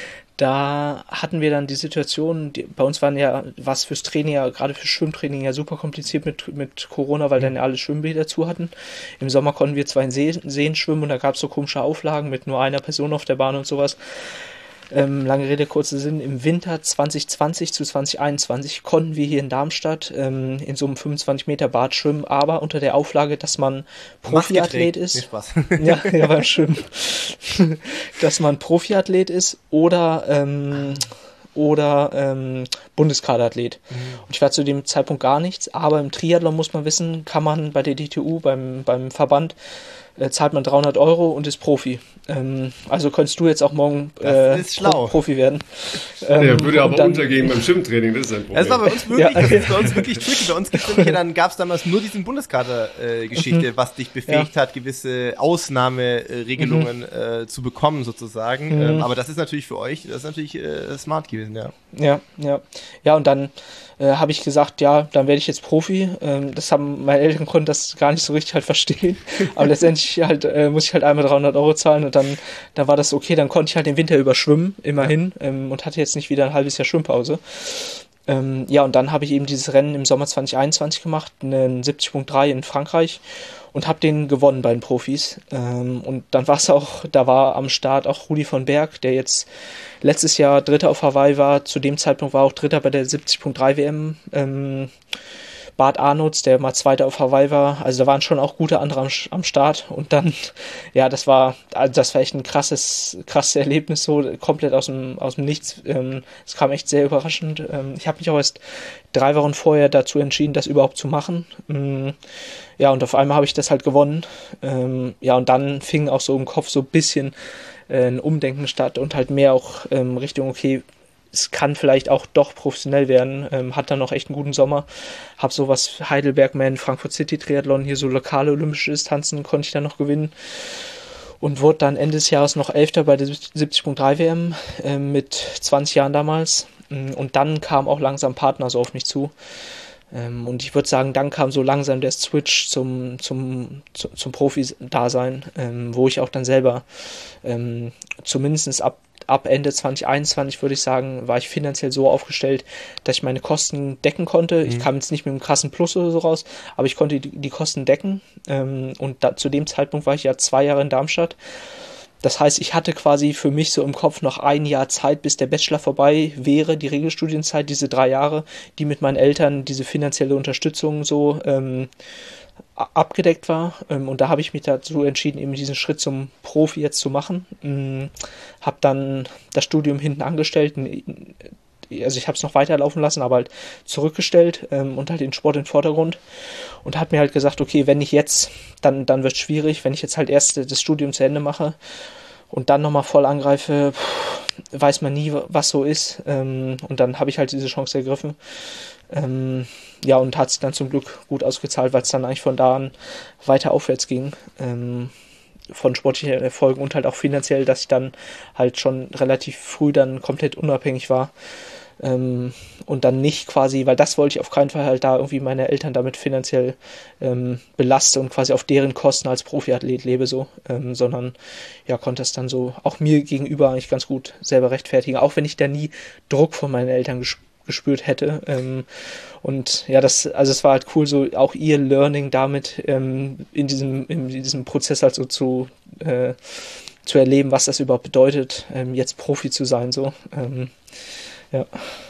S3: da hatten wir dann die Situation, die, bei uns waren ja, was fürs Training, ja, gerade fürs Schwimmtraining ja super kompliziert mit, mit Corona, weil dann ja alle Schwimmbäder zu hatten. Im Sommer konnten wir zwar in See, Seen schwimmen und da gab es so komische Auflagen mit nur einer Person auf der Bahn und sowas. Ähm, lange Rede, kurzer Sinn, im Winter zwanzig zwanzig zu zwanzig einundzwanzig konnten wir hier in Darmstadt ähm, in so einem fünfundzwanzig Meter Bad schwimmen, aber unter der Auflage, dass man Profiathlet ist.
S2: Nee, Spaß.
S3: Ja, ja, beim Schwimmen. Dass man Profiathlet ist oder, ähm, oder ähm, Bundeskaderathlet. Mhm. Und ich war zu dem Zeitpunkt gar nichts, aber im Triathlon muss man wissen, kann man bei der D T U, beim, beim Verband, äh, zahlt man dreihundert Euro und ist Profi. Ähm, also könntest du jetzt auch morgen äh, Pro- Profi werden.
S1: Ähm, ja, würde aber dann untergehen beim Schwimmtraining, das ist ein Problem.
S2: Das war bei uns wirklich, ja. Das ist bei uns wirklich tricky. Bei uns gibt's nämlich ja, dann gab es damals nur diesen Bundeskader-Geschichte, äh, mhm. was dich befähigt ja. hat, gewisse Ausnahmeregelungen mhm. äh, zu bekommen sozusagen. Mhm. Ähm, aber das ist natürlich für euch, das ist natürlich äh, smart gewesen, ja.
S3: Ja, ja. Ja, und dann äh, habe ich gesagt, ja, dann werde ich jetzt Profi. Ähm, das haben meine Eltern konnten das gar nicht so richtig halt verstehen. Aber letztendlich halt äh, muss ich halt einmal dreihundert Euro zahlen und dann, dann war das okay. Dann konnte ich halt den Winter über schwimmen, immerhin, ähm, und hatte jetzt nicht wieder ein halbes Jahr Schwimmpause. Ähm, ja, und dann habe ich eben dieses Rennen im Sommer zwanzig einundzwanzig gemacht, einen siebzig Komma drei in Frankreich und habe den gewonnen bei den Profis. Ähm, und dann war es auch, da war am Start auch Rudi von Berg, der jetzt letztes Jahr Dritter auf Hawaii war. Zu dem Zeitpunkt war auch Dritter bei der siebzig Komma drei W M. Ähm, Bart Arnolds, der mal Zweiter auf Hawaii war. Also da waren schon auch gute andere am, am Start. Und dann, ja, das war, also das war echt ein krasses, krasses Erlebnis, so komplett aus dem, aus dem Nichts. Ähm, es kam echt sehr überraschend. Ähm, ich habe mich auch erst drei Wochen vorher dazu entschieden, das überhaupt zu machen. Ähm, ja, und auf einmal habe ich das halt gewonnen. Ähm, ja, und dann fing auch so im Kopf so ein bisschen äh, ein Umdenken statt und halt mehr auch ähm, Richtung, okay, es kann vielleicht auch doch professionell werden. Ähm, hat dann noch echt einen guten Sommer. Hab sowas Heidelberg-Man, Frankfurt City Triathlon, hier so lokale olympische Distanzen konnte ich dann noch gewinnen. Und wurde dann Ende des Jahres noch Elfter bei der siebzig Komma drei W M äh, mit zwanzig Jahren damals. Und dann kam auch langsam Partner so auf mich zu. Ähm, und ich würde sagen, dann kam so langsam der Switch zum, zum, zu, zum Profi-Dasein, ähm, wo ich auch dann selber ähm, zumindest ab Ab Ende zwanzig einundzwanzig, würde ich sagen, war ich finanziell so aufgestellt, dass ich meine Kosten decken konnte. Mhm. Ich kam jetzt nicht mit einem krassen Plus oder so raus, aber ich konnte die, die Kosten decken. Ähm, und da, zu dem Zeitpunkt war ich ja zwei Jahre in Darmstadt. Das heißt, ich hatte quasi für mich so im Kopf noch ein Jahr Zeit, bis der Bachelor vorbei wäre, die Regelstudienzeit, diese drei Jahre, die mit meinen Eltern diese finanzielle Unterstützung so ähm, abgedeckt war, ähm, und da habe ich mich dazu entschieden, eben diesen Schritt zum Profi jetzt zu machen. Ähm, habe dann das Studium hinten angestellt, also ich habe es noch weiterlaufen lassen, aber halt zurückgestellt ähm, und halt den Sport in den Vordergrund und habe mir halt gesagt, okay, wenn ich jetzt, dann, dann wird es schwierig, wenn ich jetzt halt erst das Studium zu Ende mache und dann nochmal voll angreife, pff, weiß man nie, was so ist, ähm, und dann habe ich halt diese Chance ergriffen. Ähm, ja, und hat sich dann zum Glück gut ausgezahlt, weil es dann eigentlich von da an weiter aufwärts ging, ähm, von sportlichen Erfolgen und halt auch finanziell, dass ich dann halt schon relativ früh dann komplett unabhängig war, ähm, und dann nicht quasi, weil das wollte ich auf keinen Fall halt da irgendwie meine Eltern damit finanziell ähm, belaste und quasi auf deren Kosten als Profiathlet lebe so, ähm, sondern ja, konnte es dann so auch mir gegenüber eigentlich ganz gut selber rechtfertigen, auch wenn ich da nie Druck von meinen Eltern gespürt gespürt hätte, ähm, und ja, das, also es war halt cool, so auch ihr Learning damit ähm, in diesem in diesem Prozess halt so zu äh, zu erleben, was das überhaupt bedeutet, ähm, jetzt Profi zu sein, so, ähm, ja.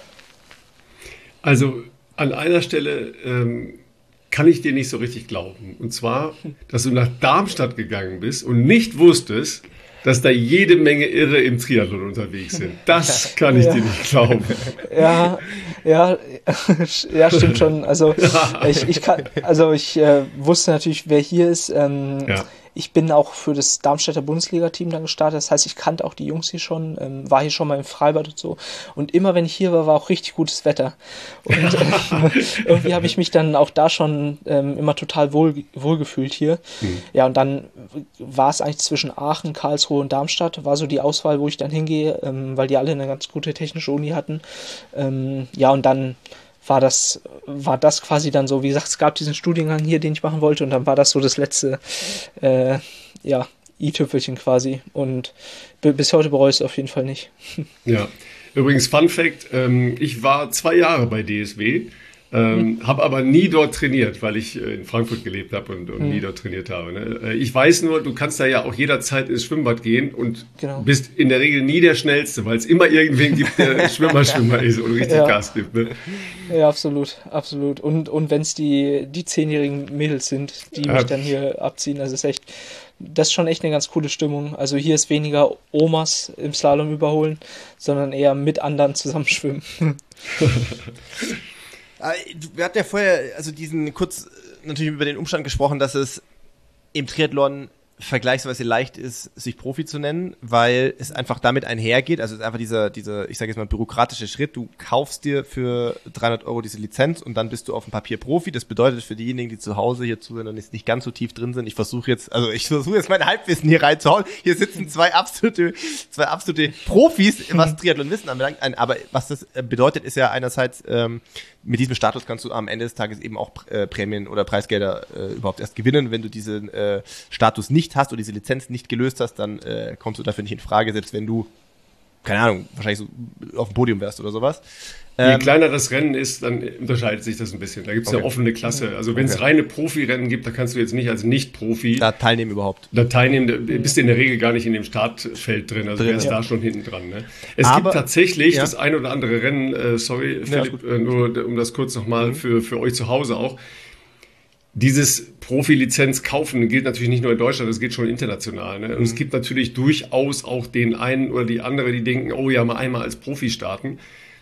S1: Also an einer Stelle ähm, kann ich dir nicht so richtig glauben, und zwar, dass du nach Darmstadt gegangen bist und nicht wusstest, dass da jede Menge Irre im Triathlon unterwegs sind. Das kann ich ja. dir nicht glauben.
S3: Ja, ja, ja, stimmt schon. Also ich, ich kann, also ich äh, wusste natürlich, wer hier ist. Ähm, ja. Ich bin auch für das Darmstädter Bundesliga-Team dann gestartet. Das heißt, ich kannte auch die Jungs hier schon, ähm, war hier schon mal im Freibad und so. Und immer, wenn ich hier war, war auch richtig gutes Wetter. Und äh, irgendwie habe ich mich dann auch da schon ähm, immer total wohl, wohl gefühlt hier. Mhm. Ja, und dann war es eigentlich zwischen Aachen, Karlsruhe und Darmstadt, war so die Auswahl, wo ich dann hingehe, ähm, weil die alle eine ganz gute technische Uni hatten. Ähm, ja, und dann war das, war das quasi dann so, wie gesagt, es gab diesen Studiengang hier, den ich machen wollte und dann war das so das letzte, äh, ja, i-Tüpfelchen quasi und b- bis heute bereue ich es auf jeden Fall nicht.
S1: Ja, übrigens Fun Fact, ähm, ich war zwei Jahre bei D S W, ähm, hm. habe aber nie dort trainiert, weil ich äh, in Frankfurt gelebt habe und, und hm. nie dort trainiert habe. Ne? Äh, ich weiß nur, du kannst da ja auch jederzeit ins Schwimmbad gehen und genau. bist in der Regel nie der Schnellste, weil es immer irgendwen gibt, der Schwimmer, Schwimmer ist und richtig
S3: ja.
S1: Gas gibt. Ne?
S3: Ja, absolut, absolut. Und, und wenn es die, die zehnjährigen Mädels sind, die mich ja. dann hier abziehen, das ist echt, das ist schon echt eine ganz coole Stimmung. Also hier ist weniger Omas im Slalom überholen, sondern eher mit anderen zusammenschwimmen.
S2: Wir hatten ja vorher, also diesen kurz natürlich über den Umstand gesprochen, dass es im Triathlon vergleichsweise leicht ist, sich Profi zu nennen, weil es einfach damit einhergeht, also es ist einfach dieser, dieser, ich sage jetzt mal, bürokratische Schritt, du kaufst dir für dreihundert Euro diese Lizenz und dann bist du auf dem Papier Profi. Das bedeutet für diejenigen, die zu Hause hier zuhören und jetzt nicht ganz so tief drin sind, ich versuche jetzt, also ich versuche jetzt mein Halbwissen hier reinzuhauen, hier sitzen zwei absolute, zwei absolute Profis, was Triathlon-Wissen anbelangt, aber was das bedeutet, ist ja einerseits, ähm, mit diesem Status kannst du am Ende des Tages eben auch äh, Prämien oder Preisgelder äh, überhaupt erst gewinnen. Wenn du diesen äh, Status nicht hast oder diese Lizenz nicht gelöst hast, dann äh, kommst du dafür nicht in Frage, selbst wenn du, keine Ahnung, wahrscheinlich so auf dem Podium wärst oder sowas.
S1: Je
S2: Ähm,
S1: kleiner das Rennen ist, dann unterscheidet sich das ein bisschen. Da gibt es
S2: Okay.
S1: eine offene Klasse. Also wenn es
S2: Okay.
S1: reine Profirennen gibt, da kannst du jetzt nicht als Nicht-Profi
S2: da teilnehmen überhaupt.
S1: da teilnehmen. Da bist du in der Regel gar nicht in dem Startfeld drin. Also
S2: Drin,
S1: wärst
S2: ja.
S1: da schon hinten dran. Ne? Es
S2: Aber-
S1: gibt tatsächlich
S2: ja.
S1: das ein oder andere Rennen, äh, sorry
S2: Ja,
S1: Philipp, äh, nur um das kurz nochmal
S2: Mhm.
S1: für, für euch zu Hause auch. Dieses Profilizenz kaufen gilt natürlich nicht nur in Deutschland, das geht schon international. Ne? Und
S2: Mhm.
S1: es gibt natürlich durchaus auch den einen oder die andere, die denken, oh ja, mal einmal als Profi starten.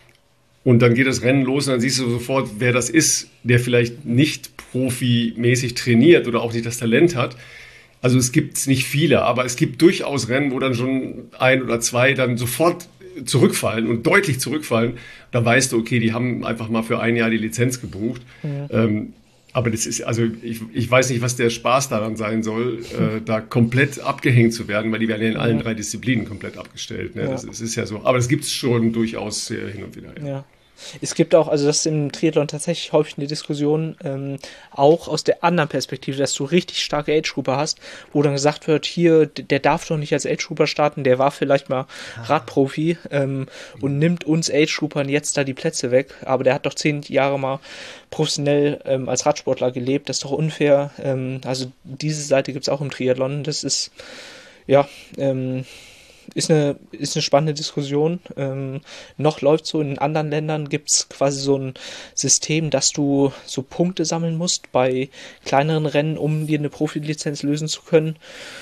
S1: Und dann geht das Rennen los und dann siehst du sofort, wer das ist, der vielleicht nicht profimäßig trainiert oder auch nicht das Talent hat. Also es gibt nicht viele, aber es gibt durchaus Rennen, wo dann schon ein oder zwei dann sofort zurückfallen und deutlich zurückfallen. Da weißt du, okay, die haben einfach mal für ein Jahr die Lizenz gebucht.
S3: Mhm.
S1: Ähm, aber das ist, also ich, ich weiß nicht, was der Spaß daran sein soll, äh, da komplett abgehängt zu werden, weil die werden ja in allen
S3: Ja.
S1: drei Disziplinen komplett abgestellt. Ne?
S3: Ja.
S1: Das, das ist ja so. Aber das gibt es schon durchaus äh, hin und wieder. Ja.
S3: Ja. Es gibt auch, also das ist im Triathlon tatsächlich häufig eine Diskussion, ähm, auch aus der anderen Perspektive, dass du richtig starke Age-Grouper hast, wo dann gesagt wird, hier, d- der darf doch nicht als Age-Grouper starten, der war vielleicht mal Radprofi ähm, und nimmt uns Age-Groupern jetzt da die Plätze weg, aber der hat doch zehn Jahre mal professionell ähm, als Radsportler gelebt, das ist doch unfair. Ähm, also diese Seite gibt es auch im Triathlon, das ist, ja, ähm, Ist eine, ist eine spannende Diskussion. Ähm, noch läuft so, in anderen Ländern gibt es quasi so ein System, dass du so Punkte sammeln musst bei kleineren Rennen, um dir eine Profilizenz lösen zu können.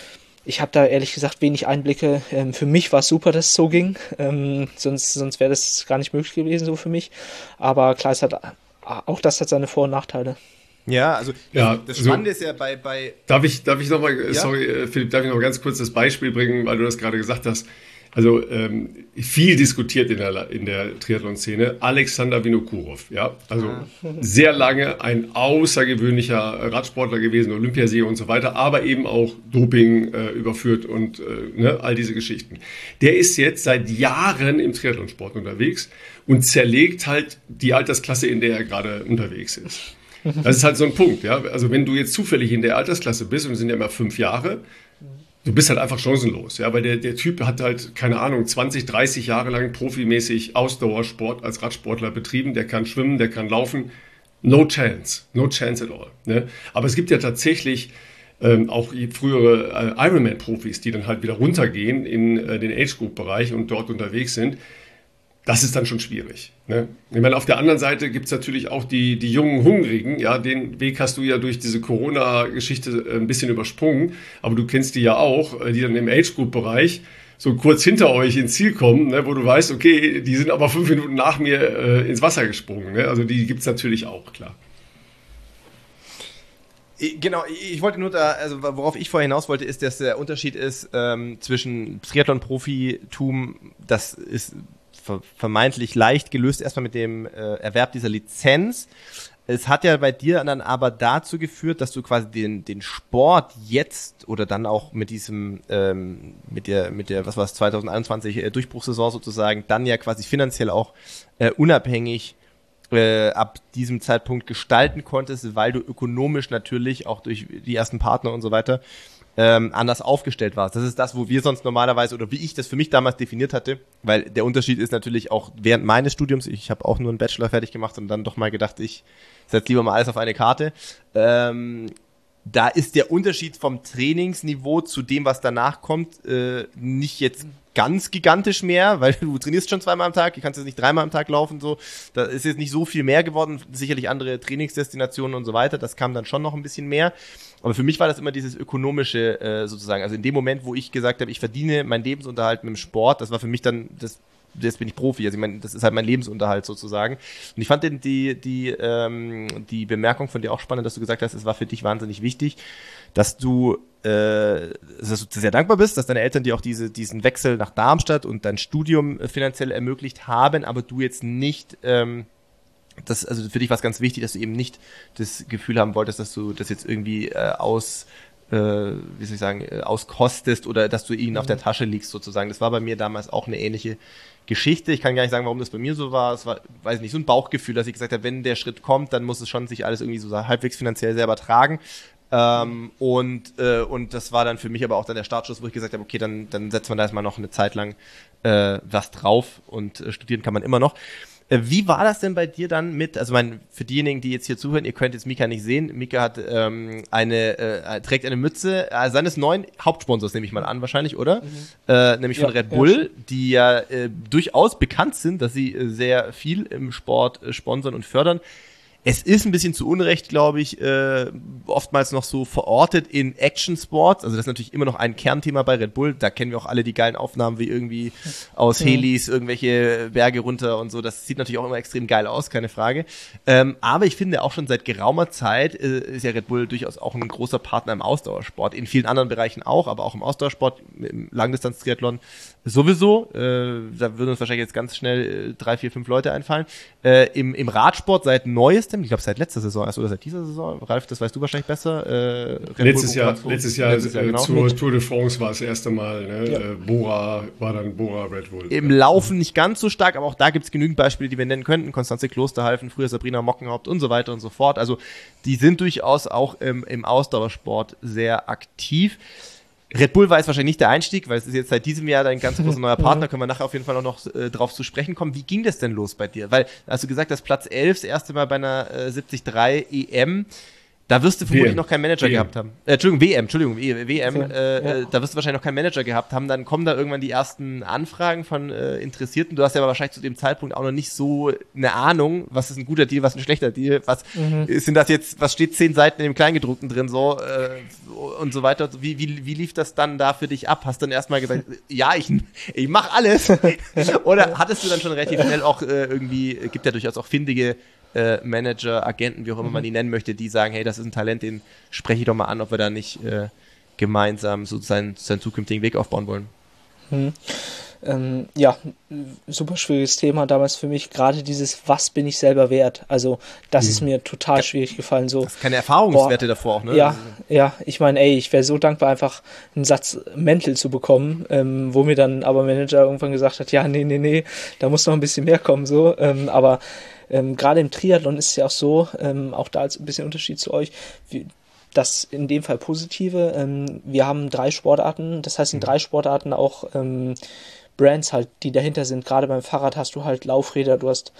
S3: Ich habe da ehrlich gesagt wenig Einblicke. Ähm, für mich war es super, dass es so ging. Ähm, sonst sonst wäre das gar nicht möglich gewesen so für mich. Aber klar, es hat, auch das hat seine Vor- und Nachteile.
S2: Ja, also
S1: Ja,
S2: das
S1: also-
S2: Spannende ist ja bei, bei
S1: Darf ich, darf ich nochmal,
S2: Ja?
S1: sorry, äh, Philipp, darf ich noch ganz kurz das Beispiel bringen, weil du das gerade gesagt hast. Also ähm, viel diskutiert in der, in der Triathlon-Szene. Alexander Vinokurov, ja, also sehr lange ein außergewöhnlicher Radsportler gewesen, Olympiasieger und so weiter, aber eben auch Doping äh, überführt und äh, ne, all diese Geschichten. Der ist jetzt seit Jahren im Triathlonsport unterwegs und zerlegt halt die Altersklasse, in der er gerade unterwegs ist. Das ist halt so ein Punkt, ja. Also wenn du jetzt zufällig in der Altersklasse bist, und es sind ja immer fünf Jahre, du bist halt einfach chancenlos, ja, weil der, der Typ hat halt, keine Ahnung, zwanzig, dreißig Jahre lang profimäßig Ausdauersport als Radsportler betrieben, der kann schwimmen, der kann laufen, no chance, no chance at all, ne? Aber es gibt ja tatsächlich ähm, auch frühere äh, Ironman-Profis, die dann halt wieder runtergehen in äh, den Age-Group-Bereich und dort unterwegs sind. Das ist dann schon schwierig. Ne? Ich meine, auf der anderen Seite gibt es natürlich auch die, die jungen Hungrigen. Ja, den Weg hast du ja durch diese Corona-Geschichte ein bisschen übersprungen. Aber du kennst die ja auch, die dann im Age-Group-Bereich so kurz hinter euch ins Ziel kommen, ne, wo du weißt, okay, die sind aber fünf Minuten nach mir äh, ins Wasser gesprungen. Ne? Also die gibt es natürlich auch, klar.
S2: Genau, ich wollte nur da, also worauf ich vorher hinaus wollte, ist, dass der Unterschied ist ähm, zwischen Triathlon-Profitum, das ist ver- vermeintlich leicht gelöst, erstmal mit dem äh, Erwerb dieser Lizenz. Es hat ja bei dir dann aber dazu geführt, dass du quasi den, den Sport jetzt oder dann auch mit diesem, ähm, mit der, mit der, was war es, zwanzig einundzwanzig äh, Durchbruchssaison sozusagen, dann ja quasi finanziell auch äh, unabhängig äh, ab diesem Zeitpunkt gestalten konntest, weil du ökonomisch natürlich auch durch die ersten Partner und so weiter ähm, anders aufgestellt warst. Das ist das, wo wir sonst normalerweise oder wie ich das für mich damals definiert hatte, weil der Unterschied ist natürlich auch während meines Studiums, ich habe auch nur einen Bachelor fertig gemacht und dann doch mal gedacht, ich setze lieber mal alles auf eine Karte. Ähm, da ist der Unterschied vom Trainingsniveau zu dem, was danach kommt, äh, nicht jetzt ganz gigantisch mehr, weil du trainierst schon zweimal am Tag, du kannst jetzt nicht dreimal am Tag laufen, so. Da ist jetzt nicht so viel mehr geworden, sicherlich andere Trainingsdestinationen und so weiter, das kam dann schon noch ein bisschen mehr. Aber für mich war das immer dieses ökonomische äh, sozusagen, also in dem Moment, wo ich gesagt habe, ich verdiene meinen Lebensunterhalt mit dem Sport, das war für mich dann, das, jetzt bin ich Profi, also ich meine, das ist halt mein Lebensunterhalt sozusagen. Und ich fand den, die, die, ähm, die Bemerkung von dir auch spannend, dass du gesagt hast, es war für dich wahnsinnig wichtig, dass du, äh, dass du sehr dankbar bist, dass deine Eltern dir auch diese, diesen Wechsel nach Darmstadt und dein Studium finanziell ermöglicht haben, aber du jetzt nicht, ähm, das, also für dich war es ganz wichtig, dass du eben nicht das Gefühl haben wolltest, dass du das jetzt irgendwie äh, aus, äh, wie soll ich sagen, äh, auskostest oder dass du ihnen mhm. auf der Tasche liegst sozusagen. Das war bei mir damals auch eine ähnliche Geschichte. Ich kann gar nicht sagen, warum das bei mir so war. Es war, weiß ich nicht, so ein Bauchgefühl, dass ich gesagt habe, wenn der Schritt kommt, dann muss es schon sich alles irgendwie so halbwegs finanziell selber tragen. Ähm, und, äh, und das war dann für mich aber auch dann der Startschuss, wo ich gesagt habe, okay, dann, dann setzt man da erstmal noch eine Zeit lang äh, was drauf und äh, studieren kann man immer noch. Wie war das denn bei dir dann mit, also mein, für diejenigen, die jetzt hier zuhören, ihr könnt jetzt Mika nicht sehen, Mika hat ähm, eine, äh, trägt eine Mütze äh, seines neuen Hauptsponsors, nehme ich mal an wahrscheinlich, oder? Mhm. Äh, nämlich von ja, Red Bull, ja, die ja äh, durchaus bekannt sind, dass sie äh, sehr viel im Sport äh, sponsern und fördern. Es ist ein bisschen zu Unrecht, glaube ich, äh, oftmals noch so verortet in Action-Sports. Also das ist natürlich immer noch ein Kernthema bei Red Bull. Da kennen wir auch alle die geilen Aufnahmen, wie irgendwie aus Helis irgendwelche Berge runter und so. Das sieht natürlich auch immer extrem geil aus, keine Frage. Ähm, aber ich finde auch schon seit geraumer Zeit äh, ist ja Red Bull durchaus auch ein großer Partner im Ausdauersport. In vielen anderen Bereichen auch, aber auch im Ausdauersport, im Langdistanz-Triathlon sowieso. Äh, da würden uns wahrscheinlich jetzt ganz schnell äh, drei, vier, fünf Leute einfallen. Äh, im, Im Radsport seit neuestem, ich glaube seit letzter Saison erst oder seit dieser Saison, Ralf, das weißt du wahrscheinlich besser. Äh,
S1: letztes, Jahr, letztes Jahr, letztes Jahr,
S2: genau.
S1: zur Tour de France war das erste Mal, ne? Ja. Äh, Bora war dann Bora Red Bull.
S2: Im Laufen nicht ganz so stark, aber auch da gibt es genügend Beispiele, die wir nennen könnten. Konstanze Klosterhalfen, früher Sabrina Mockenhaupt und so weiter und so fort. Also die sind durchaus auch ähm, im Ausdauersport sehr aktiv. Red Bull war jetzt wahrscheinlich nicht der Einstieg, weil es ist jetzt seit diesem Jahr dein ganz großer neuer Partner, können wir nachher auf jeden Fall auch noch äh, drauf zu sprechen kommen. Wie ging das denn los bei dir? Weil, hast du gesagt, dass Platz elf das erste Mal bei einer äh, siebzig drei E M, da wirst du vermutlich W M. noch keinen Manager W M. gehabt haben. Äh, Entschuldigung, W M, Entschuldigung, W M, äh, ja. Da wirst du wahrscheinlich noch keinen Manager gehabt haben. Dann kommen da irgendwann die ersten Anfragen von äh, Interessierten. Du hast ja aber wahrscheinlich zu dem Zeitpunkt auch noch nicht so eine Ahnung, was ist ein guter Deal, was ein schlechter Deal, was mhm. sind das jetzt, was steht zehn Seiten in dem Kleingedruckten drin, so äh, und so weiter. Wie, wie, wie lief das dann da für dich ab? Hast du dann erstmal gesagt, ja, ich, ich mach alles? Oder hattest du dann schon relativ schnell auch äh, irgendwie, gibt ja durchaus auch findige Äh, Manager, Agenten, wie auch immer man die nennen möchte, die sagen, hey, das ist ein Talent, den spreche ich doch mal an, ob wir da nicht äh, gemeinsam so seinen, seinen zukünftigen Weg aufbauen wollen.
S3: Hm. Ähm, ja, super schwieriges Thema damals für mich, gerade dieses, was bin ich selber wert? Also das mhm. ist mir total schwierig gefallen. So,
S2: das ist keine Erfahrungswerte boah, davor auch, ne?
S3: Ja, ja, ich meine, ey, ich wäre so dankbar, einfach einen Satz Mäntel zu bekommen, ähm, wo mir dann aber Manager irgendwann gesagt hat, ja, nee, nee, nee, da muss noch ein bisschen mehr kommen, so, ähm, aber ähm, gerade im Triathlon ist es ja auch so, ähm, auch da ist ein bisschen Unterschied zu euch, wie, das in dem Fall positive, ähm, wir haben drei Sportarten, das heißt in drei Sportarten auch ähm, Brands halt, die dahinter sind. Gerade beim Fahrrad hast du halt Laufräder, du hast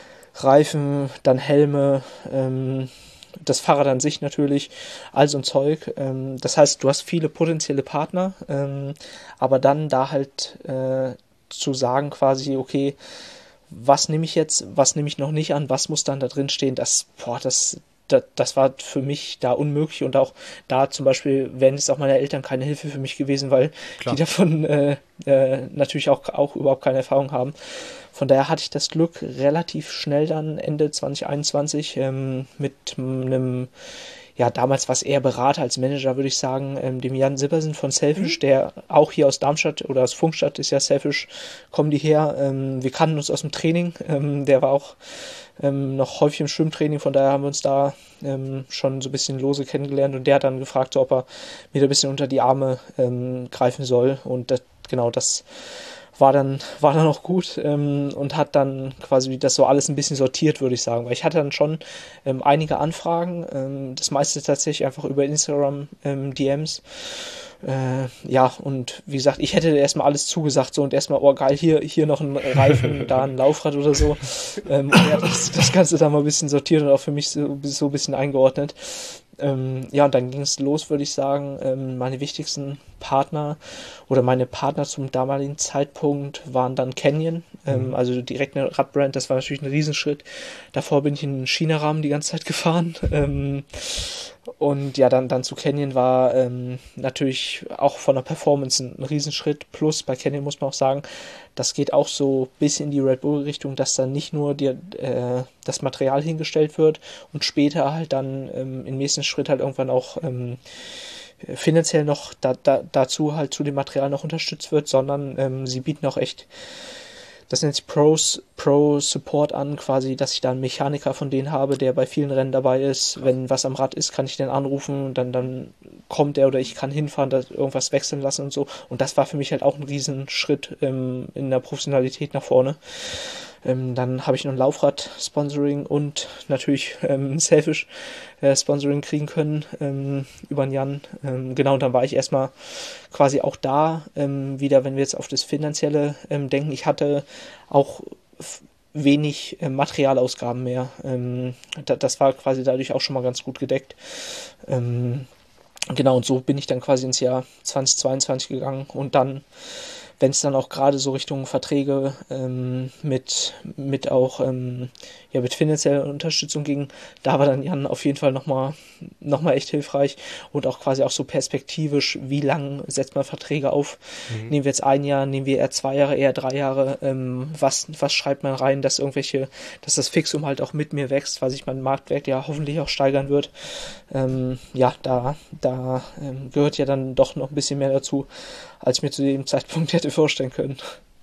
S3: Reifen, dann Helme, ähm, das Fahrrad an sich natürlich, all so ein Zeug. Ähm, das heißt, du hast viele potenzielle Partner, ähm, aber dann da halt äh, zu sagen quasi, okay, was nehme ich jetzt, was nehme ich noch nicht an, was muss dann da drin stehen, das, boah, das, das, das war für mich da unmöglich und auch da zum Beispiel wären jetzt auch meine Eltern keine Hilfe für mich gewesen, weil Klar. die davon äh, äh, natürlich auch, auch überhaupt keine Erfahrung haben. Von daher hatte ich das Glück, relativ schnell dann Ende zwanzig einundzwanzig ähm, mit einem, ja damals war es eher Berater als Manager, würde ich sagen, ähm, dem Jan Sippersen von Selfish, mhm. der auch hier aus Darmstadt oder aus Funkstadt ist ja Selfish, kommen die her. Ähm, wir kannten uns aus dem Training, ähm, der war auch ähm, noch häufig im Schwimmtraining, von daher haben wir uns da ähm, schon so ein bisschen lose kennengelernt und der hat dann gefragt, ob er mir da ein bisschen unter die Arme ähm, greifen soll und das, genau das war dann, war dann auch gut ähm, und hat dann quasi das so alles ein bisschen sortiert, würde ich sagen. Weil ich hatte dann schon ähm, einige Anfragen, ähm, das meiste tatsächlich einfach über Instagram ähm, D Ms. Äh, ja, und wie gesagt, ich hätte erstmal alles zugesagt so und erstmal, oh geil, hier, hier noch ein Reifen, da ein Laufrad oder so. Ähm, und er hat das, das Ganze dann mal ein bisschen sortiert und auch für mich so, so ein bisschen eingeordnet. Ähm, ja, und dann ging es los, würde ich sagen. Ähm, meine wichtigsten Partner oder meine Partner zum damaligen Zeitpunkt waren dann Canyon, ähm, mhm. also direkt eine Radbrand, das war natürlich ein Riesenschritt. Davor bin ich in China-Rahmen die ganze Zeit gefahren. Ähm, und ja, dann, dann zu Canyon war ähm, natürlich auch von der Performance ein, ein Riesenschritt. Plus bei Canyon muss man auch sagen, das geht auch so bis in die Red Bull-Richtung, dass dann nicht nur die, äh, das Material hingestellt wird und später halt dann ähm, im nächsten Schritt halt irgendwann auch ähm, finanziell noch da, da, dazu halt zu dem Material noch unterstützt wird, sondern ähm, sie bieten auch echt, das nennt sich Pros, Pro Support an, quasi, dass ich da einen Mechaniker von denen habe, der bei vielen Rennen dabei ist. Wenn was am Rad ist, kann ich den anrufen und dann, dann kommt der oder ich kann hinfahren, da irgendwas wechseln lassen und so. Und das war für mich halt auch ein Riesenschritt ähm, in der Professionalität nach vorne. Ähm, dann habe ich noch ein Laufrad-Sponsoring und natürlich ähm, ein Selfish-Sponsoring kriegen können ähm, über den Jan. Ähm, genau, und dann war ich erstmal quasi auch da ähm, wieder, wenn wir jetzt auf das Finanzielle ähm, denken. Ich hatte auch f- wenig äh, Materialausgaben mehr. Ähm, da, das war quasi dadurch auch schon mal ganz gut gedeckt. Ähm, genau, und so bin ich dann quasi ins Jahr zweitausendzweiundzwanzig gegangen und dann, wenn es dann auch gerade so Richtung Verträge ähm, mit, mit auch ähm, ja, mit finanzieller Unterstützung ging, da war dann Jan auf jeden Fall nochmal noch mal echt hilfreich und auch quasi auch so perspektivisch, wie lang setzt man Verträge auf? Mhm. Nehmen wir jetzt ein Jahr, nehmen wir eher zwei Jahre, eher drei Jahre, ähm, was, was schreibt man rein, dass irgendwelche, dass das Fixum halt auch mit mir wächst, weil sich mein Marktwert ja hoffentlich auch steigern wird. Ähm, ja, da, da ähm, gehört ja dann doch noch ein bisschen mehr dazu, als ich mir zu dem Zeitpunkt hätte vorstellen können.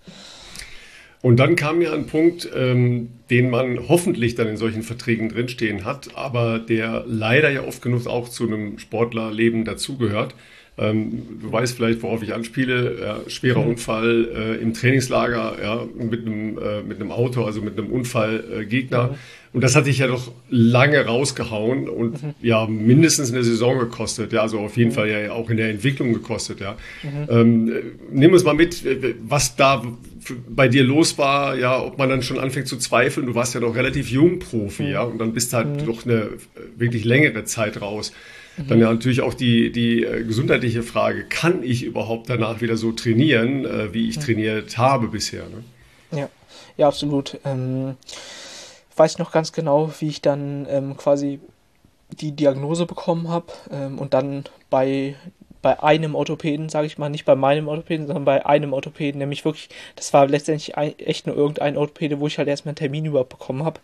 S1: Und dann kam ja ein Punkt, ähm, den man hoffentlich dann in solchen Verträgen drinstehen hat, aber der leider ja oft genug auch zu einem Sportlerleben dazugehört. Ähm, du weißt vielleicht, worauf ich anspiele. Ja, schwerer mhm. Unfall äh, im Trainingslager, ja, mit einem, äh, mit einem Auto, also mit einem Unfallgegner. Mhm. Und das hat dich ja doch lange rausgehauen und mhm. ja mindestens eine Saison gekostet, ja, also auf jeden mhm. Fall ja auch in der Entwicklung gekostet, ja. Mhm. Ähm, nimm uns mal mit, was da bei dir los war, ja, ob man dann schon anfängt zu zweifeln. Du warst ja doch relativ jung Profi, mhm. ja, und dann bist du halt mhm. doch eine wirklich längere Zeit raus. Mhm. Dann ja natürlich auch die, die äh, gesundheitliche Frage, kann ich überhaupt danach wieder so trainieren, äh, wie ich mhm. trainiert habe bisher, ne?
S3: Ja, ja, absolut. Ähm weiß noch ganz genau, wie ich dann ähm, quasi die Diagnose bekommen habe ähm, und dann bei, bei einem Orthopäden, sage ich mal, nicht bei meinem Orthopäden, sondern bei einem Orthopäden, nämlich wirklich, das war letztendlich ein, echt nur irgendein Orthopäde, wo ich halt erstmal einen Termin überhaupt bekommen habe.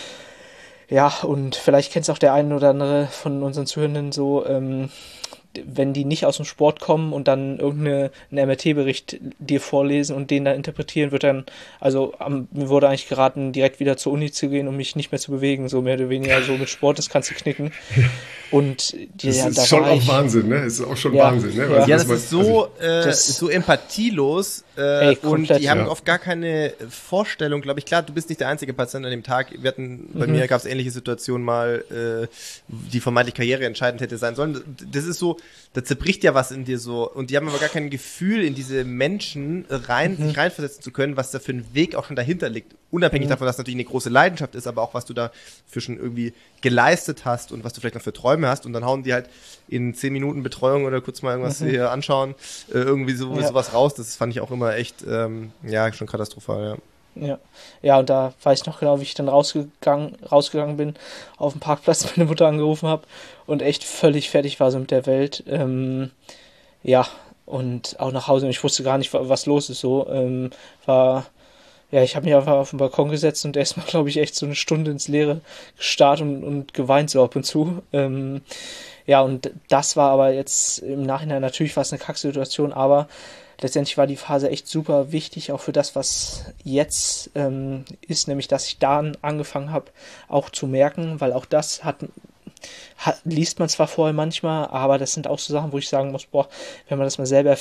S3: Ja, und vielleicht kennt es auch der eine oder andere von unseren Zuhörenden so, ähm, wenn die nicht aus dem Sport kommen und dann irgendeinen M R T-Bericht dir vorlesen und den dann interpretieren, wird dann, also am, mir wurde eigentlich geraten, direkt wieder zur Uni zu gehen, um mich nicht mehr zu bewegen, so mehr oder weniger, so mit Sport, das kannst du knicken. Und die,
S1: das
S3: ja,
S1: ist
S3: da
S1: schon auch
S3: ich,
S1: Wahnsinn, ne? Es ist auch schon
S3: ja,
S1: Wahnsinn, ne?
S2: Ja,
S1: also,
S2: ja das
S1: man,
S2: ist so,
S1: also,
S2: äh,
S3: das,
S2: so empathielos äh,
S3: ey, komplett,
S2: und die haben
S1: ja.
S2: oft gar keine Vorstellung, glaube ich. Klar, du bist nicht der einzige Patient an dem Tag. Wir hatten, bei
S3: mhm.
S2: mir gab es ähnliche Situationen mal, äh, die vermeintlich karriereentscheidend hätte sein sollen. Das ist so, da zerbricht ja was in dir so und die haben aber gar kein Gefühl, in diese Menschen rein, mhm. sich reinversetzen zu können, was da für ein Weg auch schon dahinter liegt. Unabhängig mhm. davon, dass es natürlich eine große Leidenschaft ist, aber auch was du da für schon irgendwie geleistet hast und was du vielleicht noch für Träume hast und dann hauen die halt in zehn Minuten Betreuung oder kurz mal irgendwas mhm. hier anschauen, äh, irgendwie so, ja. sowas raus. Das fand ich auch immer echt, ähm, ja, schon katastrophal, ja.
S3: Ja. ja, und da weiß ich noch genau, wie ich dann rausgegangen, rausgegangen bin, auf dem Parkplatz meine Mutter angerufen habe und echt völlig fertig war so mit der Welt. Ähm, ja, und auch nach Hause, ich wusste gar nicht, was los ist so. Ähm, war, ja, ich habe mich einfach auf den Balkon gesetzt und erstmal, glaube ich, echt so eine Stunde ins Leere gestarrt und, und geweint so ab und zu. Ähm, ja, und das war aber jetzt im Nachhinein natürlich was eine Kacksituation, aber letztendlich war die Phase echt super wichtig, auch für das, was jetzt ähm, ist, nämlich, dass ich dann angefangen habe, auch zu merken, weil auch das hat, hat, liest man zwar vorher manchmal, aber das sind auch so Sachen, wo ich sagen muss, boah, wenn man das mal selber f-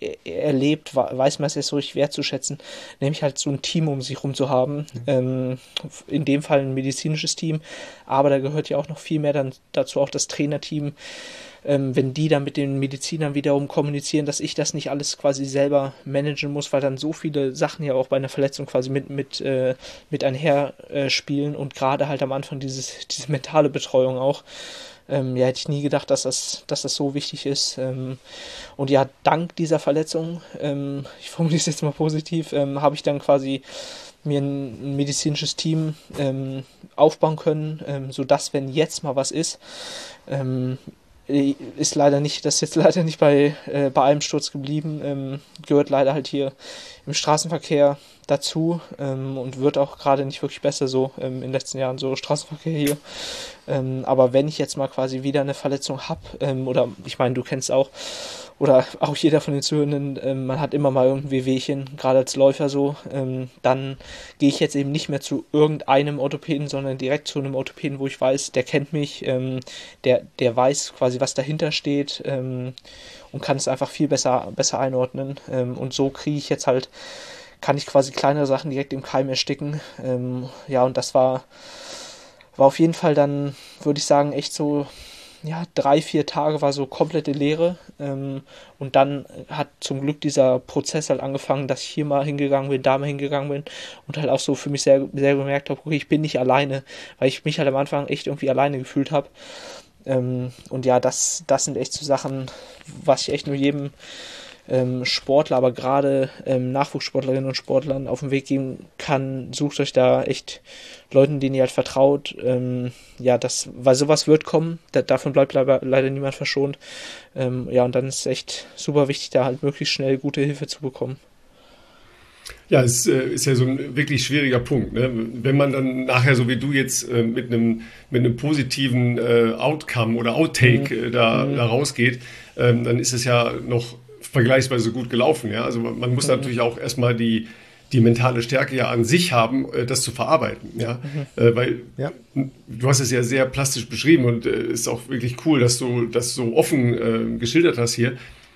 S3: erlebt, weiß man es jetzt so richtig wertzuschätzen, nämlich halt so ein Team um sich rum zu haben, mhm. ähm, in dem Fall ein medizinisches Team, aber da gehört ja auch noch viel mehr dann dazu auch das Trainerteam, ähm, wenn die dann mit den Medizinern wiederum kommunizieren, dass ich das nicht alles quasi selber managen muss, weil dann so viele Sachen ja auch bei einer Verletzung quasi mit, mit, äh, mit einher äh, spielen und gerade halt am Anfang dieses, diese mentale Betreuung auch. Ähm, ja, hätte ich nie gedacht, dass das, dass das so wichtig ist. Ähm, und ja, dank dieser Verletzung, ähm, ich formuliere es jetzt mal positiv, ähm, habe ich dann quasi mir ein, ein medizinisches Team ähm, aufbauen können, ähm, sodass, wenn jetzt mal was ist, ähm, ist leider nicht, das ist jetzt leider nicht bei, äh, bei einem Sturz geblieben, ähm, gehört leider halt hier im Straßenverkehr dazu ähm, und wird auch gerade nicht wirklich besser so ähm, in den letzten Jahren, so Straßenverkehr hier. Ähm, aber wenn ich jetzt mal quasi wieder eine Verletzung habe, ähm, oder ich meine, du kennst auch, oder auch jeder von den Zuhörenden, ähm, man hat immer mal irgendwie Wehwehchen, gerade als Läufer so, ähm, dann gehe ich jetzt eben nicht mehr zu irgendeinem Orthopäden, sondern direkt zu einem Orthopäden, wo ich weiß, der kennt mich, ähm, der, der weiß quasi, was dahinter steht ähm, und kann es einfach viel besser, besser einordnen. Ähm, und so kriege ich jetzt halt, kann ich quasi kleinere Sachen direkt im Keim ersticken. Ähm, ja, und das war, war auf jeden Fall dann, würde ich sagen, echt so, ja, drei, vier Tage war so komplette Leere. Ähm, und dann hat zum Glück dieser Prozess halt angefangen, dass ich hier mal hingegangen bin, da mal hingegangen bin und halt auch so für mich sehr, sehr gemerkt habe, okay, ich bin nicht alleine, weil ich mich halt am Anfang echt irgendwie alleine gefühlt habe. Ähm, und ja, das, das sind echt so Sachen, was ich echt nur jedem ähm, Sportler, aber gerade ähm, Nachwuchssportlerinnen und Sportlern auf den Weg geben kann. Sucht euch da echt Leuten, denen ihr halt vertraut. Ähm, ja, das, weil sowas wird kommen, da, davon bleibt leider, leider niemand verschont. Ähm, ja, und dann ist es echt super wichtig, da halt möglichst schnell gute Hilfe zu bekommen.
S1: Ja, es äh, ist ja so ein wirklich schwieriger Punkt. Ne? Wenn man dann nachher, so wie du jetzt, äh, mit einem mit einem positiven äh, Outcome oder Outtake
S3: Mhm.
S1: äh, da,
S3: Mhm.
S1: da rausgeht, ähm, dann ist es ja noch vergleichsweise gut gelaufen. Ja? Also man, man muss mhm. natürlich auch erstmal die, die mentale Stärke ja an sich haben, äh, das zu verarbeiten. Ja? Mhm. Äh, weil
S2: ja.
S1: du hast es ja sehr plastisch beschrieben und äh, ist auch wirklich cool, dass du das so offen äh, geschildert hast hier.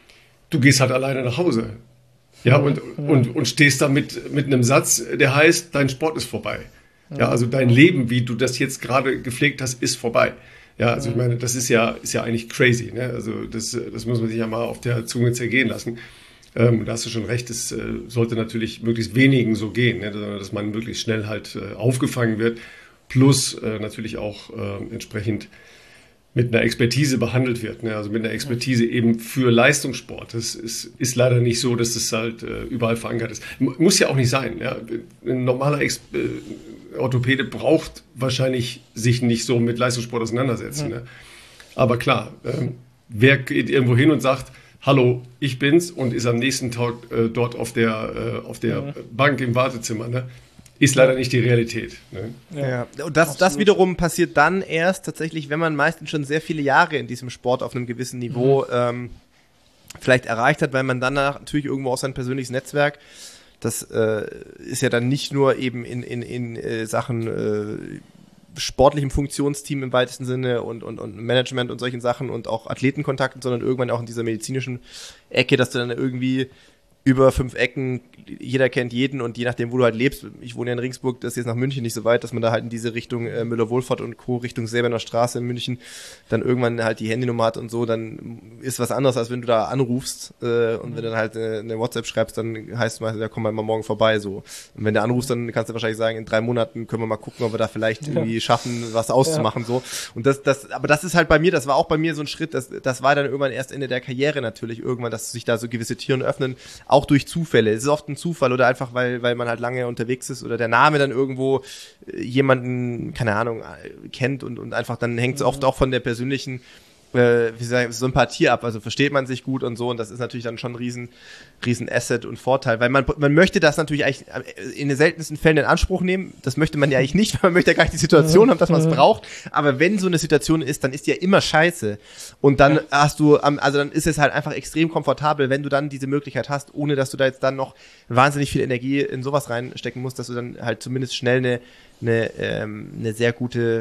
S1: Du gehst halt alleine nach Hause. Ja, und, und, und stehst da mit, mit einem Satz, der heißt, dein Sport ist vorbei. Ja, also dein Leben, wie du das jetzt gerade gepflegt hast, ist vorbei. Ja, also ich meine, das ist ja, ist ja eigentlich crazy. Ne? Also das, das muss man sich ja mal auf der Zunge zergehen lassen. Ähm, da hast du schon recht, es äh, sollte natürlich möglichst wenigen so gehen, ne? Dass man möglichst schnell halt äh, aufgefangen wird, plus äh, natürlich auch äh, entsprechend mit einer Expertise behandelt wird, ne? Also mit einer Expertise eben für Leistungssport. Das ist, ist leider nicht so, dass es halt äh, überall verankert ist. M- muss ja auch nicht sein. Ja? Ein normaler Ex- äh, Orthopäde braucht wahrscheinlich sich nicht so mit Leistungssport auseinandersetzen. Mhm. Ne? Aber klar, ähm, wer geht irgendwo hin und sagt, hallo, ich bin's, und ist am nächsten Tag äh, dort auf der, äh, auf der mhm. Bank im Wartezimmer, ne? Ist leider nicht die Realität. Ne?
S2: Ja. ja, und das, das wiederum passiert dann erst tatsächlich, wenn man meistens schon sehr viele Jahre in diesem Sport auf einem gewissen Niveau mhm. ähm, vielleicht erreicht hat, weil man dann natürlich irgendwo auch sein persönliches Netzwerk, das äh, ist ja dann nicht nur eben in, in, in äh, Sachen äh, sportlichem Funktionsteam im weitesten Sinne und, und, und Management und solchen Sachen und auch Athletenkontakten, sondern irgendwann auch in dieser medizinischen Ecke, dass du dann irgendwie über fünf Ecken, jeder kennt jeden, und je nachdem, wo du halt lebst, ich wohne ja in Regensburg, das ist jetzt nach München nicht so weit, dass man da halt in diese Richtung äh, Müller-Wohlfahrt und Co., Richtung Säbener Straße in München, dann irgendwann halt die Handynummer hat und so, dann ist was anderes, als wenn du da anrufst äh, und mhm. wenn du dann halt äh, eine WhatsApp schreibst, dann heißt es meistens, ja, komm mal morgen vorbei, so. Und wenn du anrufst, dann kannst du wahrscheinlich sagen, in drei Monaten können wir mal gucken, ob wir da vielleicht ja. irgendwie schaffen, was auszumachen, ja. so. Und das, das, aber das ist halt bei mir, das war auch bei mir so ein Schritt, das, das war dann irgendwann erst Ende der Karriere natürlich, irgendwann, dass sich da so gewisse Türen öffnen, auch durch Zufälle. Es ist oft ein Zufall oder einfach, weil, weil man halt lange unterwegs ist oder der Name dann irgendwo äh, jemanden, keine Ahnung, äh, kennt und, und einfach dann hängt es mhm. oft auch von der persönlichen äh, wie sagen, Sympathie ab. Also versteht man sich gut und so, und das ist natürlich dann schon ein riesen, riesen Asset und Vorteil, weil man, man möchte das natürlich eigentlich in den seltensten Fällen in Anspruch nehmen. Das möchte man ja eigentlich nicht, weil man möchte ja gar nicht die Situation haben, dass man es braucht. Aber wenn so eine Situation ist, dann ist die ja immer scheiße. Und dann ja. hast du, also dann ist es halt einfach extrem komfortabel, wenn du dann diese Möglichkeit hast, ohne dass du da jetzt dann noch wahnsinnig viel Energie in sowas reinstecken musst, dass du dann halt zumindest schnell eine, eine, ähm, eine sehr gute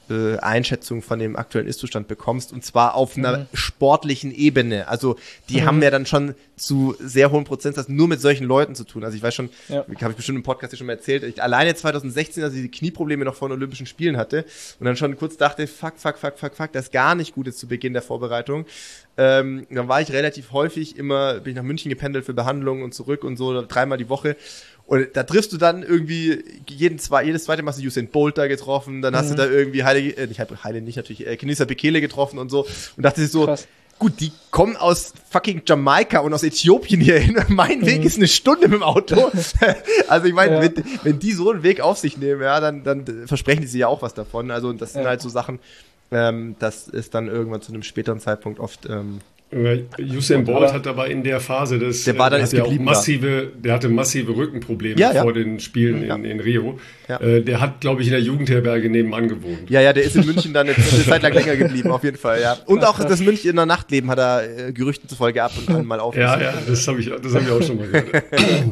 S2: äh, Einschätzung von dem aktuellen Ist-Zustand bekommst, und zwar auf einer
S3: Mhm.
S2: sportlichen Ebene. Also die
S3: Mhm.
S2: haben ja dann schon zu sehr hohen Prozentsatz nur mit solchen Leuten zu tun. Also ich weiß schon,
S3: Ja.
S2: habe ich bestimmt im Podcast hier schon mal erzählt, ich alleine zwanzig sechzehn, als ich die Knieprobleme noch vor den Olympischen Spielen hatte und dann schon kurz dachte, fuck, fuck, fuck, fuck, fuck, das ist gar nicht gut jetzt zu Beginn der Vorbereitung. Ähm, dann war ich relativ häufig immer, bin ich nach München gependelt für Behandlungen und zurück und so, dreimal die Woche. Und da triffst du dann irgendwie jeden zwei, jedes zweite Mal hast du Usain Bolt da getroffen, dann hast
S3: Mhm.
S2: du da irgendwie Heile, äh, nicht Heile, nicht natürlich, äh, Kenenisa Bekele getroffen und so. Und dachte sich so,
S3: Krass.
S2: gut, die kommen aus fucking Jamaika und aus Äthiopien hier hin. Mein Weg
S3: Mhm.
S2: ist eine Stunde mit dem Auto. Also ich meine,
S3: Ja.
S2: wenn, wenn die so einen Weg auf sich nehmen, ja, dann, dann versprechen die sich ja auch was davon. Also das sind
S3: Ja.
S2: halt so Sachen, ähm, das ist dann irgendwann zu einem späteren Zeitpunkt oft ähm,
S1: Äh, Usain Bolt
S3: Aber-
S1: hat aber in der Phase des,
S2: Der war dann
S1: äh,
S2: jetzt
S1: hatte ja auch
S2: geblieben da.
S1: massive, der hatte massive Rückenprobleme
S2: Ja, ja.
S1: vor den Spielen
S2: Ja.
S1: in, in Rio.
S2: Ja.
S1: Äh, der hat, glaube ich, in der Jugendherberge nebenan gewohnt.
S2: Ja, ja, der ist in München dann eine, eine Zeit lang länger geblieben, auf jeden Fall, ja. Und auch das Münchner Nachtleben hat er äh, Gerüchten zufolge ab und an mal auf.
S1: Ja, ja, das habe ich, das hab ich auch schon mal gehört.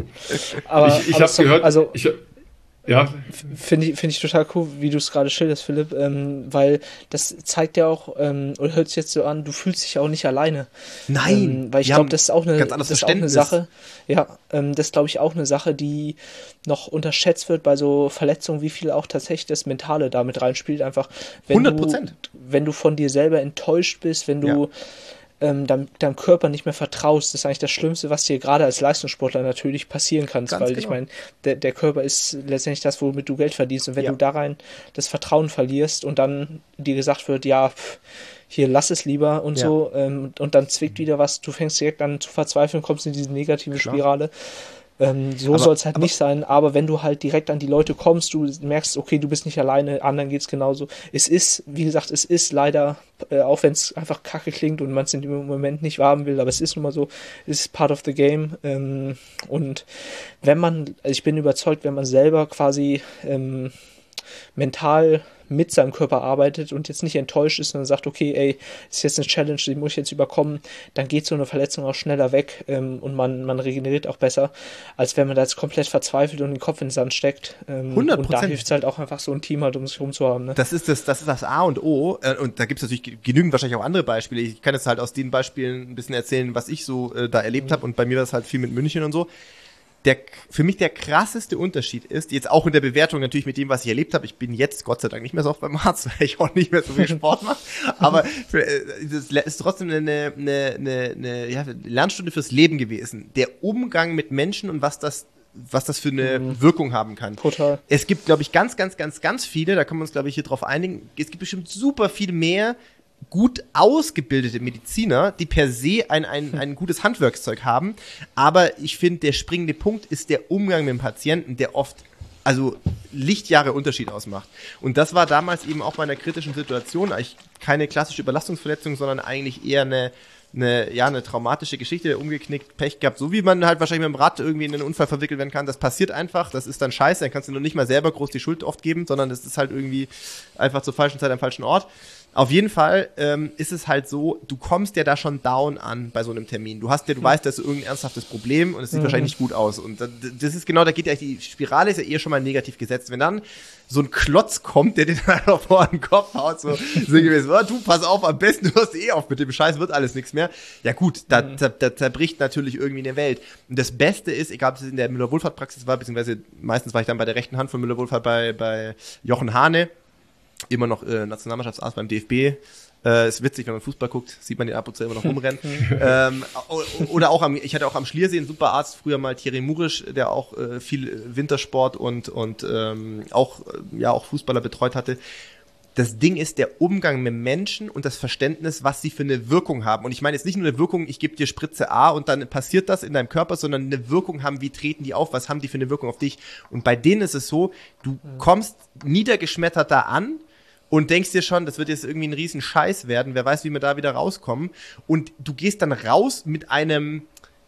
S3: Aber,
S1: ich ich
S3: aber
S1: habe
S3: so-
S1: gehört,
S3: Also,
S1: ich, ja,
S3: Finde ich, finde ich total cool, wie du es gerade schilderst, Philipp, ähm, weil das zeigt ja auch, ähm, oder hört sich jetzt so an, du fühlst dich auch nicht alleine.
S2: Nein,
S3: Ähm, weil ich
S2: die haben
S3: glaube, das ist auch eine,
S2: ganz anderes
S3: das ist auch eine
S2: Verständnis.
S3: Sache, ja, ähm, das ist glaube ich auch eine Sache, die noch unterschätzt wird bei so Verletzungen, wie viel auch tatsächlich das Mentale damit reinspielt, einfach, wenn
S2: hundert Prozent.
S3: du, wenn du von dir selber enttäuscht bist, wenn du ähm, deinem, deinem Körper nicht mehr vertraust, das ist eigentlich das Schlimmste, was dir gerade als Leistungssportler natürlich passieren kann,
S2: Ganz
S3: weil
S2: genau.
S3: ich meine, der, der Körper ist letztendlich das, womit du Geld verdienst, und wenn
S2: Ja.
S3: du da rein das Vertrauen verlierst und dann dir gesagt wird, ja, pff, hier lass es lieber und
S2: Ja.
S3: so, ähm, und dann zwickt wieder was, du fängst direkt an zu verzweifeln, kommst in diese negative
S2: Klar.
S3: Spirale. Ähm, so
S2: Aber-
S3: soll es halt
S2: aber-
S3: nicht sein, aber wenn du halt direkt an die Leute kommst, du merkst, okay, du bist nicht alleine, anderen geht's genauso. Es ist, wie gesagt, es ist leider, äh, auch wenn es einfach kacke klingt und man es in dem Moment nicht wahrhaben will, aber es ist nun mal so, es ist part of the game. Ähm, und wenn man, also ich bin überzeugt, wenn man selber quasi ähm, mental mit seinem Körper arbeitet und jetzt nicht enttäuscht ist, sondern sagt, okay, ey, ist jetzt eine Challenge, die muss ich jetzt überkommen, dann geht so eine Verletzung auch schneller weg, ähm, und man, man regeneriert auch besser, als wenn man da jetzt komplett verzweifelt und den Kopf in den Sand steckt. Ähm,
S2: hundert
S3: und da
S2: Prozent.
S3: hilft es halt auch einfach, so ein Team halt um sich rum zu haben. Ne?
S2: Das ist das, das ist das A und O. Äh, Und da gibt es natürlich genügend wahrscheinlich auch andere Beispiele. Ich kann jetzt halt aus den Beispielen ein bisschen erzählen, was ich so äh, da erlebt habe. Und bei mir war es halt viel mit München und so. Der, für mich der krasseste Unterschied ist, jetzt auch in der Bewertung natürlich mit dem, was ich erlebt habe, ich bin jetzt Gott sei Dank nicht mehr so oft beim Arzt, weil ich auch nicht mehr so viel Sport mache, aber für, äh, das ist trotzdem eine, eine, eine, eine ja, Lernstunde fürs Leben gewesen. Der Umgang mit Menschen und was das was das für eine
S3: Mhm.
S2: Wirkung haben kann.
S3: Total.
S2: Es gibt, glaube ich, ganz, ganz, ganz, ganz viele, da können wir uns, glaube ich, hier drauf einigen, es gibt bestimmt super viel mehr gut ausgebildete Mediziner, die per se ein, ein, ein gutes Handwerkszeug haben. Aber ich finde, der springende Punkt ist der Umgang mit dem Patienten, der oft also Lichtjahre Unterschied ausmacht. Und das war damals eben auch bei einer kritischen Situation, eigentlich keine klassische Überlastungsverletzung, sondern eigentlich eher eine eine, ja, eine traumatische Geschichte, umgeknickt, Pech gehabt, so wie man halt wahrscheinlich mit dem Rad irgendwie in einen Unfall verwickelt werden kann. Das passiert einfach, das ist dann scheiße, dann kannst du nur nicht mal selber groß die Schuld oft geben, sondern das ist halt irgendwie einfach zur falschen Zeit am falschen Ort. Auf jeden Fall ähm, ist es halt so, du kommst ja da schon down an bei so einem Termin. Du hast ja, du weißt, das ist irgendein ernsthaftes Problem und es sieht
S3: Mhm.
S2: wahrscheinlich nicht gut aus. Und das, das ist genau, da geht ja die Spirale ist ja eher schon mal negativ gesetzt. Wenn dann so ein Klotz kommt, der dir dann einfach vor den Kopf haut, so, so gewesen, oh, du, pass auf, am besten du hörst eh auf mit dem Scheiß, wird alles nichts mehr. Ja gut, da, da, da zerbricht natürlich irgendwie eine Welt. Und das Beste ist, egal ob es in der Müller-Wohlfahrt-Praxis war, beziehungsweise meistens war ich dann bei der rechten Hand von Müller-Wohlfahrt bei, bei Jochen Hane, immer noch äh, Nationalmannschaftsarzt beim D F B. Äh, ist witzig, wenn man Fußball guckt, sieht man den ab und zu immer noch rumrennen. ähm, oder auch am, ich hatte auch am Schliersee einen super Arzt, früher mal Thierry Murisch, der auch äh, viel Wintersport und, und ähm, auch, äh, ja, auch Fußballer betreut hatte. Das Ding ist der Umgang mit Menschen und das Verständnis, was sie für eine Wirkung haben. Und ich meine jetzt nicht nur eine Wirkung, ich gebe dir Spritze A und dann passiert das in deinem Körper, sondern eine Wirkung haben, wie treten die auf, was haben die für eine Wirkung auf dich. Und bei denen ist es so, du kommst niedergeschmettert da an und denkst dir schon, das wird jetzt irgendwie ein riesen Scheiß werden, wer weiß, wie wir da wieder rauskommen. Und du gehst dann raus mit einem,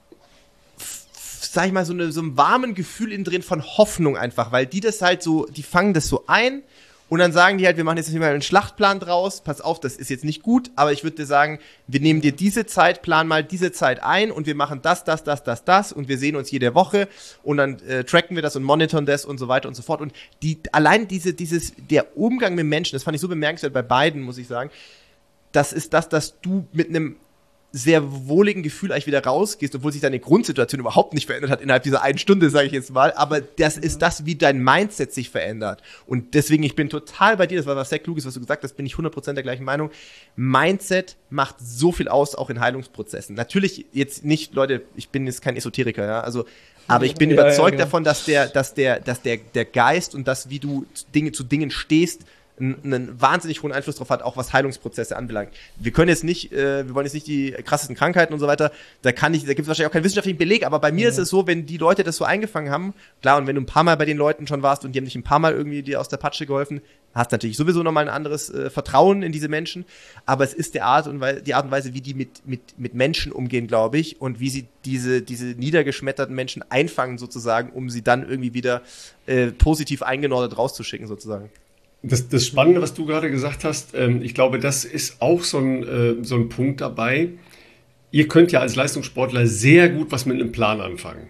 S2: sag ich mal, so, eine, so einem warmen Gefühl innen drin von Hoffnung einfach, weil die das halt so, die fangen das so ein. Und dann sagen die halt, wir machen jetzt mal einen Schlachtplan draus. Pass auf, das ist jetzt nicht gut, aber ich würde dir sagen, wir nehmen dir diese Zeit, plan mal diese Zeit ein und wir machen das, das, das, das, das und wir sehen uns jede Woche und dann äh, tracken wir das und monitoren das und so weiter und so fort. Und die, allein diese, dieses, der Umgang mit Menschen, das fand ich so bemerkenswert bei beiden, muss ich sagen, das ist das, dass du mit einem sehr wohligen Gefühl eigentlich wieder rausgehst, obwohl sich deine Grundsituation überhaupt nicht verändert hat innerhalb dieser einen Stunde, sage ich jetzt mal, aber das ist das, wie dein Mindset sich verändert. Und deswegen, ich bin total bei dir, das war was sehr Kluges, was du gesagt hast, bin ich hundert Prozent der gleichen Meinung. Mindset macht so viel aus, auch in Heilungsprozessen. Natürlich jetzt nicht, Leute, ich bin jetzt kein Esoteriker, ja, also, aber ich bin ja, überzeugt ja, genau. davon, dass der, dass der, dass der, der Geist und das, wie du Dinge zu Dingen stehst, einen wahnsinnig hohen Einfluss drauf hat, auch was Heilungsprozesse anbelangt. Wir können jetzt nicht, äh, wir wollen jetzt nicht die krassesten Krankheiten und so weiter, da kann ich, da gibt es wahrscheinlich auch keinen wissenschaftlichen Beleg, aber bei mir mhm. ist es so, wenn die Leute das so eingefangen haben, klar, und wenn du ein paar Mal bei den Leuten schon warst und die haben dich ein paar Mal irgendwie dir aus der Patsche geholfen, hast natürlich sowieso nochmal ein anderes äh, Vertrauen in diese Menschen, aber es ist die Art und Weise, die Art und Weise, wie die mit, mit, mit Menschen umgehen, glaube ich, und wie sie diese, diese niedergeschmetterten Menschen einfangen sozusagen, um sie dann irgendwie wieder äh, positiv eingenordet rauszuschicken sozusagen.
S1: Das, das Spannende, was du gerade gesagt hast, ähm, ich glaube, das ist auch so ein, äh, so ein Punkt dabei. Ihr könnt ja als Leistungssportler sehr gut was mit einem Plan anfangen.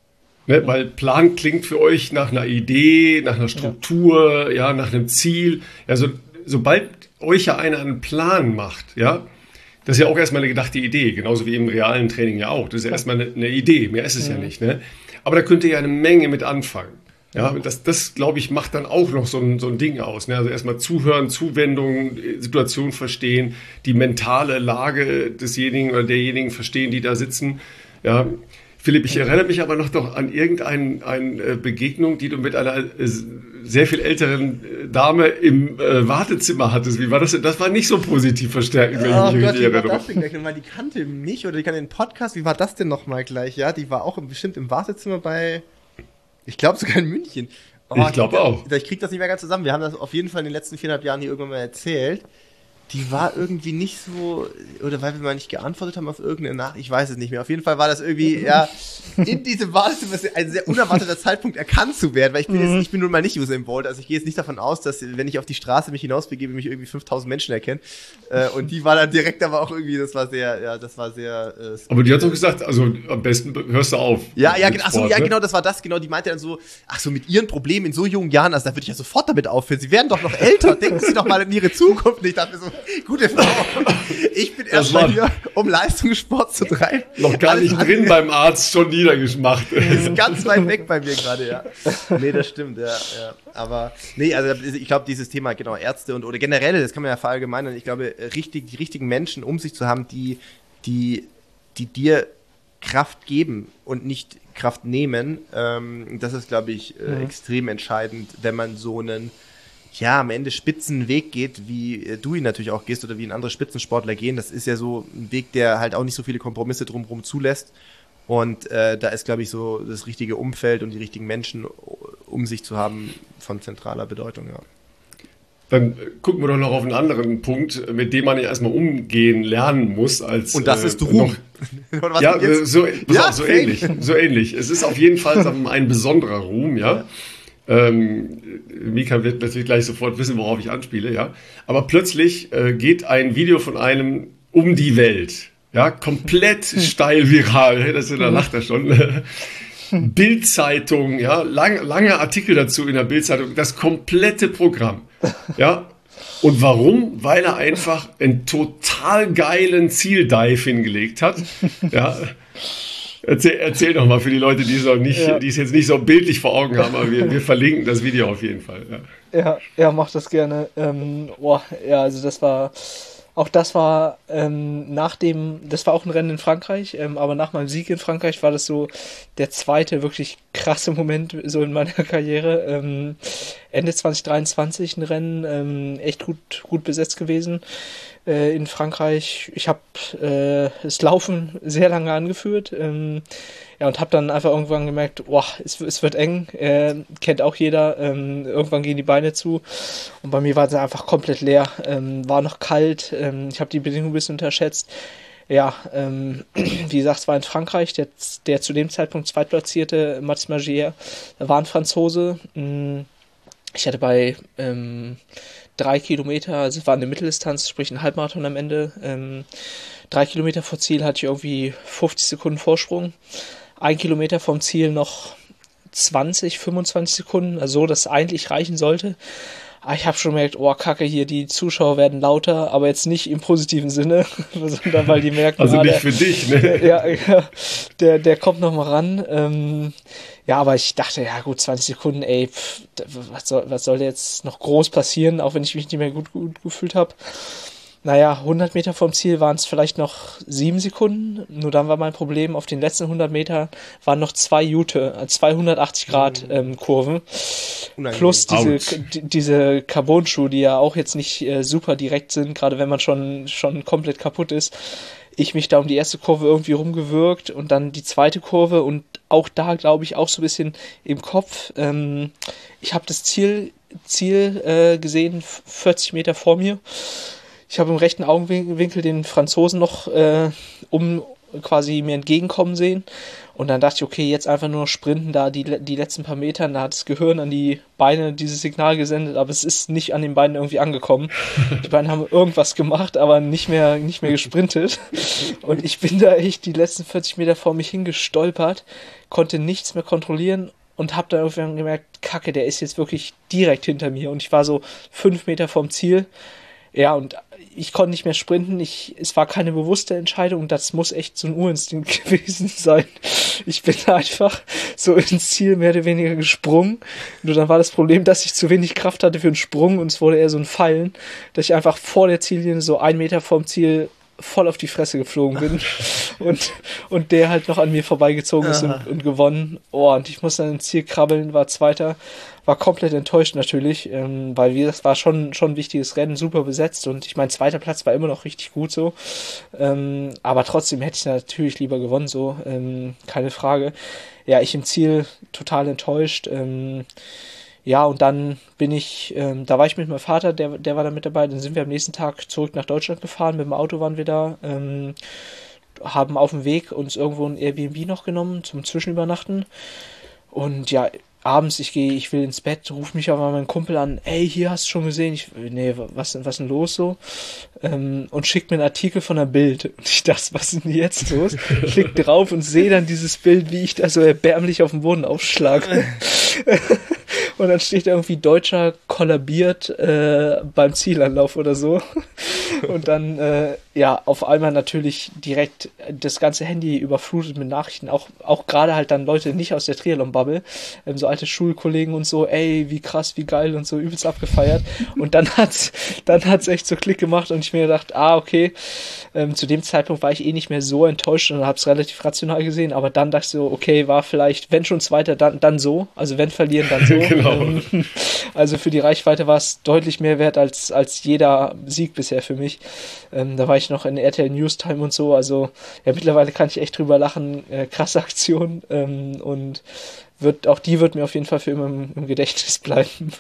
S1: Ne? Weil Plan klingt für euch nach einer Idee, nach einer Struktur, ja, ja nach einem Ziel. Ja, so, sobald euch ja einer einen Plan macht, ja, das ist ja auch erstmal eine gedachte Idee, genauso wie im realen Training ja auch. Das ist ja erstmal eine, eine Idee, mehr ist es ja, ja nicht. Ne? Aber da könnt ihr ja eine Menge mit anfangen. Ja, das, das glaube ich, macht dann auch noch so ein, so ein Ding aus. Ne? Also erstmal zuhören, Zuwendung, Situation verstehen, die mentale Lage desjenigen oder derjenigen verstehen, die da sitzen. Ja, Philipp, ich erinnere mich aber noch doch an irgendeine eine Begegnung, die du mit einer sehr viel älteren Dame im äh, Wartezimmer hattest. Wie war das denn? Das war nicht so positiv verstärkend, wenn
S2: oh
S1: ich mich
S2: Gott,
S1: richtig erinnere.
S2: Wie war das denn gleich nochmal? Die kannte mich oder die kannte den Podcast. Wie war das denn nochmal gleich? Ja, die war auch bestimmt im Wartezimmer bei... Ich glaube sogar in München.
S1: Oh, ich glaube auch.
S2: Ich kriege das nicht mehr ganz zusammen. Wir haben das auf jeden Fall in den letzten viereinhalb Jahren hier irgendwann mal erzählt. Die war irgendwie nicht so, oder weil wir mal nicht geantwortet haben auf irgendeine Nachricht, ich weiß es nicht mehr. Auf jeden Fall war das irgendwie, ja, in diesem Wartezimmer ein sehr unerwarteter Zeitpunkt erkannt zu werden, weil ich bin jetzt, ich bin nun mal nicht Usain Bolt, also ich gehe jetzt nicht davon aus, dass, wenn ich auf die Straße mich hinausbegebe, mich irgendwie fünftausend Menschen erkennen. Äh, und die war dann direkt aber auch irgendwie, das war sehr, ja, das war sehr, äh,
S1: aber die hat doch gesagt, also am besten hörst du auf.
S2: Ja, ja, ach so, ja, genau, das war das, genau, die meinte dann so, ach so, mit ihren Problemen in so jungen Jahren, also da würde ich ja sofort damit aufhören, sie werden doch noch älter, denken Sie doch mal an ihre Zukunft. Und ich dachte mir so, gute Frau, ich bin erstmal hier, um Leistungssport zu treiben.
S1: Noch gar nicht Alles drin beim Arzt, schon niedergeschmacht.
S2: Ist ganz weit weg bei mir gerade, ja. Nee, das stimmt, ja, ja. Aber, nee, also ich glaube, dieses Thema, genau, Ärzte und, oder generell, das kann man ja verallgemeinern, ich glaube, richtig, die richtigen Menschen um sich zu haben, die, die, die dir Kraft geben und nicht Kraft nehmen, ähm, das ist, glaube ich, äh, mhm. extrem entscheidend, wenn man so einen, ja, am Ende spitzen Weg geht, wie äh, du ihn natürlich auch gehst oder wie ein anderer Spitzensportler gehen. Das ist ja so ein Weg, der halt auch nicht so viele Kompromisse drumherum zulässt. Und äh, da ist, glaube ich, so das richtige Umfeld und die richtigen Menschen um sich zu haben von zentraler Bedeutung, ja.
S1: Dann gucken wir doch noch auf einen anderen Punkt, mit dem man ja erstmal umgehen lernen muss. Als,
S2: und das ist Ruhm.
S1: Noch, ja, so, ja auf, so ähnlich. So ähnlich. Es ist auf jeden Fall ein besonderer Ruhm, ja. ja. Ähm, Mika wird natürlich gleich sofort wissen, worauf ich anspiele, ja. Aber plötzlich äh, geht ein Video von einem um die Welt, ja, komplett steil viral, das, da lacht er schon. Bildzeitung, ja, lang, lange Artikel dazu in der Bildzeitung, das komplette Programm, ja. Und warum? Weil er einfach einen total geilen Zieldive hingelegt hat, ja. Erzähl, erzähl doch mal für die Leute, die es noch nicht, ja. die es jetzt nicht so bildlich vor Augen haben, aber wir, wir verlinken das Video auf jeden Fall.
S3: Ja, ja, ja, mach das gerne. Ähm, boah, ja, also das war, auch das war ähm, nach dem, das war auch ein Rennen in Frankreich, ähm, aber nach meinem Sieg in Frankreich war das so der zweite wirklich krasse Moment so in meiner Karriere. Ähm, Ende zwanzig dreiundzwanzig ein Rennen, ähm, echt gut, gut besetzt gewesen. In Frankreich. Ich habe äh, das Laufen sehr lange angeführt, ähm, ja, und habe dann einfach irgendwann gemerkt, boah, es, es wird eng, äh, kennt auch jeder, ähm, irgendwann gehen die Beine zu und bei mir war es einfach komplett leer, ähm, war noch kalt, ähm, ich habe die Bedingungen ein bisschen unterschätzt. Ja, ähm, wie gesagt, es war in Frankreich, der, der zu dem Zeitpunkt zweitplatzierte Mats Magier, war ein Franzose, mh, ich hatte bei ähm, drei Kilometer, also es war eine Mitteldistanz, sprich ein Halbmarathon am Ende, ähm, drei Kilometer vor Ziel hatte ich irgendwie fünfzig Sekunden Vorsprung. Ein Kilometer vom Ziel noch zwanzig, fünfundzwanzig Sekunden, also so, dass es eigentlich reichen sollte. Aber ich habe schon gemerkt, oh Kacke, hier die Zuschauer werden lauter, aber jetzt nicht im positiven Sinne, sondern weil die merken,
S1: also
S3: ah,
S1: nicht
S3: der,
S1: für dich, ne?
S3: Ja, ja, der, der kommt noch mal ran. Ähm, ja, aber ich dachte, ja gut, zwanzig Sekunden, ey, pff, was soll, was soll jetzt noch groß passieren, auch wenn ich mich nicht mehr gut, gut gefühlt habe. Naja, hundert Meter vom Ziel waren es vielleicht noch sieben Sekunden. Nur dann war mein Problem, auf den letzten hundert Meter waren noch zwei Jute, äh, zweihundertachtzig Grad ähm, Kurven.
S2: Unangenehm.
S3: Plus diese,
S1: Ouch.
S3: die, diese Carbon-Schuhe, die ja auch jetzt nicht äh, super direkt sind, gerade wenn man schon, schon komplett kaputt ist. Ich mich da um die erste Kurve irgendwie rumgewürgt und dann die zweite Kurve und auch da, glaube ich, auch so ein bisschen im Kopf. Ähm, ich habe das Ziel, Ziel äh, gesehen, vierzig Meter vor mir. Ich habe im rechten Augenwinkel den Franzosen noch äh, um quasi mir entgegenkommen sehen. Und dann dachte ich, okay, jetzt einfach nur noch sprinten, da die, die letzten paar Meter. Da hat das Gehirn an die Beine dieses Signal gesendet, aber es ist nicht an den Beinen irgendwie angekommen. Die Beine haben irgendwas gemacht, aber nicht mehr, nicht mehr gesprintet. Und ich bin da echt die letzten vierzig Meter vor mich hingestolpert, konnte nichts mehr kontrollieren und habe dann irgendwann gemerkt, Kacke, der ist jetzt wirklich direkt hinter mir. Und ich war so fünf Meter vom Ziel. Ja, und ich konnte nicht mehr sprinten. Ich, es war keine bewusste Entscheidung. Das muss echt so ein Urinstinkt gewesen sein. Ich bin einfach so ins Ziel mehr oder weniger gesprungen. Nur dann war das Problem, dass ich zu wenig Kraft hatte für einen Sprung und es wurde eher so ein Fallen, dass ich einfach vor der Ziellinie so einen Meter vom Ziel voll auf die Fresse geflogen bin und, und der halt noch an mir vorbeigezogen ist und, und gewonnen. Oh, und ich musste dann ins Ziel krabbeln, war Zweiter, war komplett enttäuscht natürlich, ähm, weil wie das war schon, schon ein wichtiges Rennen, super besetzt und ich mein zweiter Platz war immer noch richtig gut so, ähm, aber trotzdem hätte ich natürlich lieber gewonnen, so, ähm, keine Frage. Ja, ich im Ziel total enttäuscht, ähm, ja, und dann bin ich, ähm, da war ich mit meinem Vater, der, der war da mit dabei, dann sind wir am nächsten Tag zurück nach Deutschland gefahren, mit dem Auto waren wir da, ähm, haben auf dem Weg uns irgendwo ein Airbnb noch genommen zum Zwischenübernachten und ja, abends, ich gehe, ich will ins Bett, ruf mich aber mein Kumpel an, ey, hier hast du schon gesehen, ich, nee, was, was denn los so? Ähm, und schickt mir einen Artikel von der Bild. Und ich dachte, was ist denn jetzt los? Klick drauf und sehe dann dieses Bild, wie ich da so erbärmlich auf dem Boden aufschlage. Und dann steht da irgendwie Deutscher kollabiert äh, beim Zielanlauf oder so. Und dann, äh, ja, auf einmal natürlich direkt das ganze Handy überflutet mit Nachrichten. Auch, auch gerade halt dann Leute nicht aus der Triathlon-Bubble, ähm, so alte Schulkollegen und so, ey, wie krass, wie geil und so, übelst abgefeiert. Und dann hat's, dann hat's echt so Klick gemacht und ich mir gedacht, ah, okay, ähm, zu dem Zeitpunkt war ich eh nicht mehr so enttäuscht und hab's relativ rational gesehen, aber dann dachte ich so, okay, war vielleicht, wenn schon Zweiter, dann, dann so. Also wenn verlieren, dann so.
S1: Genau.
S3: Ähm, also für die Reichweite war es deutlich mehr wert als, als jeder Sieg bisher für mich. Ähm, da war ich noch in R T L Newstime und so, also ja, mittlerweile kann ich echt drüber lachen, äh, krasse Aktion ähm, und wird, auch die wird mir auf jeden Fall für immer im, im Gedächtnis bleiben.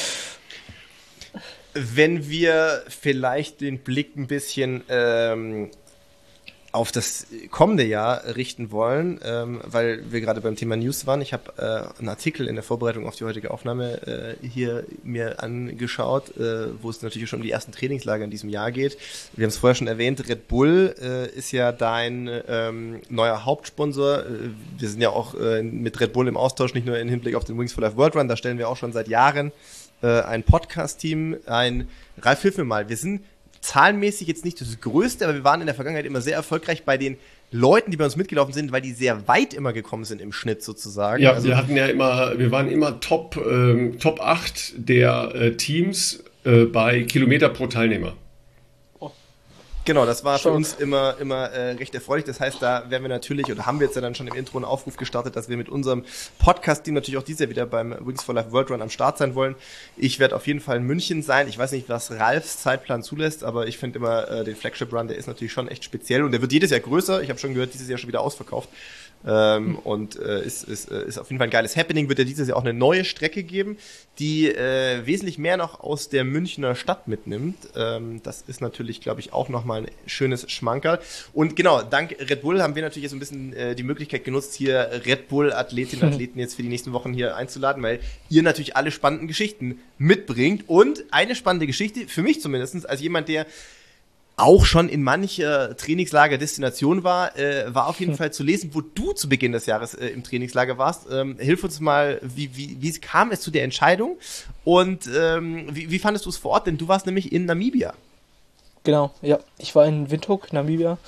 S2: Wenn wir vielleicht den Blick ein bisschen ähm, auf das kommende Jahr richten wollen, ähm, weil wir gerade beim Thema News waren. Ich habe äh, einen Artikel in der Vorbereitung auf die heutige Aufnahme äh, hier mir angeschaut, äh, wo es natürlich schon um die ersten Trainingslager in diesem Jahr geht. Wir haben es vorher schon erwähnt, Red Bull äh, ist ja dein ähm, neuer Hauptsponsor. Äh, wir sind ja auch äh, mit Red Bull im Austausch, nicht nur im Hinblick auf den Wings for Life World Run, da stellen wir auch schon seit Jahren äh, ein Podcast-Team ein. Ralf, hilf mir mal, wir sind zahlenmäßig jetzt nicht das Größte, aber wir waren in der Vergangenheit immer sehr erfolgreich bei den Leuten, die bei uns mitgelaufen sind, weil die sehr weit immer gekommen sind im Schnitt sozusagen.
S1: Ja,
S2: also
S1: wir hatten ja immer, wir waren immer Top, ähm, Top acht der äh, Teams äh, bei Kilometer pro Teilnehmer.
S2: Genau, das war
S3: Schon.
S2: für uns immer, immer äh, recht erfreulich. Das heißt, da werden wir natürlich, oder haben wir jetzt ja dann schon im Intro einen Aufruf gestartet, dass wir mit unserem Podcast-Team natürlich auch dieses Jahr wieder beim Wings for Life World Run am Start sein wollen. Ich werde auf jeden Fall in München sein. Ich weiß nicht, was Ralfs Zeitplan zulässt, aber ich finde immer äh, den Flagship Run, der ist natürlich schon echt speziell und der wird jedes Jahr größer. Ich habe schon gehört, dieses Jahr schon wieder ausverkauft. Ähm, mhm. Und äh, ist, ist, ist auf jeden Fall ein geiles Happening. Wird ja dieses Jahr auch eine neue Strecke geben, die äh, wesentlich mehr noch aus der Münchner Stadt mitnimmt. Ähm, das ist natürlich, glaube ich, auch nochmal ein schönes Schmankerl. Und genau, dank Red Bull haben wir natürlich jetzt ein bisschen äh, die Möglichkeit genutzt, hier Red Bull-Athletinnen und Athleten jetzt für die nächsten Wochen hier einzuladen, weil ihr natürlich alle spannenden Geschichten mitbringt. Und eine spannende Geschichte, für mich zumindest, als jemand, der auch schon in mancher Trainingslager Destination war, äh, war auf jeden Fall zu lesen, wo du zu Beginn des Jahres äh, im Trainingslager warst. Ähm, hilf uns mal, wie, wie, wie kam es zu der Entscheidung und ähm, wie, wie fandest du es vor Ort? Denn du warst nämlich in Namibia.
S3: Genau, ja. Ich war in Windhoek, Namibia.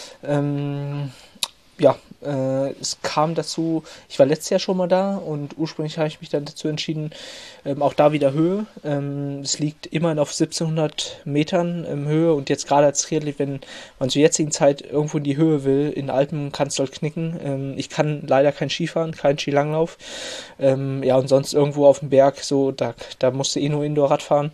S3: Ähm, ja, äh, es kam dazu, ich war letztes Jahr schon mal da und ursprünglich habe ich mich dann dazu entschieden, ähm, auch da wieder Höhe. Ähm, es liegt immerhin auf siebzehnhundert Metern ähm, Höhe und jetzt gerade als Triathlet, wenn man zur jetzigen Zeit irgendwo in die Höhe will, in Alpen kannst du halt knicken. Ähm, ich kann leider kein Skifahren, kein Skilanglauf. Ähm, ja, und sonst irgendwo auf dem Berg, so, da, da musst du eh nur Indoor-Rad fahren.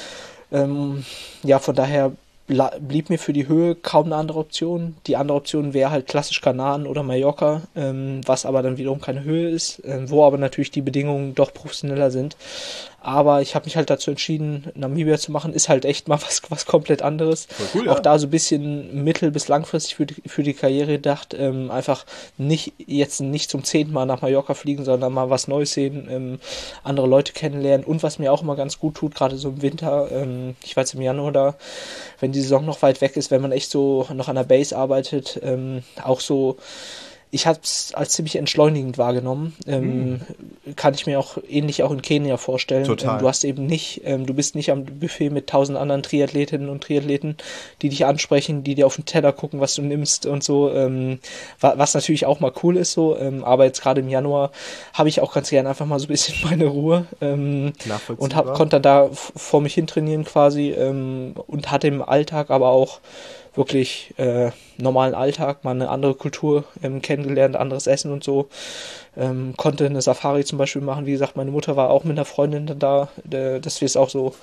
S3: Ähm, ja, von daher blieb mir für die Höhe kaum eine andere Option. Die andere Option wäre halt klassisch Kanaren oder Mallorca, ähm, was aber dann wiederum keine Höhe ist, äh, wo aber natürlich die Bedingungen doch professioneller sind. Aber ich habe mich halt dazu entschieden, Namibia zu machen, ist halt echt mal was, was komplett anderes. Cool, ja. Auch da so ein bisschen mittel- bis langfristig für die, für die Karriere gedacht. Ähm, einfach nicht jetzt nicht zum zehnten Mal nach Mallorca fliegen, sondern mal was Neues sehen, ähm, andere Leute kennenlernen. Und was mir auch immer ganz gut tut, gerade so im Winter, ähm, ich war jetzt im Januar da, wenn die Saison noch weit weg ist, wenn man echt so noch an der Base arbeitet, ähm, auch so, ich habe es als ziemlich entschleunigend wahrgenommen. Ähm, mm. Kann ich mir auch ähnlich auch in Kenia vorstellen.
S2: Total.
S3: Ähm, du hast eben nicht, ähm, du bist nicht am Buffet mit tausend anderen Triathletinnen und Triathleten, die dich ansprechen, die dir auf den Teller gucken, was du nimmst und so. Ähm, was natürlich auch mal cool ist so. Ähm, aber jetzt gerade im Januar habe ich auch ganz gerne einfach mal so ein bisschen meine Ruhe ähm, und hab, konnte dann da f- vor mich hin trainieren quasi ähm, und hatte im Alltag aber auch wirklich äh, normalen Alltag, mal eine andere Kultur ähm, kennengelernt, anderes Essen und so. Ähm, konnte eine Safari zum Beispiel machen. Wie gesagt, meine Mutter war auch mit einer Freundin dann da, äh, dass wir es auch so,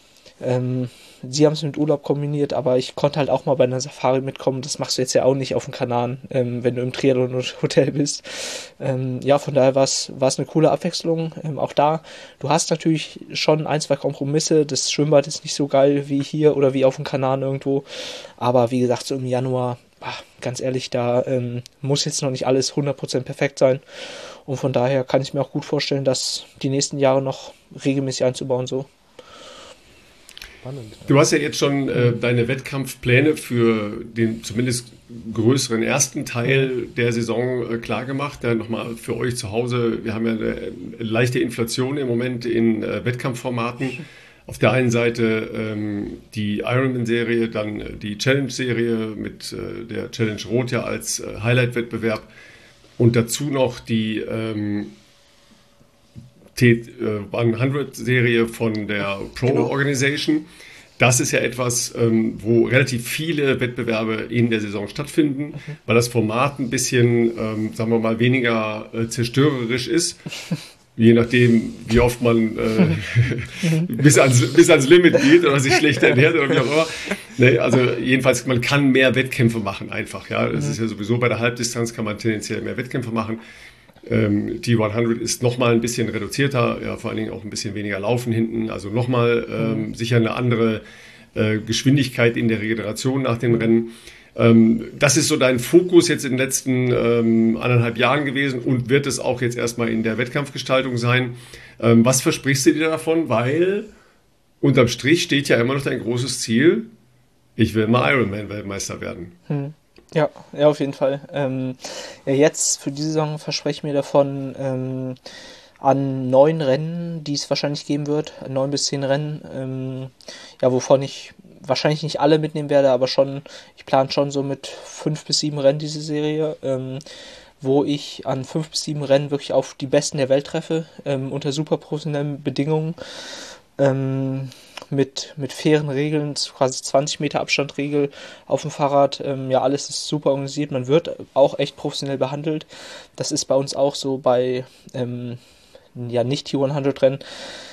S3: ähm, sie haben es mit Urlaub kombiniert, aber ich konnte halt auch mal bei einer Safari mitkommen. Das machst du jetzt ja auch nicht auf dem Kanaren, ähm, wenn du im Triathlon-Hotel bist. Ähm, ja, von daher war es eine coole Abwechslung. Ähm, auch da, du hast natürlich schon ein, zwei Kompromisse. Das Schwimmbad ist nicht so geil wie hier oder wie auf dem Kanaren irgendwo. Aber wie gesagt, so im Januar, ach, ganz ehrlich, da ähm, muss jetzt noch nicht alles hundert Prozent perfekt sein. Und von daher kann ich mir auch gut vorstellen, das die nächsten Jahre noch regelmäßig einzubauen so.
S1: Du hast ja jetzt schon äh, deine Wettkampfpläne für den zumindest größeren ersten Teil der Saison äh, klar gemacht. Ja, nochmal für euch zu Hause, wir haben ja eine leichte Inflation im Moment in äh, Wettkampfformaten. Auf der einen Seite ähm, die Ironman-Serie, dann äh, die Challenge-Serie mit äh, der Challenge Rot ja als äh, Highlight-Wettbewerb und dazu noch die ähm, T hundert-Serie von der Pro genau. Organisation. Das ist ja etwas, ähm, wo relativ viele Wettbewerbe in der Saison stattfinden, mhm. weil das Format ein bisschen, ähm, sagen wir mal, weniger äh, zerstörerisch ist. Je nachdem, wie oft man äh, bis, ans, bis ans Limit geht oder sich schlecht ernährt oder wie auch immer. Nee, also jedenfalls, man kann mehr Wettkämpfe machen einfach. Ja, das mhm. ist ja sowieso bei der Halbdistanz kann man tendenziell mehr Wettkämpfe machen. Ähm, T hundert ist nochmal ein bisschen reduzierter, ja, vor allen Dingen auch ein bisschen weniger Laufen hinten, also nochmal ähm, mhm. sicher eine andere äh, Geschwindigkeit in der Regeneration nach den Rennen. Ähm, das ist so dein Fokus jetzt in den letzten ähm, anderthalb Jahren gewesen und wird es auch jetzt erstmal in der Wettkampfgestaltung sein. Ähm, was versprichst du dir davon? Weil unterm Strich steht ja immer noch dein großes Ziel, ich will mal Ironman-Weltmeister werden.
S3: Mhm. Ja, ja, auf jeden Fall. Ähm, ja, jetzt für diese Saison verspreche ich mir davon ähm, an neun Rennen, die es wahrscheinlich geben wird, neun bis zehn Rennen, ähm, ja, wovon ich wahrscheinlich nicht alle mitnehmen werde, aber schon, ich plane schon so mit fünf bis sieben Rennen diese Serie, ähm, wo ich an fünf bis sieben Rennen wirklich auf die Besten der Welt treffe, ähm, unter super professionellen Bedingungen. Ähm, mit, mit fairen Regeln, quasi zwanzig Meter Abstandregel auf dem Fahrrad. Ähm, ja, alles ist super organisiert. Man wird auch echt professionell behandelt. Das ist bei uns auch so bei ähm, ja, nicht T hundert Rennen.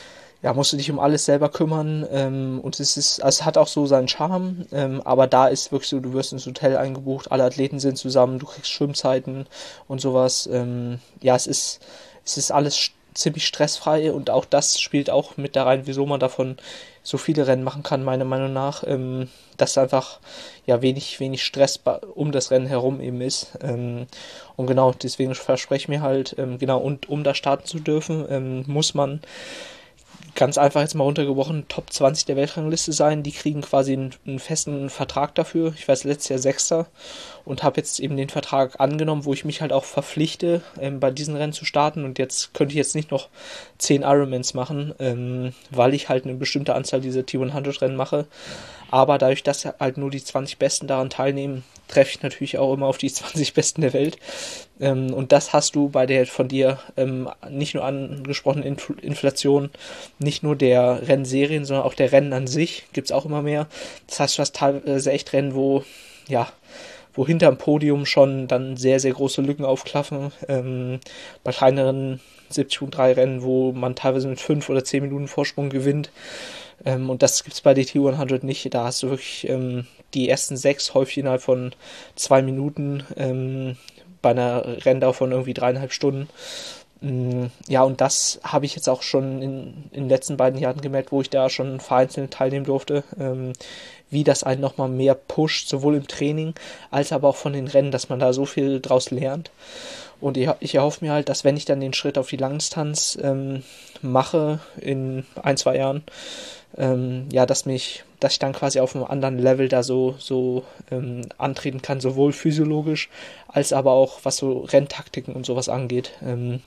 S3: ja, musst du dich um alles selber kümmern, ähm, und es ist, also es hat auch so seinen Charme, ähm, aber da ist wirklich so, du wirst ins Hotel eingebucht, alle Athleten sind zusammen, du kriegst Schwimmzeiten und sowas. Ähm, ja, es ist, es ist alles st- ziemlich stressfrei und auch das spielt auch mit da rein, wieso man davon so viele Rennen machen kann, meiner Meinung nach, ähm, dass einfach ja wenig, wenig Stress ba- um das Rennen herum eben ist. Ähm, und genau, deswegen verspreche ich mir halt, ähm, genau, und um da starten zu dürfen, ähm, muss man ganz einfach jetzt mal runtergebrochen Top zwanzig der Weltrangliste sein. Die kriegen quasi einen, einen festen Vertrag dafür. Ich war letztes Jahr Sechster und habe jetzt eben den Vertrag angenommen, wo ich mich halt auch verpflichte, ähm, bei diesen Rennen zu starten. Und jetzt könnte ich jetzt nicht noch zehn Ironmans machen, ähm, weil ich halt eine bestimmte Anzahl dieser T hundert Rennen mache. Aber dadurch, dass halt nur die zwanzig Besten daran teilnehmen, treffe ich natürlich auch immer auf die zwanzig Besten der Welt. Ähm, und das hast du bei der von dir ähm, nicht nur angesprochenen Infl- Inflation, nicht nur der Rennserien, sondern auch der Rennen an sich gibt es auch immer mehr. Das heißt, du hast teilweise echt Rennen, wo, ja, wo hinterm Podium schon dann sehr, sehr große Lücken aufklaffen. Ähm, bei kleineren siebzig Komma drei Rennen, wo man teilweise mit fünf oder zehn Minuten Vorsprung gewinnt. Ähm, und das gibt es bei der T hundert nicht. Da hast du wirklich ähm, die ersten sechs häufig innerhalb von zwei Minuten, ähm, bei einer Renndauer von irgendwie dreieinhalb Stunden. Mm, Ja, und das habe ich jetzt auch schon in, in den letzten beiden Jahren gemerkt, wo ich da schon vereinzelt teilnehmen durfte, ähm, wie das einen nochmal mehr pusht, sowohl im Training als aber auch von den Rennen, dass man da so viel draus lernt. Und ich, ich erhoffe mir halt, dass wenn ich dann den Schritt auf die Langdistanz ähm, mache in ein, zwei Jahren, ähm, ja, dass mich, dass ich dann quasi auf einem anderen Level da so, so ähm, antreten kann, sowohl physiologisch als aber auch was so Renntaktiken und sowas angeht. Ähm,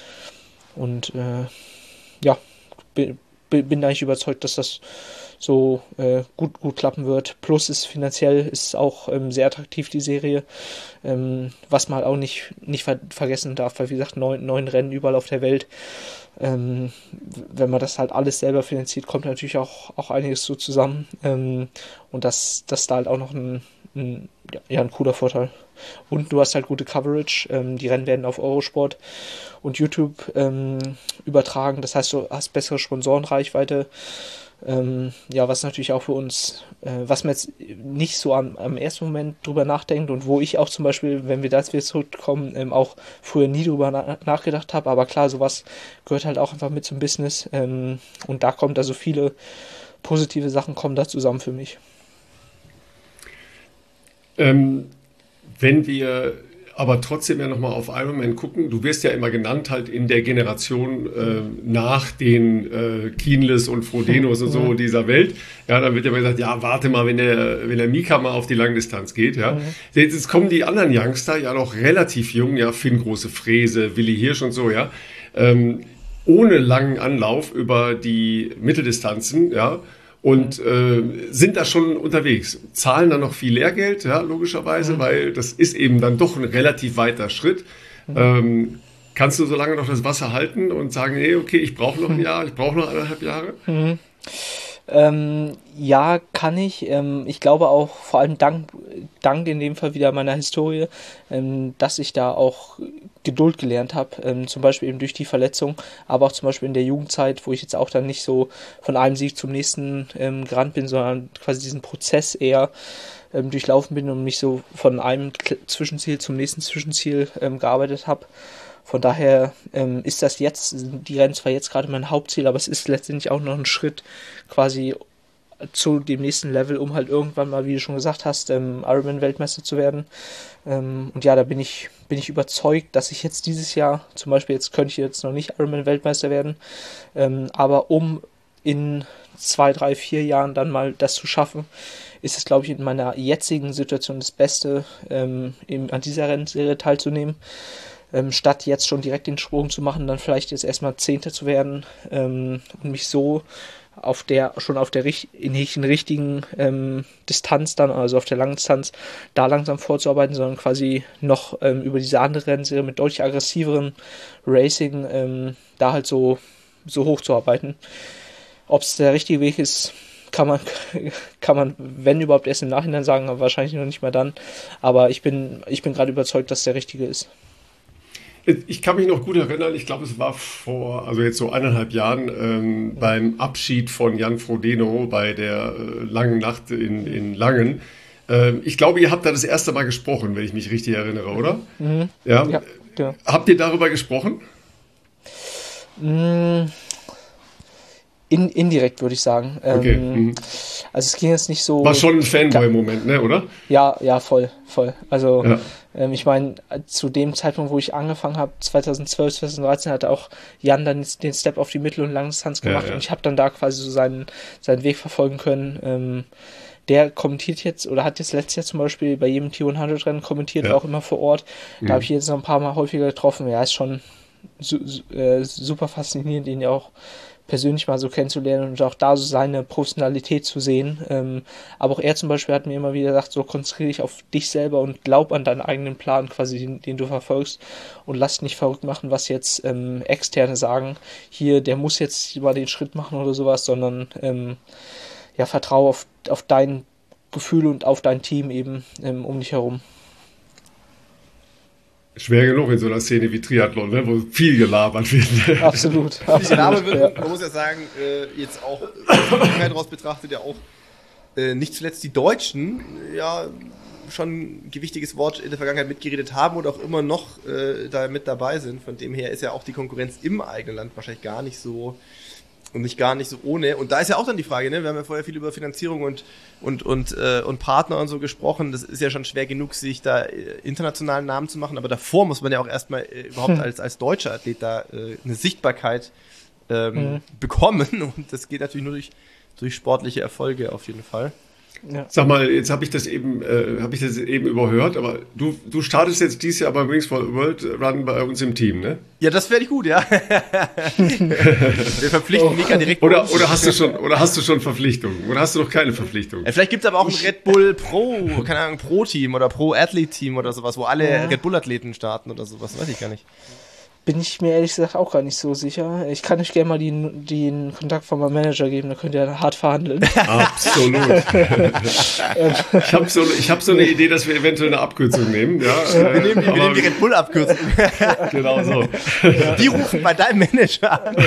S3: und äh, ja, bin, bin eigentlich überzeugt, dass das so äh, gut, gut klappen wird. Plus ist finanziell ist auch ähm, sehr attraktiv, die Serie. Ähm, was man halt auch nicht, nicht ver vergessen darf, weil wie gesagt, neun, neun Rennen überall auf der Welt. Ähm, wenn man das halt alles selber finanziert, kommt natürlich auch, auch einiges so zusammen. Ähm, und das, das ist da halt auch noch ein, ein, ja, ein cooler Vorteil. Und du hast halt gute Coverage. Ähm, die Rennen werden auf Eurosport und YouTube ähm, übertragen. Das heißt, du hast bessere Sponsorenreichweite. Ähm, ja, was natürlich auch für uns, äh, was man jetzt nicht so am, am ersten Moment drüber nachdenkt und wo ich auch zum Beispiel, wenn wir da jetzt wieder zurückkommen, ähm, auch früher nie drüber na nachgedacht habe. Aber klar, sowas gehört halt auch einfach mit zum Business. Ähm, und da kommt also viele positive Sachen kommen da zusammen für mich.
S1: Ähm, wenn wir aber trotzdem ja nochmal auf Ironman gucken, du wirst ja immer genannt halt in der Generation äh, nach den äh, Kienles und Frodenos und so dieser Welt. Ja, dann wird ja immer gesagt, ja, warte mal, wenn der, wenn der Mika mal auf die Langdistanz geht, ja. Mhm. Jetzt, jetzt kommen die anderen Youngster ja noch relativ jung, ja, Finn Große Fräse, Willi Hirsch und so, ja, ähm, ohne langen Anlauf über die Mitteldistanzen, ja, und äh, sind da schon unterwegs, zahlen dann noch viel Lehrgeld, ja, logischerweise, mhm. weil das ist eben dann doch ein relativ weiter Schritt. Mhm. Ähm, kannst du so lange noch das Wasser halten und sagen, nee, okay, ich brauche noch ein Jahr, ich brauche noch eineinhalb Jahre?
S3: Mhm. Ähm, ja, kann ich. Ähm, ich glaube auch, vor allem dank, dank in dem Fall wieder meiner Historie, ähm, dass ich da auch Geduld gelernt habe, ähm, zum Beispiel eben durch die Verletzung, aber auch zum Beispiel in der Jugendzeit, wo ich jetzt auch dann nicht so von einem Sieg zum nächsten ähm, gerannt bin, sondern quasi diesen Prozess eher ähm, durchlaufen bin und mich so von einem Zwischenziel zum nächsten Zwischenziel ähm, gearbeitet habe. Von daher ähm, ist das jetzt, die Rennen zwar jetzt gerade mein Hauptziel, aber es ist letztendlich auch noch ein Schritt quasi zu dem nächsten Level, um halt irgendwann mal, wie du schon gesagt hast, ähm, Ironman-Weltmeister zu werden. Ähm, und ja, da bin ich, bin ich überzeugt, dass ich jetzt dieses Jahr, zum Beispiel jetzt könnte ich jetzt noch nicht Ironman-Weltmeister werden, ähm, aber um in zwei, drei, vier Jahren dann mal das zu schaffen, ist es, glaube ich, in meiner jetzigen Situation das Beste, ähm, eben an dieser Rennserie teilzunehmen. Ähm, statt jetzt schon direkt den Sprung zu machen, dann vielleicht jetzt erstmal Zehnter zu werden ähm, und mich so auf der, schon auf der in der richtigen ähm, Distanz dann, also auf der langen Distanz, da langsam vorzuarbeiten, sondern quasi noch ähm, über diese andere Rennserie mit deutlich aggressiveren Racing ähm, da halt so, so hochzuarbeiten. Ob es der richtige Weg ist, kann man, kann man, wenn überhaupt, erst im Nachhinein sagen, aber wahrscheinlich noch nicht mal dann. Aber ich bin, ich bin gerade überzeugt, dass der richtige ist.
S1: Ich kann mich noch gut erinnern, ich glaube, es war vor, also jetzt so eineinhalb Jahren, ähm, beim Abschied von Jan Frodeno bei der äh, langen Nacht in, in Langen. Ähm, ich glaube, ihr habt da das erste Mal gesprochen, wenn ich mich richtig erinnere, oder?
S3: Mhm.
S1: Ja.
S3: Ja, ja.
S1: Habt ihr darüber gesprochen?
S3: Mm, In, indirekt würde ich sagen.
S1: Okay.
S3: Ähm,
S1: Mhm.
S3: Also es ging jetzt nicht so.
S1: War schon ein Fanboy-Moment, ne, oder?
S3: Ja, ja, voll, voll. Also
S1: Ja.
S3: ähm, ich meine, zu dem Zeitpunkt, wo ich angefangen habe, zweitausendzwölf, zweitausenddreizehn, hat auch Jan dann den Step auf die Mittel- und Langdistanz
S1: Ja,
S3: gemacht
S1: ja.
S3: und ich habe dann da quasi so seinen, seinen Weg verfolgen können. Ähm, der kommentiert jetzt oder hat jetzt letztes Jahr zum Beispiel bei jedem T hundert-Rennen kommentiert,
S1: Ja.
S3: war auch immer vor Ort. Da
S1: Mhm.
S3: habe ich ihn jetzt noch ein paar Mal häufiger getroffen. Ja, ist schon su su äh, super faszinierend, ihn ja auch persönlich mal so kennenzulernen und auch da so seine Professionalität zu sehen. Ähm, aber auch er zum Beispiel hat mir immer wieder gesagt, so konzentriere dich auf dich selber und glaub an deinen eigenen Plan quasi, den, den du verfolgst und lass dich nicht verrückt machen, was jetzt ähm, Externe sagen. Hier, der muss jetzt mal den Schritt machen oder sowas, sondern ähm, ja, vertraue auf, auf dein Gefühl und auf dein Team eben ähm, um dich herum.
S1: Schwer genug in so einer Szene wie Triathlon, ne, wo viel gelabert wird.
S3: Absolut.
S2: Die
S3: absolut
S2: Name wird,
S3: ja.
S2: man muss ja sagen, äh, jetzt auch aus der Vergangenheit raus betrachtet, ja auch äh, nicht zuletzt die Deutschen ja schon ein gewichtiges Wort in der Vergangenheit mitgeredet haben und auch immer noch äh, da mit dabei sind. Von dem her ist ja auch die Konkurrenz im eigenen Land wahrscheinlich gar nicht so und nicht gar nicht so ohne. Und da ist ja auch dann die Frage, ne? Wir haben ja vorher viel über Finanzierung und und und äh, und Partner und so gesprochen. Das ist ja schon schwer genug, sich da äh, internationalen Namen zu machen. Aber davor muss man ja auch erstmal äh, überhaupt
S3: Hm.
S2: als als deutscher Athlet da äh, eine Sichtbarkeit ähm,
S3: Mhm.
S2: bekommen. Und das geht natürlich nur durch durch sportliche Erfolge auf jeden Fall.
S3: Ja.
S1: Sag mal, jetzt habe ich das eben, äh, habe ich das eben überhört, aber du, du startest jetzt dieses Jahr beim Wings for World Run bei uns im Team, ne?
S2: Ja, das wäre ich gut, ja. Wir verpflichten Mika direkt. bei
S1: Oder,
S2: uns.
S1: oder hast du schon, oder hast du schon Verpflichtungen? Oder hast du noch keine Verpflichtung?
S2: Ja, vielleicht gibt es aber auch ein Red Bull Pro, keine Ahnung, Pro-Team oder Pro-Athlete-Team oder sowas, wo alle
S3: Ja.
S2: Red Bull-Athleten starten oder sowas, weiß ich gar nicht.
S3: Bin ich mir ehrlich gesagt auch gar nicht so sicher. Ich kann euch gerne mal den, den Kontakt von meinem Manager geben, da könnt ihr hart verhandeln.
S1: Absolut. Ich habe so, ich hab so eine Idee, dass wir eventuell eine Abkürzung nehmen. Ja,
S2: Wir nehmen die, wir
S1: aber-
S2: nehmen die Red Bull-Abkürzung.
S1: Genau so.
S2: Die rufen bei deinem Manager an.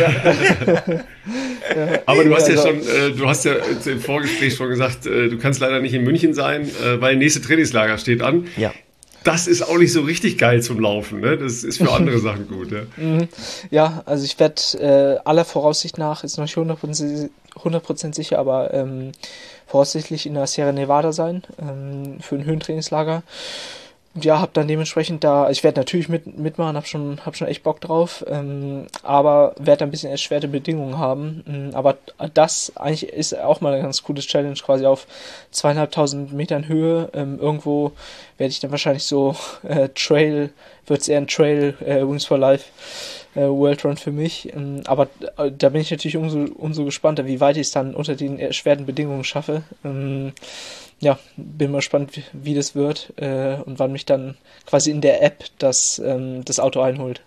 S1: Aber du hast ja
S3: Also-
S1: schon, äh, du hast ja im Vorgespräch schon gesagt, äh, du kannst leider nicht in München sein, äh, weil nächste Trainingslager steht an.
S2: Ja.
S1: Das ist auch nicht so richtig geil zum Laufen, ne? Das ist für andere Sachen gut, ja.
S3: Ja, also ich werde äh, aller Voraussicht nach, ist noch nicht hundert Prozent hundert Prozent sicher, aber ähm, voraussichtlich in der Sierra Nevada sein, ähm, für ein Höhentrainingslager. Und ja, habe dann dementsprechend da, ich werde natürlich mit, mitmachen, habe schon, hab schon echt Bock drauf, ähm, aber werde ein bisschen erschwerte Bedingungen haben. Ähm, aber das eigentlich ist auch mal eine ganz coole Challenge, quasi auf zweieinhalbtausend Metern Höhe. Ähm, irgendwo werde ich dann wahrscheinlich so äh, Trail, wird es eher ein Trail, äh, Wings for Life äh, World Run für mich. Ähm, aber äh, da bin ich natürlich umso, umso gespannter, wie weit ich es dann unter den erschwerten Bedingungen schaffe. Ähm, ja, bin mal gespannt, wie, wie das wird äh, und wann mich dann quasi in der App das, ähm, das Auto einholt.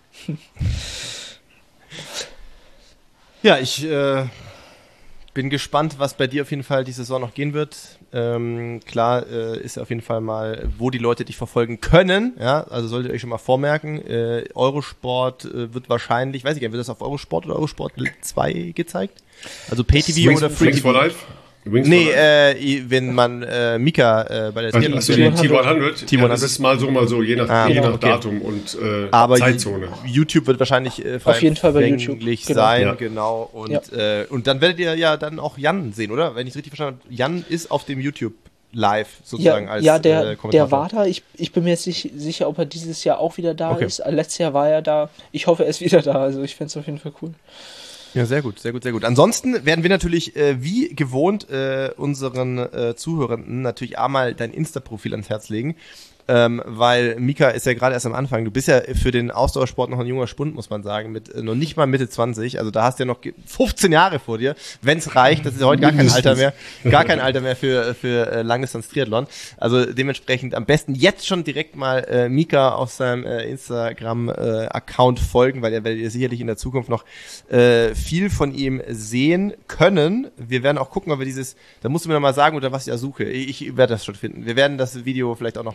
S2: Ja, ich äh, bin gespannt, was bei dir auf jeden Fall die Saison noch gehen wird. Ähm, klar äh, ist auf jeden Fall mal, wo die Leute dich verfolgen können. Ja, also solltet ihr euch schon mal vormerken. Äh, Eurosport äh, wird wahrscheinlich, weiß ich gar nicht, wird das auf Eurosport oder Eurosport zwei gezeigt? Also Pay-T V
S1: Wings,
S2: oder Free
S1: Wings
S2: T V?
S1: for Life? Wings
S2: Nee,
S1: for Life?
S2: äh, wenn man äh, Mika äh, bei der
S1: Also,
S2: Triathlon
S1: also die T hundert?
S2: T
S1: Ja,
S2: hundert.
S1: das ist mal so, mal so, je nach,
S2: Ah,
S1: je
S2: genau,
S1: nach
S2: okay.
S1: Datum und äh,
S2: Aber
S1: Zeitzone.
S2: YouTube wird wahrscheinlich äh,
S3: Auf jeden Fall bei YouTube,
S2: verfänglich
S3: genau.
S2: sein,
S1: Ja.
S2: genau. Und,
S3: Ja.
S2: äh, und dann werdet ihr ja dann auch Jan sehen, oder? Wenn ich es richtig verstanden habe, Jan ist auf dem YouTube live sozusagen
S3: Ja,
S2: als
S3: ja der,
S2: äh,
S3: der
S2: Kommentator.
S3: war da. Ich, ich bin mir jetzt nicht sicher, ob er dieses Jahr auch wieder da
S2: Okay.
S3: ist. Letztes Jahr war er da. Ich hoffe, er ist wieder da. Also ich fände es auf jeden Fall cool.
S2: Ja, sehr gut, sehr gut, sehr gut. Ansonsten werden wir natürlich äh, wie gewohnt äh, unseren äh, Zuhörenden natürlich einmal dein Insta-Profil ans Herz legen, ähm, weil Mika ist ja gerade erst am Anfang. Du bist ja für den Ausdauersport noch ein junger Spund, muss man sagen, mit äh, noch nicht mal Mitte zwanzig. Also da hast du ja noch ge- fünfzehn Jahre vor dir, wenn es reicht. Das ist ja heute gar kein Alter mehr, gar kein Alter mehr für für äh, Langdistanz-Triathlon. Also dementsprechend am besten jetzt schon direkt mal äh, Mika auf seinem äh, Instagram-Account folgen, weil ihr werdet ihr sicherlich in der Zukunft noch äh, viel von ihm sehen können. Wir werden auch gucken, ob wir dieses, da musst du mir noch mal sagen, unter was ich da suche. Ich, ich werde das schon finden. Wir werden das Video vielleicht auch noch mal gucken,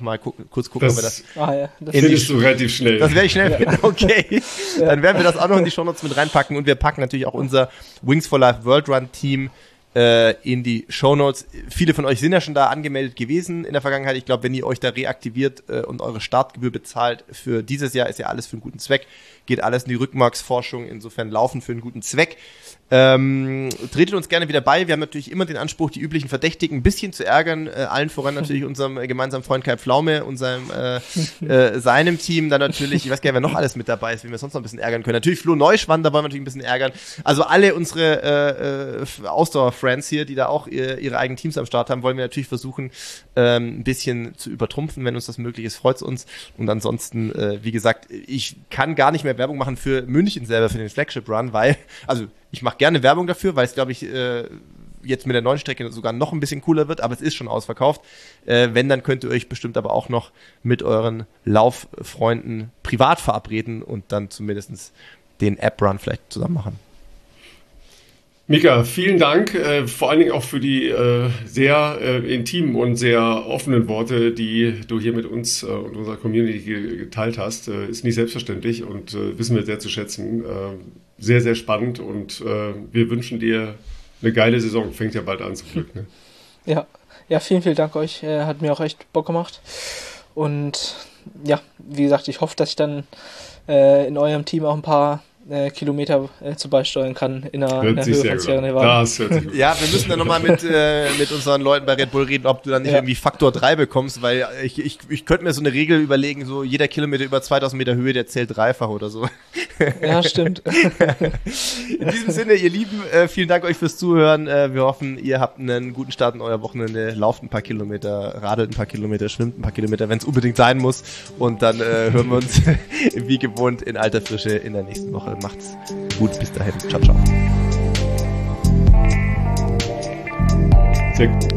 S2: kurz gucken,
S1: das,
S2: ob wir das...
S3: Ah, ja, das
S1: findest du relativ schnell.
S2: Das werde ich schnell finden, okay.
S3: Ja.
S2: Dann werden wir das auch noch in die Shownotes mit reinpacken und wir packen natürlich auch unser Wings for Life World Run Team äh, in die Shownotes. Viele von euch sind ja schon da angemeldet gewesen in der Vergangenheit. Ich glaube, wenn ihr euch da reaktiviert äh, und eure Startgebühr bezahlt für dieses Jahr, ist ja alles für einen guten Zweck. Geht alles in die Rückmarksforschung, insofern laufen für einen guten Zweck. Ähm, tretet uns gerne wieder bei. Wir haben natürlich immer den Anspruch, die üblichen Verdächtigen ein bisschen zu ärgern. Äh, allen voran natürlich unserem äh, gemeinsamen Freund Kai Pflaume, unserem äh, äh, seinem Team. Dann natürlich, ich weiß gar nicht, wer noch alles mit dabei ist, wie wir sonst noch ein bisschen ärgern können. Natürlich Flo Neuschwand, da wollen wir natürlich ein bisschen ärgern. Also alle unsere äh, Ausdauer-Friends hier, die da auch ihr, ihre eigenen Teams am Start haben, wollen wir natürlich versuchen, ähm, ein bisschen zu übertrumpfen. Wenn uns das möglich ist, freut es uns. Und ansonsten, äh, wie gesagt, ich kann gar nicht mehr Werbung machen für München selber, für den Flagship Run, weil, also ich mache gerne Werbung dafür, weil es, glaube ich, äh, jetzt mit der neuen Strecke sogar noch ein bisschen cooler wird, aber es ist schon ausverkauft. Äh, wenn, dann könnt ihr euch bestimmt aber auch noch mit euren Lauffreunden privat verabreden und dann zumindest den App-Run vielleicht zusammen machen.
S1: Mika, vielen Dank, äh, vor allen Dingen auch für die äh, sehr äh, intimen und sehr offenen Worte, die du hier mit uns äh, und unserer Community geteilt hast. Äh, ist nicht selbstverständlich und äh, wissen wir sehr zu schätzen. Äh, sehr, sehr spannend und äh, wir wünschen dir eine geile Saison. Fängt ja bald an zum Glück. Ne?
S3: Ja, ja, vielen, vielen Dank euch. Äh, hat mir auch echt Bock gemacht. Und ja, wie gesagt, ich hoffe, dass ich dann äh, in eurem Team auch ein paar äh, Kilometer äh, zu beisteuern kann in der, in der Höhe von Sierra Nevada.
S1: Das hört sich gut.
S2: Ja, wir müssen dann nochmal mit, äh, mit unseren Leuten bei Red Bull reden, ob du dann nicht
S3: ja.
S2: irgendwie Faktor drei bekommst, weil ich, ich, ich könnte mir so eine Regel überlegen, so jeder Kilometer über zweitausend Meter Höhe, der zählt dreifach oder so.
S3: Ja, stimmt.
S2: In diesem Sinne, ihr Lieben, äh, vielen Dank euch fürs Zuhören. Äh, wir hoffen, ihr habt einen guten Start in euer Wochenende. Lauft ein paar Kilometer, radelt ein paar Kilometer, schwimmt ein paar Kilometer, wenn es unbedingt sein muss. Und dann äh, hören wir uns wie gewohnt in alter Frische in der nächsten Woche. Macht's gut, bis dahin. Ciao, ciao.
S1: Sehr gut.